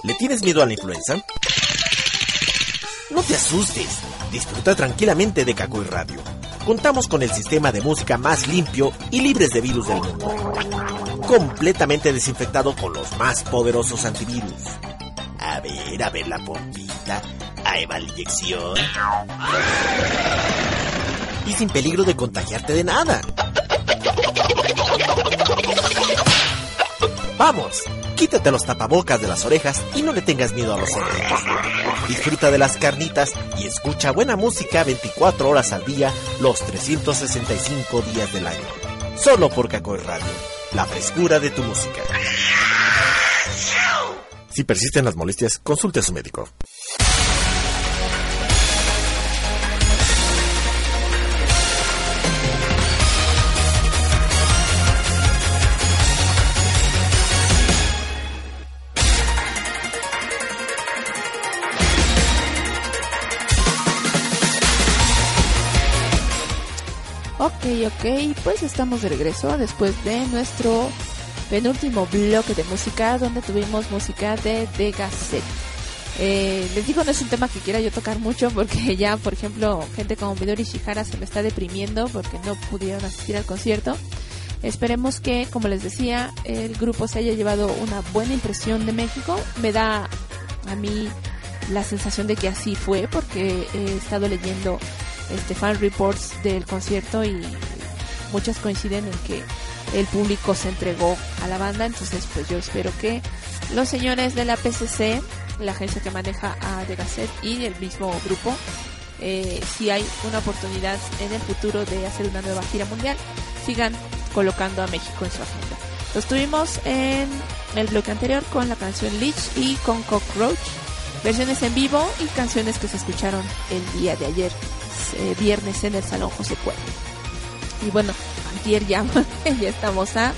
S7: ¿Le tienes miedo a la influenza? No te asustes, disfruta tranquilamente de Kakoi Radio. Contamos con el sistema de música más limpio y libres de virus del mundo. Completamente desinfectado con los más poderosos antivirus. A ver la pompita. Ahí va la inyección. Y sin peligro de contagiarte de nada. ¡Vamos! Quítate los tapabocas de las orejas y no le tengas miedo a los secretos. Disfruta de las carnitas y escucha buena música 24 horas al día, los 365 días del año. Solo por Kakoi Radio, la frescura de tu música. Si persisten las molestias, consulte a su médico.
S4: Ok, pues estamos de regreso después de nuestro penúltimo bloque de música, donde tuvimos música de The Gazette. Les digo, no es un tema que quiera yo tocar mucho, porque ya, por ejemplo, gente como Midori Shihara se me está deprimiendo porque no pudieron asistir al concierto. Esperemos que, como les decía, el grupo se haya llevado una buena impresión de México. Me da a mí la sensación de que así fue, porque he estado leyendo fan reports del concierto y muchas coinciden en que el público se entregó a la banda. Entonces pues yo espero que los señores de la PCC, la agencia que maneja a The Gazette, y el mismo grupo, si hay una oportunidad en el futuro de hacer una nueva gira mundial, sigan colocando a México en su agenda. Los tuvimos en el bloque anterior con la canción Leech y con Cockroach, versiones en vivo y canciones que se escucharon el día de ayer, viernes, en el Salón José Cuervo. Y bueno, ayer ya estamos a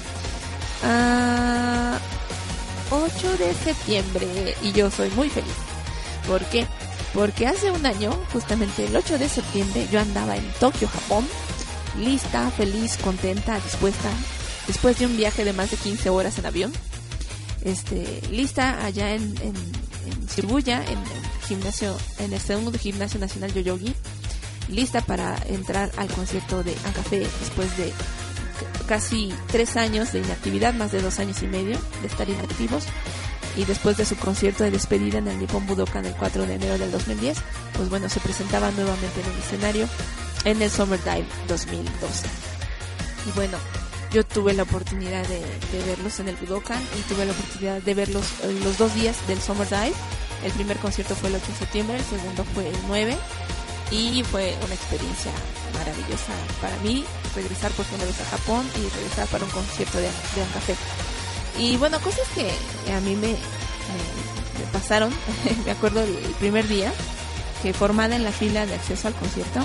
S4: 8 de septiembre y yo soy muy feliz. ¿Por qué? Porque hace un año, justamente el 8 de septiembre, yo andaba en Tokio, Japón, lista, feliz, contenta, dispuesta, después de un viaje de más de 15 horas en avión, lista allá en Shibuya, en el segundo gimnasio nacional Yoyogi, lista para entrar al concierto de Ancafe después de casi 3 años de inactividad, más de 2 años y medio de estar inactivos, y después de su concierto de despedida en el Nippon Budokan el 4 de enero del 2010, pues bueno, se presentaba nuevamente en el escenario en el Summer Dive 2012. Y bueno, yo tuve la oportunidad de verlos en el Budokan y tuve la oportunidad de verlos los 2 días del Summer Dive. El primer concierto fue el 8 de septiembre, el segundo fue el 9, y fue una experiencia maravillosa para mí regresar por primera vez a Japón y regresar para un concierto de Ancafe. Y bueno, cosas que a mí me pasaron. Me acuerdo el primer día que, formada en la fila de acceso al concierto,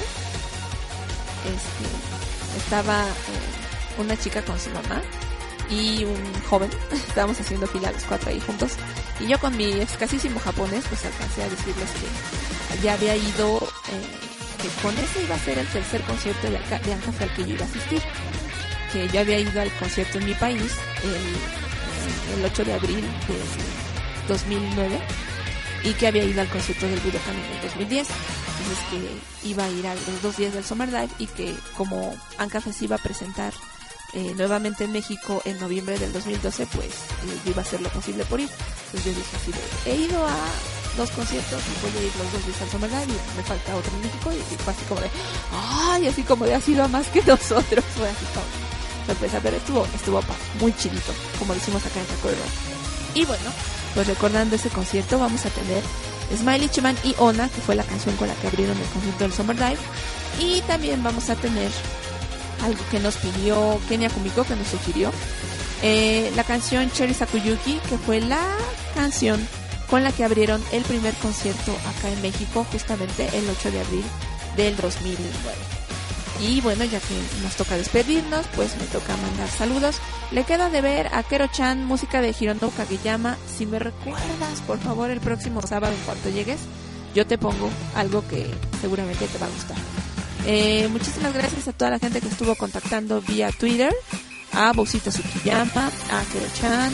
S4: estaba una chica con su mamá y un joven. Estábamos haciendo fila los 4 ahí juntos, y yo con mi escasísimo japonés pues alcancé a decirles que ya había ido, que con ese iba a ser el tercer concierto de Ancafe al que yo iba a asistir, que yo había ido al concierto en mi país el 8 de abril de 2009 y que había ido al concierto del Budokan en el 2010. Entonces que iba a ir a los 2 días del Summer Dive, y que como Ancafe se iba a presentar nuevamente en México en noviembre del 2012, pues yo iba a hacer lo posible por ir. Entonces yo dije así he ido a 2 conciertos y voy a ir los 2 días al Summer Dive y me falta otro en México, y fue así como de ¡ay! Así como de, ha sido más que nosotros. Fue así como sorpresa, pero estuvo muy chidito, como decimos acá en Kakoi Radio. Y bueno, pues recordando ese concierto, vamos a tener Smiley Chiman y Ona, que fue la canción con la que abrieron el concierto del Summer Dive, y también vamos a tener algo que nos pidió Kenia Kumiko, que nos sugirió, la canción Cherry Sakuyuki, que fue la canción con la que abrieron el primer concierto acá en México, justamente el 8 de abril del 2009. Y bueno, ya que nos toca despedirnos, pues me toca mandar saludos. Le queda de ver a Kero-chan, música de Hirono Kageyama. Si me recuerdas, por favor, el próximo sábado, en cuanto llegues, yo te pongo algo que seguramente te va a gustar. Muchísimas gracias a toda la gente que estuvo contactando vía Twitter, a Bousita Tsukiyama, a Kero-chan,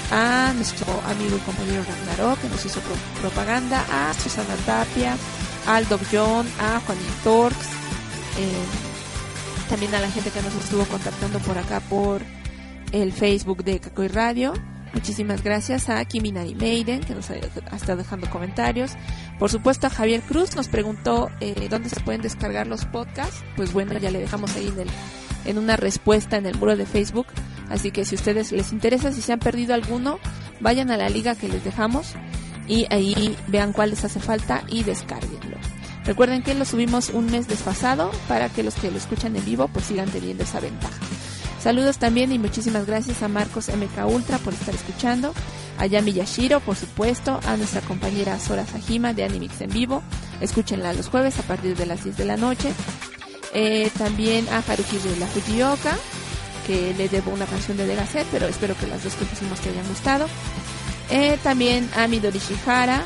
S4: a nuestro amigo y compañero Ragnarok, que nos hizo propaganda, a Susana Tapia, al Doc John, a Juanín Torx, también a la gente que nos estuvo contactando por acá por el Facebook de Kakoi Radio. Muchísimas gracias a Kiminari Maiden, que nos ha estado dejando comentarios. Por supuesto, a Javier Cruz nos preguntó dónde se pueden descargar los podcasts. Pues bueno, ya le dejamos ahí en una respuesta en el muro de Facebook. Así que si a ustedes les interesa, si se han perdido alguno, vayan a la liga que les dejamos y ahí vean cuál les hace falta y descárguenlo. Recuerden que lo subimos un mes desfasado para que los que lo escuchan en vivo pues sigan teniendo esa ventaja. Saludos también y muchísimas gracias a Marcos MK Ultra por estar escuchando, a Yami Yashiro, por supuesto, a nuestra compañera Sora Sajima de Animix en vivo, escúchenla los jueves a partir de las 10 de la noche, también a Haruki de la Fujioka, que le debo una canción de Degaset, pero espero que las dos que pusimos te hayan gustado, también a Midori Shihara,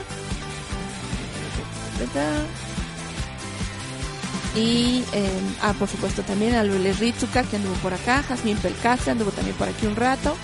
S4: y por supuesto también a Lule Ritsuka, que anduvo por acá, Jasmine Pelcastre anduvo también por aquí un rato,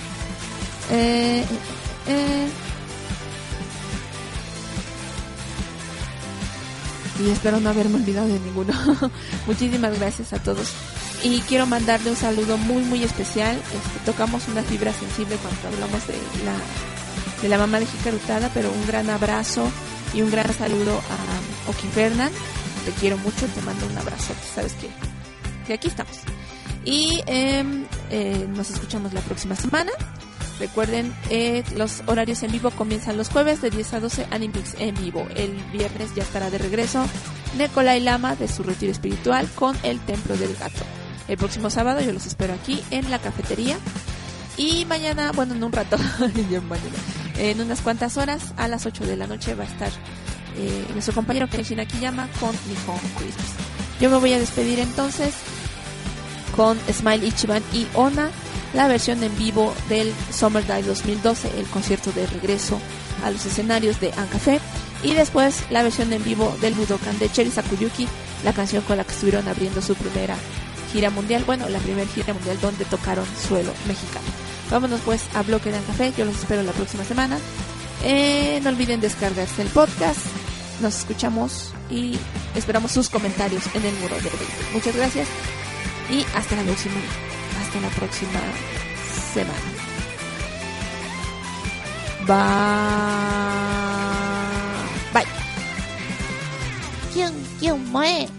S4: y espero no haberme olvidado de ninguno. Muchísimas gracias a todos y quiero mandarle un saludo muy muy especial. Tocamos una fibra sensible cuando hablamos de la mamá de Hikaru Utada, pero un gran abrazo y un gran saludo a Oki Fernan. Te quiero mucho, te mando un abrazo, sabes que aquí estamos. Y nos escuchamos la próxima semana. Recuerden, los horarios en vivo comienzan los jueves de 10 a 12, Animix en vivo. El viernes ya estará de regreso Nicolai Lama de su retiro espiritual con el Templo del Gato. El próximo sábado yo los espero aquí en la cafetería. Y mañana, bueno, en un rato, en unas cuantas horas, a las 8 de la noche va a estar nuestro compañero Kenshin Akiyama con Nihon Christmas. Yo me voy a despedir entonces con Smile Ichiban y Ona, la versión en vivo del Summer Dive 2012, el concierto de regreso a los escenarios de Ancafé, y después la versión en vivo del Budokan de Cherry Sakuyuki, la canción con la que estuvieron abriendo su primera gira mundial, bueno, la primera gira mundial donde tocaron suelo mexicano. Vámonos pues a Bloque de Ancafé, yo los espero la próxima semana. No olviden descargarse el podcast. Nos escuchamos y esperamos sus comentarios en el muro de Facebook. Muchas gracias y hasta la próxima semana. Bye.
S2: ¿Quién muere?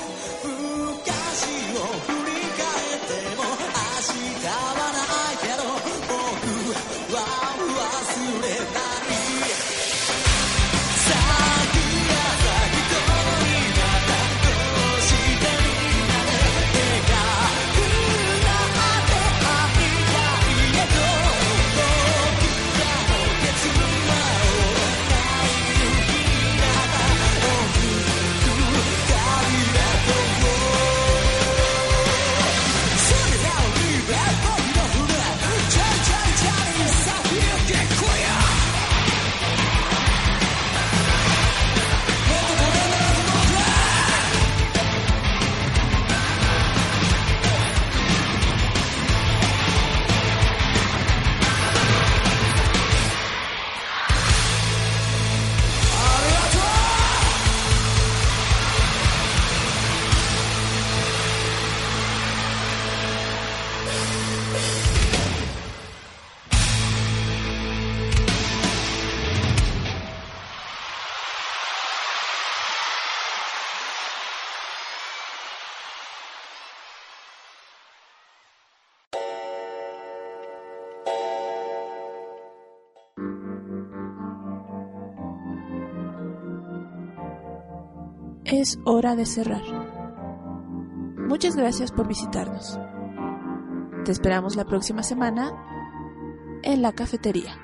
S4: Es hora de cerrar. Muchas gracias por visitarnos. Te esperamos la próxima semana en la cafetería.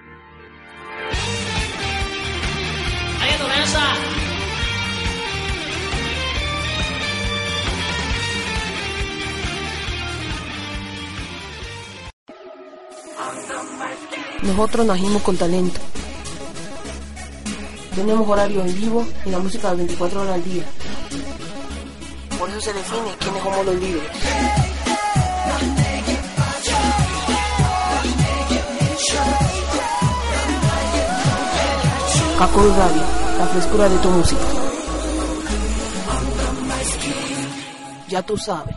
S3: Nosotros nacimos con talento. Tenemos horario en vivo y la música de 24 horas al día. Por eso se define quiénes somos los líderes. Cacoy Radio, la frescura de tu música. Ya tú sabes.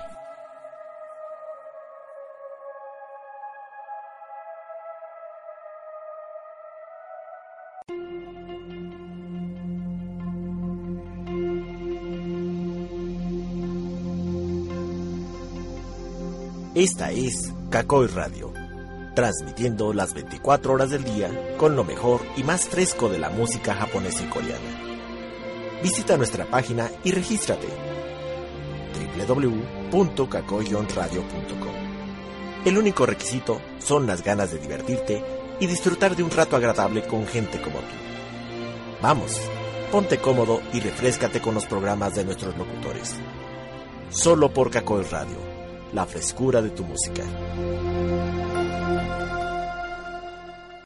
S7: Esta es Cacoy Radio, transmitiendo las 24 horas del día con lo mejor y más fresco de la música japonesa y coreana. Visita nuestra página y regístrate www.kakoy-radio.com. El único requisito son las ganas de divertirte y disfrutar de un rato agradable con gente como tú. Vamos, ponte cómodo y refréscate con los programas de nuestros locutores. Solo por Cacoy Radio, la frescura de tu música.